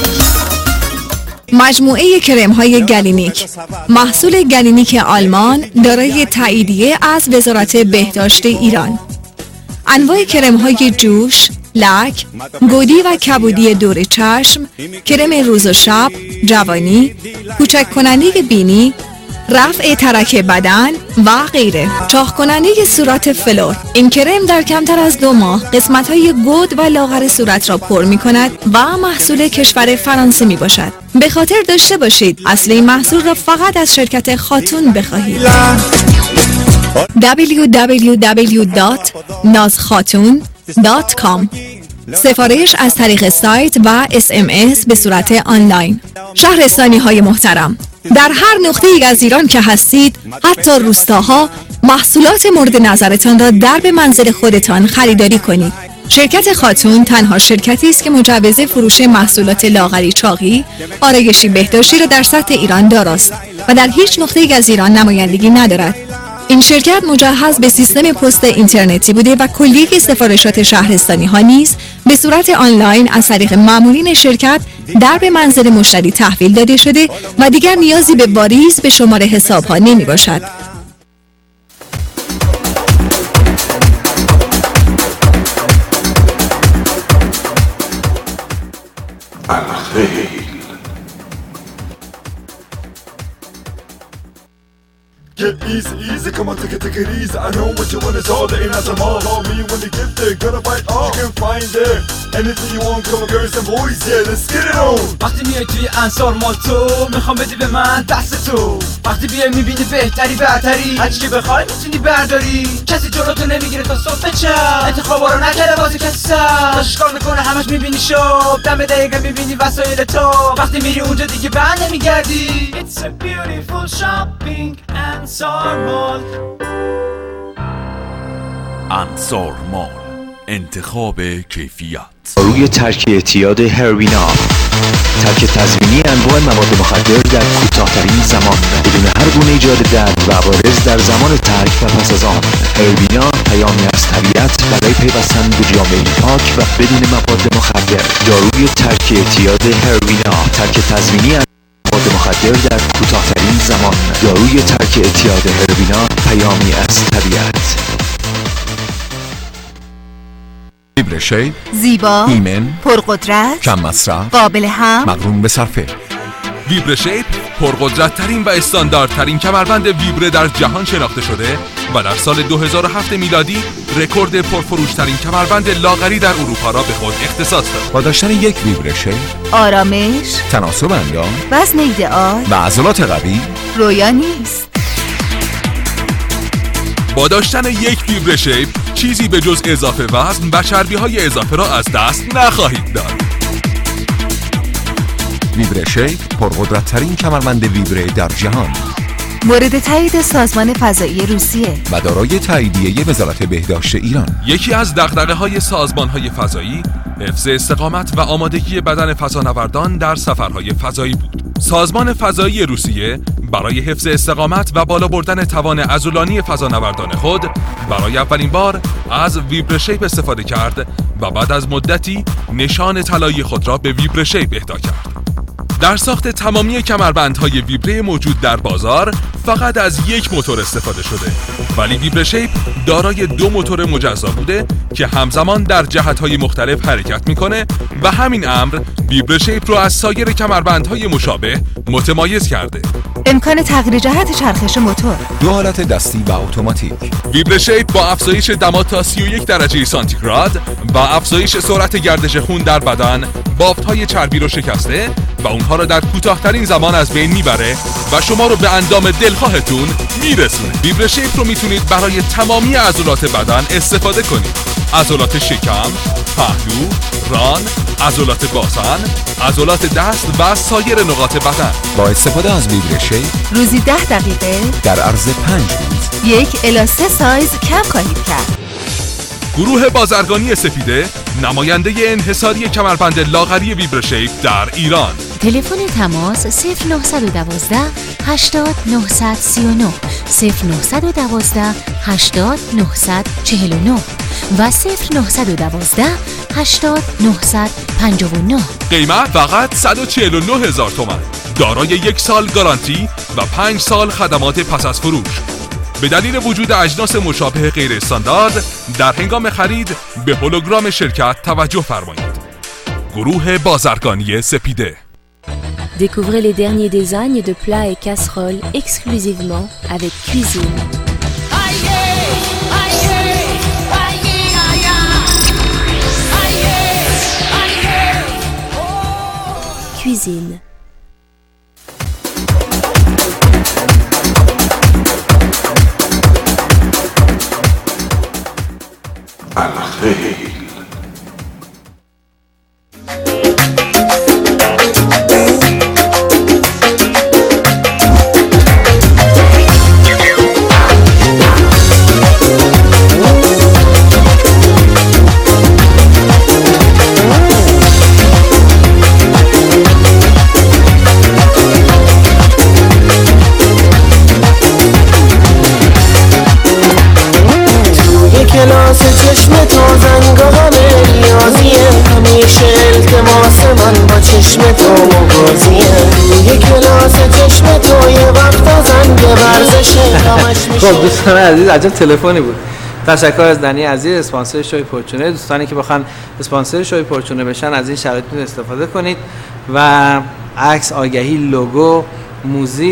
مجموعه کرم های گلینیک، محصول گلینیک آلمان دارای تاییدیه از وزارت بهداشت ایران. انواع کرم های جوش، لک، گودی و کبودی دور چشم، کرم روز و شب، جوانی، کوچک کننده بینی، رفع ترک بدن و غیره. چاق کننده صورت فلور. این کرم در کمتر از دو ماه قسمت های گود و لاغر صورت را پر می کند و محصول کشور فرانسه می باشد. به خاطر داشته باشید اصل این محصول را فقط از شرکت خاتون بخواهید. دبلیو دبلیو دبلیو دات ناز خاتون دات کام. سفارش از طریق سایت و اس ام اس به صورت آنلاین. شهرستانی های محترم، در هر نقطه ای از ایران که هستید، حتی روستاها، محصولات مورد نظرتان را در به منزل خودتان خریداری کنید. شرکت خاتون تنها شرکتی است که مجوز فروش محصولات لاغری چاقی، آرایشی بهداشتی را در سطح ایران داراست و در هیچ نقطه ای از ایران نمایندگی ندارد. این شرکت مجهز به سیستم پست اینترنتی بوده و کلیه سفارشات شهرستانی ها نیز به صورت آنلاین از طریق مامورین شرکت در به منزل مشتری تحویل داده شده و دیگر نیازی به واریز به شماره حساب ها نمی باشد. الخیل Get easy, easy, come on, take it, take it easy. I know what you want is all the in at the mall. Call me when you get there, gonna fight all. You can find there anything you want, come on, girls and boys, yeah, let's get it on. وقتی میای توی انصار مال تو میخوام بدی به من دست تو. وقتی بیای میبینی بهتری برتری، هرچی که بخوای میتونی برداری. کسی جلوتو نمیگیره تا صبح چپ، انتخابا رو نکرده واسه کسی سر. داشت کار میکنه همش میبینی شب، دم دقیقه میبینی وسایل تو. وقتی میری اونجا دیگه بر نمیگردی. It's a beautiful shopping انصار مال. انصار مال، انتخاب کیفیت. روی ترک اعتیاد هروینا، ترک تزمینی انواع مواد مخدر در کوتاه‌ترین زمان بدون هر گونه ایجاد درد و عوارض در زمان ترک و پس از آن. هروینا پیامی از طبیعت برای پیوستن به جامعه پاک و بدون مواد مخدر. داروی ترک اعتیاد هروینا، ترک تزمینی مواد مخدر در کوتاه‌ترین زمان. داروی ترک اعتیاد هروینا پیامی از طبیعت. ویبره شیپ، زیبا، ایمن، پرقدرت، کم مصرف، قابل هم، مقرون به صرفه. ویبره شیپ پرقدرت ترین و استانداردترین کمربند ویبره در جهان شناخته شده و در سال دو هزار و هفت میلادی رکورد پرفروش ترین کمربند لاغری در اروپا را به خود اختصاص داد. با داشتن یک ویبره شیپ، آرامش، تناسب اندام، وزن ایدئال و عضلات قوی رویا نیست. با داشتن یک ویبره شیپ چیزی به جز اضافه وزن و چربی های اضافه را از دست نخواهید داد. ویبره شیپ پرقدرت ترین کمربند ویبره در جهان، مورد تایید سازمان فضایی روسیه و دارای تاییدیه وزارت بهداشت ایران. یکی از دغدغه‌های سازمان‌های فضایی حفظ استقامت و آمادگی بدن فضانوردان در سفرهای فضایی بود. سازمان فضایی روسیه برای حفظ استقامت و بالا بردن توان عضلانی فضانوردان خود برای اولین بار از ویبره شیپ استفاده کرد و بعد از مدتی نشان طلایی خود را به ویبره شیپ اهدا کرد. در ساخت تمامی کمربندهای ویبره موجود در بازار فقط از یک موتور استفاده شده، ولی ویبره شیپ دارای دو موتور مجزا بوده که همزمان در جهت‌های مختلف حرکت میکنه و همین امر ویبره شیپ رو از سایر کمربندهای مشابه متمایز کرده. امکان تغییر جهت چرخش موتور، دو حالت دستی و اتوماتیک. ویبره شیپ با افزایش دما تا سی و یک درجه سانتیگراد و افزایش سرعت گردش خون در بدن بافت‌های چربی رو شکسته و اونها رو در کوتاه‌ترین زمان از بین میبره و شما رو به اندام دلخواهتون میرسونه. ویبره شیپ رو میتونید برای تمامی عضلات بدن استفاده کنید. عضلات شکم، پهلو، ران، عضلات باسن، عضلات دست و سایر نقاط بدن. با استفاده از ویبره شیپ روزی ده دقیقه در عرض پنج روز یک الی سه سایز کم خواهید کرد. گروه بازرگانی سپیده نماینده انحصاری کمربند لاغری ویبره شیپ در ایران. تلفن تماس صفر نه یک دو هشتاد نه سه نه صفر نه یک دو هشتاد نه چهار نه و صفر نه یک دو هشتاد نه پنج نه. قیمت فقط صد و چهل و نه هزار تومان، دارای یک سال گارانتی و پنج سال خدمات پس از فروش. به دلیل وجود اجناس مشابه غیر استاندارد در هنگام خرید به هولوگرام شرکت توجه فرمایید. گروه بازرگانی سپیده. Découvrez les derniers designs de plats et casseroles exclusivement avec Cuisine. Cuisine. الخيل. کلاس چشم تو زنگاه ریاضیه، همیشه التماس من با چشم تو مبازیه. روی کلاس چشم تو یه وقتا زنگ ورزشه همش میشه. خب دوستان عزیز، عجب تلفنی بود. تشکر از دنی عزیز اسپانسر شوی پرچونه. دوستانی که بخوان اسپانسر شوی پرچونه بشن از این شرایط استفاده کنید و عکس، آگهی، لوگو، موزیک،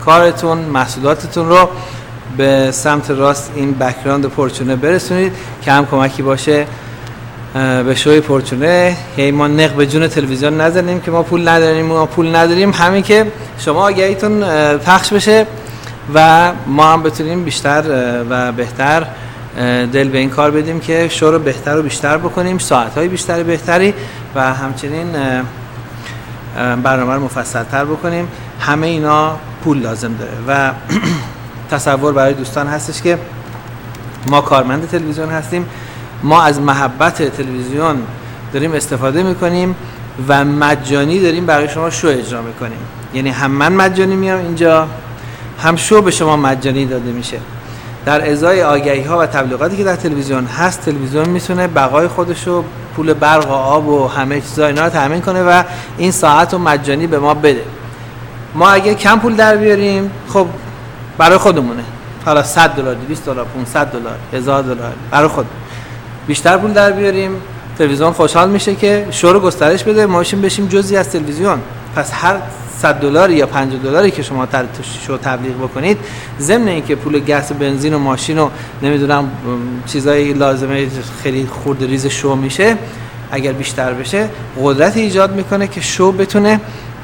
کارتون، محصولاتتون رو به سمت راست این بک‌گراند پرچونه برسونید که هم کمکی باشه به شوی پرچونه. هی ما نق به جون تلویزیون نزنیم که ما پول نداریم، ما پول نداریم، همین که شما آگهیتون پخش بشه و ما هم بتونیم بیشتر و بهتر دل به این کار بدیم که شو رو بهتر و بیشتر بکنیم، ساعت‌های بیشتر بهتری و همچنین برنامه رو مفصل‌تر بکنیم. همه اینا پول لازم داره و تصور برای دوستان هستش که ما کارمند تلویزیون هستیم، ما از محبت تلویزیون داریم استفاده میکنیم و مجانی داریم برای شما شو اجرا میکنیم. یعنی هم من مجانی میام اینجا، هم شو به شما مجانی داده میشه. در ازای آگهی ها و تبلیغاتی که در تلویزیون هست، تلویزیون میتونه بقای خودشو، پول برق و آب و همه چیزا اینا رو تامین کنه و این ساعت رو مجانی به ما بده. ما اگه کم پول در بیاریم خب برای خودمونه، حالا صد دلار، دویست دلار، پانصد دلار، هزار دلار برای خود. بیشتر پول در بیاریم تلویزیون خوشحال میشه که شو رو گسترش بده، ما بشیم بشیم جزئی از تلویزیون. پس هر صد دلار یا پنجاه دلاری که شما تر شو تبلیغ بکنید، ضمن اینکه پول گس و بنزین و ماشین و نمیدونم چیزای لازمه خیلی خرد ریز شو میشه، اگر بیشتر بشه قدرت ایجاد میکنه که شو بتونه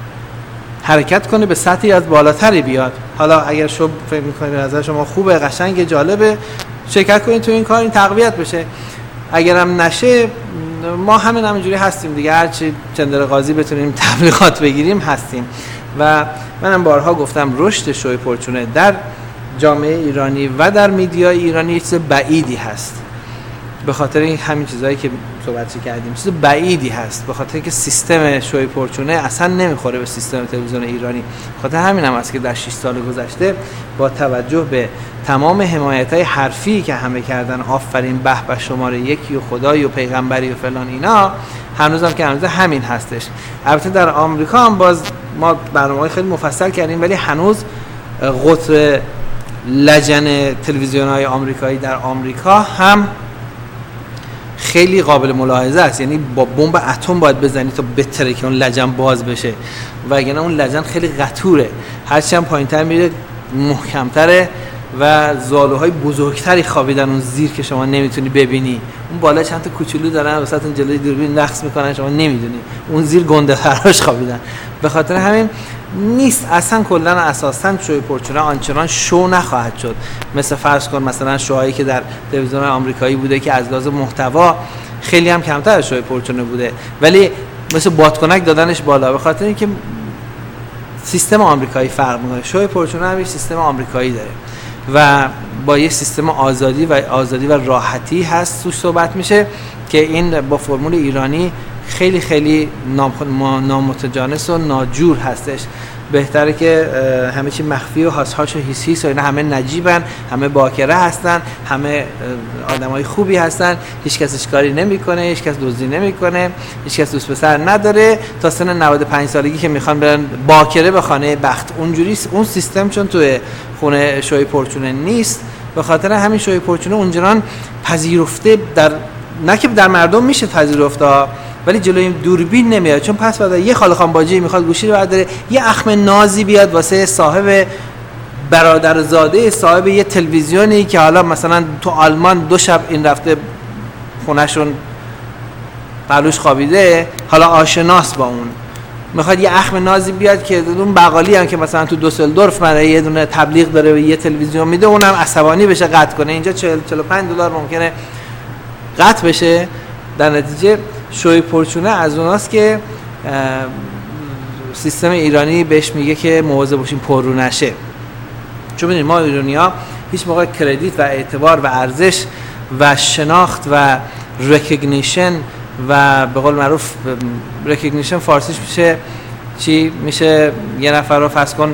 حرکت کنه به سطحی از بالاتری بیاد. حالا اگر شو فکر میکنید به نظر شما خوبه، قشنگه، جالبه، شرکت کنید تو این کار، این تقویت بشه. اگرم نشه ما همین همینجوری هستیم دیگه، هرچی چندر قاضی بتونیم تبلیغات بگیریم هستیم. و منم بارها گفتم رشد شوی پرچونه در جامعه ایرانی و در میدیا ایرانی چیز بعیدی هست، به خاطر این همین چیزایی که صحبت کردیم، چیز بعیدی هست، به خاطر اینکه سیستم شوی پرچونه اصلا نمیخوره به سیستم تلویزیون ایرانی. خاطر همین هم است که در شش سال گذشته با توجه به تمام حمایت‌های حرفی که همه کردن، آفرین، به به، شماره یکی و خدایی و پیغمبری و فلان اینا، هنوزم که هنوز همین هستش. البته در آمریکا هم باز ما برنامه‌های خیلی مفصل کردیم، ولی هنوز قطر لجن تلویزیون‌های آمریکایی در آمریکا هم خیلی قابل ملاحظه است. یعنی با بمب اتم باید بزنی تا بتره که اون لجن باز بشه، وگرنه اون لجن خیلی قطوره، هرچی هم پایین‌تر میره محکم‌تره و زالوهای بزرگتری خوابیدن اون زیر که شما نمیتونی ببینی. اون بالا چند تا کوچولو دارن وسط اون جلوی دوربین رقص میکنن، شما نمیدونی، اون زیر گنده فراش خوابیدن. به خاطر همین نیست اصلا کلا اساسا شوی پرچونه آنچنان شو نخواهد شد. مثل فرض کن مثلا شوهایی که در تلویزیون آمریکایی بوده که از لحاظ محتوا خیلی هم کمتر از شوی پرچونه بوده، ولی مثل بادکنک دادنش بالا، به خاطر اینکه سیستم آمریکایی فرق میکنه. شوی پرچونه هم سیستم آمریکایی داره و با یه سیستم آزادی و آزادی و راحتی هست توش صحبت میشه که این با فرمول ایرانی خیلی خیلی نامتجانس و ناجور هستش. بهتره که همه چی مخفی و هاش و هیس هیس و اینا همه نجیبن، همه باکره هستن، همه آدمای خوبی هستن، هیچ کس اشکاری نمیکنه، هیچ کس دزدی نمیکنه، هیچ کس دوست پسر نداره تا سن نود و پنج سالگی که میخوان برن باکره به خانه بخت. اونجوری اون سیستم چون توی خونه شوی پرچونه نیست، به خاطر همین شوی پرچونه اونجوری پذیرفته در نه که در مردم میشه پذیرفته، ولی جلوی دوربین نمیاد، چون پس بعد یه خاله خان باجی میخواد گوشی رو برداره، یه اخم نازی بیاد واسه صاحب برادرزاده صاحب یه تلویزیونی که حالا مثلا تو آلمان دو شب این رفته خونهشون پلوش خوابیده، حالا آشناس با اون، میخواد یه اخم نازی بیاد که اون بقالی هم که مثلا تو دوسلدورف مره یه دونه تبلیغ داره و یه تلویزیون میده، اونم عصبانی بشه قطع کنه. اینجا چهل چهل و پنج دلار ممکنه قطع بشه. در نتیجه شوی پرچونه از اوناست که سیستم ایرانی بهش میگه که مواظب باشیم پر رو نشه، چون ببینید ما ایرانی‌ها هیچ موقع کردیت و اعتبار و ارزش و شناخت و ریکگنیشن و به قول معروف ریکگنیشن فارسیش میشه چی؟ میشه یه نفر رو فرض کن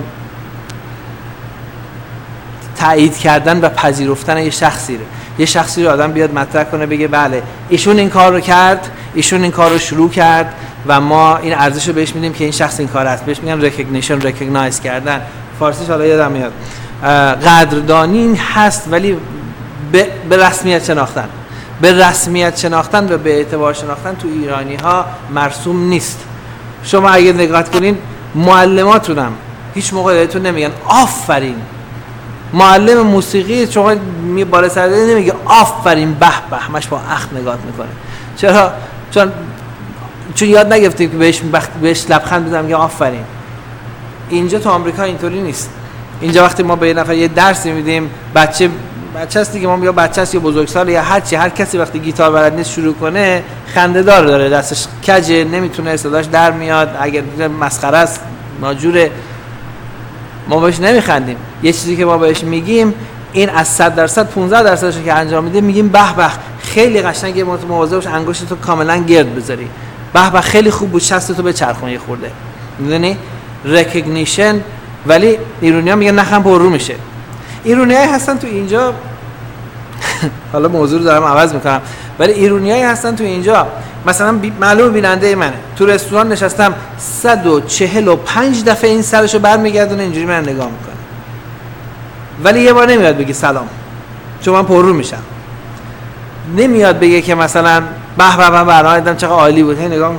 تایید کردن و پذیرفتن یه شخصی رو، یه شخصی رو آدم بیاد مطرح کنه بگه بله ایشون این کار رو کرد، ایشون این کار رو شروع کرد و ما این ارزش رو بهش میدیم که این شخص این کار است. بهش میگن ریکگنیشن، ریکگنایز کردن، فارسیش حالا یادم میاد. قدردانی هست ولی به, به رسمیت شناختن، به رسمیت شناختن و به اعتبار شناختن تو ایرانی ها مرسوم نیست. شما اگه نگاه کنین معلماتونم هیچ موقع بهتون نمیگن آفرین. معلم موسیقی شما می بالا سر نمیگه آفرین به به، همش با اخم نگاه میکنه. چرا؟ چون چون یاد نگرفتیم که بهش بهش لبخند بزنم میگه آفرین. اینجا تو آمریکا اینطوری نیست. اینجا وقتی ما به یه نفر یه درسی میدیم، بچه بچه است دیگه، ما یا بچه است یا بزرگسال یا هر چی، هر کسی وقتی گیتار بلد نیست شروع کنه خنده دار داره، دستش کجه، نمیتونه صداش در میاد، اگر مسخره است، ناجوره، ما بهش نمیخندیم. یه چیزی که ما بهش میگیم این از صد درصد پانزده درصدش که انجام میده میگیم به به خیلی قشنگه، مواظب باش انگشتتو کاملا گرد بذاری، به به خیلی خوب بود، شستتو بچرخون یه خورده، میدونی ریکگنیشن. ولی ایرانی‌ها میگن نخم پررو میشه. ایرانیایی هستن تو اینجا حالا موضوع رو دارم عوض میکنم، ولی ایرانیایی هستن تو اینجا مثلا بی... معلوم بیننده منه، تو رستوران نشستم صد و چهل و پنج دفعه این سرشو برمیگردونه اینجوری من نگاه میکنه، ولی یه بار نمیاد بگی سلام، چون من پررو میشم. نمیاد بگه که مثلا به به من برنامه دیدم چقدر عالی بود، هی نگاه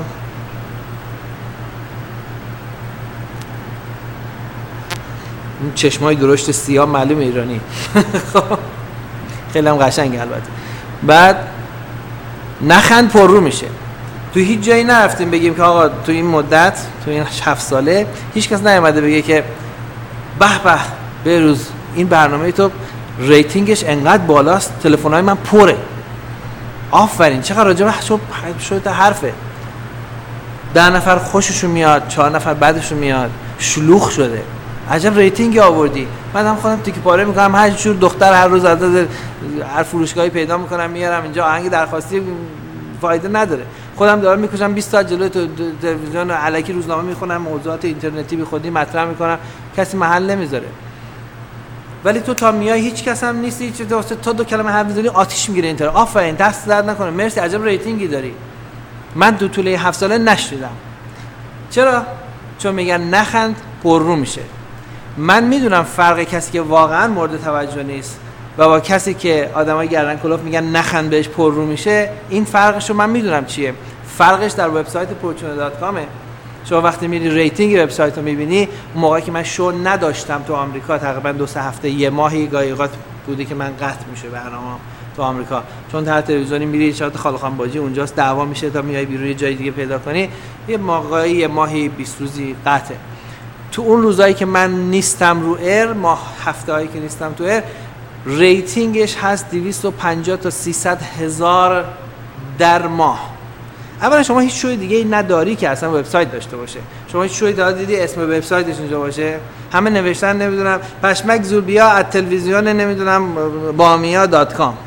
این چشمای درشت سیاه معلوم ایرانی خیلی هم قشنگه البته. بعد نخند پررو میشه. تو هیچ جایی نرفتیم بگیم که آقا تو این مدت تو این هفت ساله هیچ کس نیومده بگه که به به بروز این برنامه تو ریتینگش انقدر بالاست، تلفن‌های من پره، آفرین چقدر راجع به شد حرفه، ده نفر خوششون میاد، چهار نفر بعدشون میاد، شلوغ شده، عجب ریتینگی آوردی. بعدم خودم تیک پاره میکنم، هر جور دختر هر روز از هر فروشگاهی پیدا میکنم میارم اینجا، آهنگ درخواستی فایده نداره، خودم دارم میکشم بیست تا جلوی تلویزیون الکی روزنامه میخونم، موضوعات اینترنتی بی خودی مطرح میکنم، کسی محل نمیذاره. ولی تو تا میای هیچ کس هم نیست، هیچ تا دو کلمه حرف میزنی آتیش میگیره اینطور، آفرین دست درد نکنه، مرسی عجب ریتینگی داری. من دو طول هفت ساله نشدیدم. چرا؟ چون میگن نخند پررو میشه. من میدونم فرق کسی که واقعا مورد توجه نیست و با کسی که آدمای گردن کلوف میگن نخند بهش پررو میشه، این فرقش رو من میدونم چیه. فرقش در وبسایت پورچونه دات کامه. شما وقتی میری ریتینگ وبسایت رو میبینی، اون موقعی که من شو نداشتم تو آمریکا، تقریبا دو سه هفته یه ماهی گایقات بوده که من قطع میشه برنامه تو آمریکا، چون تا تلویزیونی میری شات خالخان باجی اونجاست، دعوا میشه تا میای بیرون یه جای دیگه پیدا کنی، یه موقعی یه ماهی بیست روزی قطعه. تو اون روزایی که من نیستم رو ایر، ماه هفته‌هایی که نیستم تو ایر، ریتینگش هست دویست و پنجاه تا سیصد هزار در ماه. اولا شما هیچ شوی دیگه نداری که اصلا وبسایت داشته باشه. شما هیچ شوی داره دیدی اسم وبسایتش اینجا باشه؟ همه نوشتن نمیدونم پشمک زوربیا از تلویزیون نمیدونم بامیا دات کام،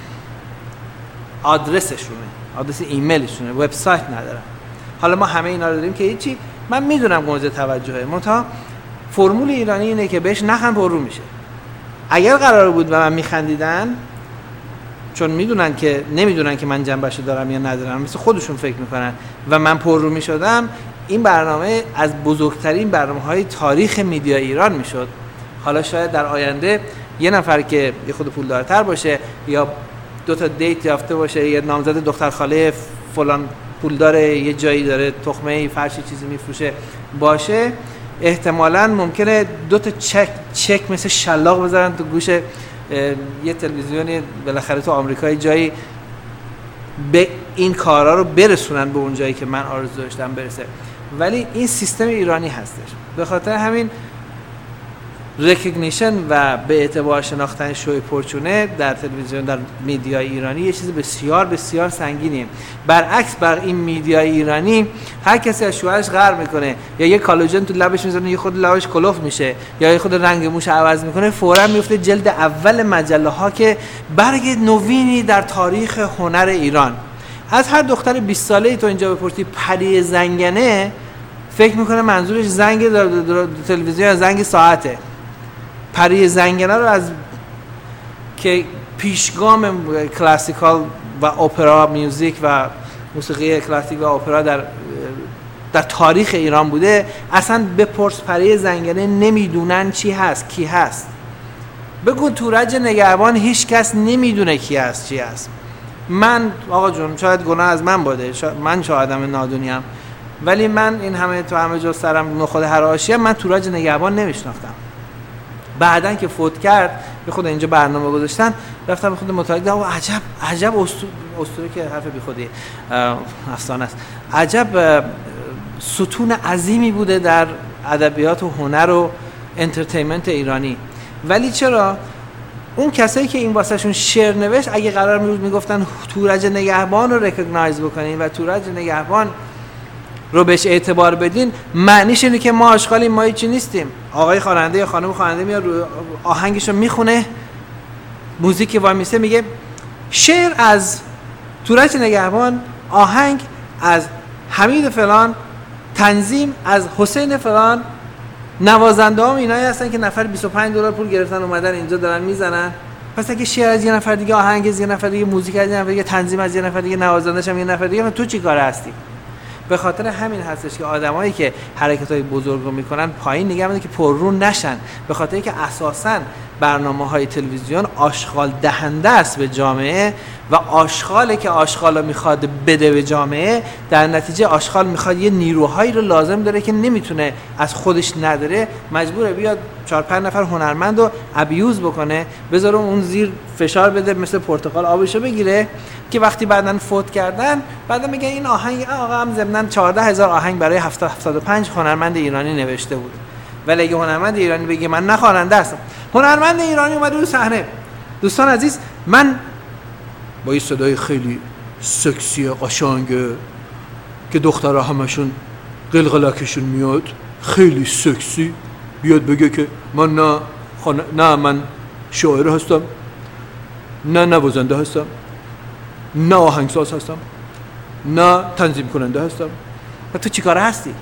آدرسشونه، آدرس ایمیلشونه، وبسایت ندارن. حالا ما همه اینا رو داریم که هیچی. من میدونم مورد توجهه، منتها فرمول ایرانی اینه که بهش نخند پررو میشه. اگر قرار بود و من میخندیدن، چون میدونن که نمیدونن که من جنبشو دارم یا ندارم، مثل خودشون فکر میکنن و من پررو میشدم، این برنامه از بزرگترین برنامه‌های تاریخ میدیا ایران میشد. حالا شاید در آینده یه نفر که یه خود پولدارتر باشه یا دو تا دیت یافته باشه، یه نامزد دختر خاله فلان پولدار یه جایی داره تخمه فرشی چیزی میفروشه باشه، احتمالاً ممکنه دو تا چک چک مثل شلاق بذارن تو گوش یه تلویزیونی بالاخره تو آمریکای جایی، به این کارا رو برسونن به اون جایی که من آرزو داشتم برسه. ولی این سیستم ایرانی هستش. به خاطر همین ریکگنیشن و به اعتبار شناختن شوی پورچونه در تلویزیون در میدیای ایرانی یه چیز بسیار بسیار سنگینیه. برعکس بر این میدیای ایرانی، هر کسی از شوهرش غر میکنه یا یه کالاژن تو لبش میزنه، یه خود لبش کلوف میشه یا یه خود رنگ موش عوض میکنه، فوراً میفته جلد اول مجله ها که برگ نوینی در تاریخ هنر ایران. از هر دختر بیست ساله‌ای تو اینجا بپرسی پری زنگنه، فکر میکنه منظورش زنگ تلویزیون یا زنگ ساعته. پری زنگنه رو از که پیشگام کلاسیکال و اپرا میوزیک و موسیقی کلاسیک و اپرا در در تاریخ ایران بوده، اصلا بپرس پری زنگنه نمیدونن چی هست، کی هست. بگو تورج نگهبان هیچ کس نمیدونه کی هست، چی هست. من آقا جون شاید گناه از من باده، شاید من شاید آدم نادونیم، ولی من این همه تو همه جا سرم نخود هر آشیه، من تورج نگهبان نمیشناختم. بعدن که فوت کرد به خود اینجا برنامه گذاشتن، رفتم به خود مطالعه دیدم عجب عجب اسطوره که حرف بیخودی افسانه است، عجب ستون عظیمی بوده در ادبیات و هنر و انترتینمنت ایرانی. ولی چرا اون کسایی که این واسهشون شعر نوشت اگه قرار بود میگفتن تورج نگهبان رو ریکگنایز بکنین و تورج نگهبان رو بهش اعتبار بدین، معنیش اینه که ما آشغالیم، ما هیچی نیستیم. آقای خواننده یا خانم خواننده میاد آهنگشو میخونه، موزیک وای میسه میگه شعر از تورج نگهبان، آهنگ از حمید فلان، تنظیم از حسین فلان، نوازنده هم اینایی هستن که نفر بیست و پنج دلار پول گرفتن اومدن اینجا دارن میزنن. پس اگه شعر از یه نفر دیگه، آهنگ از یه نفر دیگه، موزیک از یه نفر دیگه، تنظیم از یه نفر دیگه، نوازنده‌ش هم یه نفر دیگه، تو چی کاره هستی؟ به خاطر همین هستش که آدمایی که حرکت‌های بزرگ رو میکنن پایین نگه می‌دارن که پررو نشن، به خاطر اینکه اساساً برنامه‌های تلویزیون آشغال دهنده است به جامعه و آشغاله که آشغالا میخواد بده به جامعه، در نتیجه آشغال میخواد یه نیروهایی رو لازم داره که نمیتونه از خودش نداره، مجبوره بیاد چهار پنج نفر هنرمند رو ابیوز بکنه، بذاره اون زیر فشار بده، مثل پرتقال آبشو بگیره که وقتی بعدن فوت کردن بعدا میگن این آهنگ آقا هم ضمناً چهارده هزار آهنگ برای هفتاد هفتاد و پنج هنرمند ایرانی نوشته بود. ولی اگه هنرمند ایرانی بگه من نه خواننده هستم، هنرمند ایرانی اومده رو صحنه، دوستان عزیز من با یه صدای خیلی سکسی قشنگه که دخترها همشون قلقلکشون میاد، خیلی سکسی، بیاد بگه که من نه خانه، نه من شاعر هستم، نه نوازنده هستم، نه آهنگساز هستم، نه تنظیم کننده هستم. و تو چی کاره هستی؟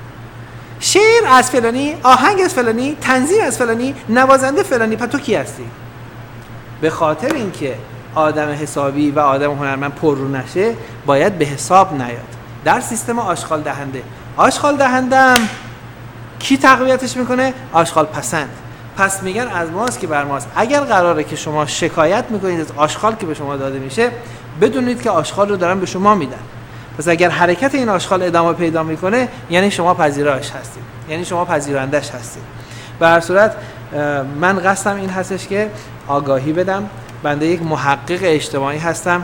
شعر از فلانی، آهنگ از فلانی، تنظیم از فلانی، نوازنده فلانی، پس تو کی هستی؟ به خاطر اینکه آدم حسابی و آدم هنرمند پر رو نشه باید به حساب نیاد در سیستم آشغال دهنده. آشغال دهنده هم کی تقویتش میکنه؟ آشغال پسند. پس میگن از ماست که بر ماست. اگر قراره که شما شکایت میکنید از آشغال که به شما داده میشه، بدونید که آشغال رو دارن به شما میدن. پس اگر حرکت این آشغال ادامه پیدا میکنه یعنی شما پذیراش هستید، یعنی شما پذیرندش هستید. به هر صورت من قصدم این هستش که آگاهی بدم. بنده یک محقق اجتماعی هستم،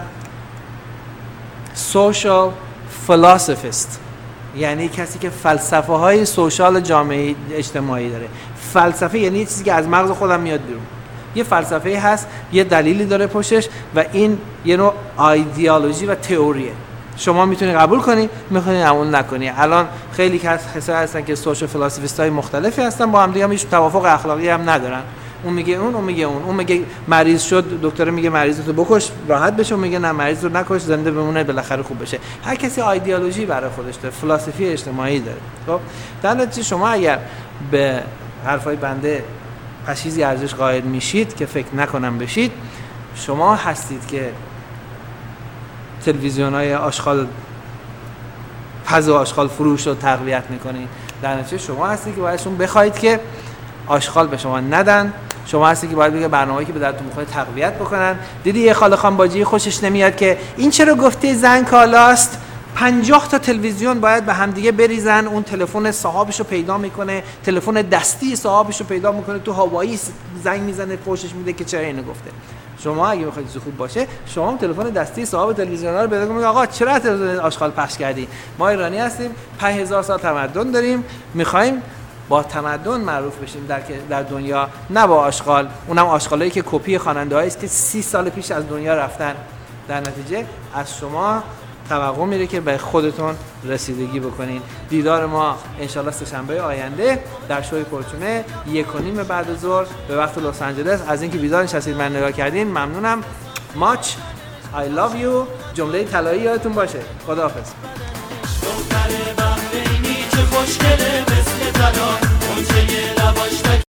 social philosophist، یعنی کسی که فلسفه های سوشال جامعه اجتماعی داره. فلسفه یعنی یه چیزی که از مغز خودم میاد بیرون، یه فلسفه هست، یه دلیلی داره پشتش و این یه نوع ایدئولوژی و تئوریه. شما میتونی قبول کنی، میخوانی قبول نکنی. الان خیلی کسایی هستن که سوشال فلسفیست های مختلفی هستن، با هم دیگه هیچ توافق اخلاقی هم ندارن. اون میگه اون، اون میگه اون. اون میگه مریض شد، دکتر میگه مریضتو بکش راحت بشه، میگه نه مریض رو نکش زنده بمونه بالاخره خوب بشه. هر کسی ایدئولوژی برای خودش داره، فلسفی اجتماعی داره. خب در نتیجه شما اگر به حرفای بنده پشیزی ارزش قائل میشید که فکر نکنم بشید، شما هستید که تلویزیون‌های آشغال پز و آشغال فروش رو تقویت میکنید. در نتیجه شما هستید که بایدشون بخواید که آشغال به شما ندن. شما هستی که باید بگه برنامه‌ای که به درتون می‌خوره تقویت بکنن. دیدی یه خاله خان باجی خوشش نمیاد که این چرا گفته زن کالاست؟ پنجاه تا تلویزیون باید به همدیگه بریزن، اون تلفن صاحبشو پیدا میکنه، تلفن دستی صاحبشو پیدا میکنه، تو هوایی زنگ میزنه فوشش میده که چرا اینو گفته. شما اگه بخواید چیز خوب باشه، شما هم تلفن دستی صاحب تلویزیون رو پیدا کنید، آقا چرا تلویزیون آشغال پخش کردی؟ ما ایرانی هستیم، پنج هزار سال تمدن داریم، میخوایم با تمدن معروف بشیم در در دنیا، نه با آشغال. اونم آشغالایی که کپی خواننده‌هایی است که سی سال پیش از دنیا رفتن. در نتیجه از شما توقع میره که به خودتون رسیدگی بکنین. دیدار ما انشالله سه‌شنبه آینده در شوی پرچونه یک و نیم بعد از ظهر به وقت لس آنجلس. از اینکه بیدار نشستید من نگاه کردین ممنونم. much I love you. جمله طلایی یادتون باشه. خداحافظ.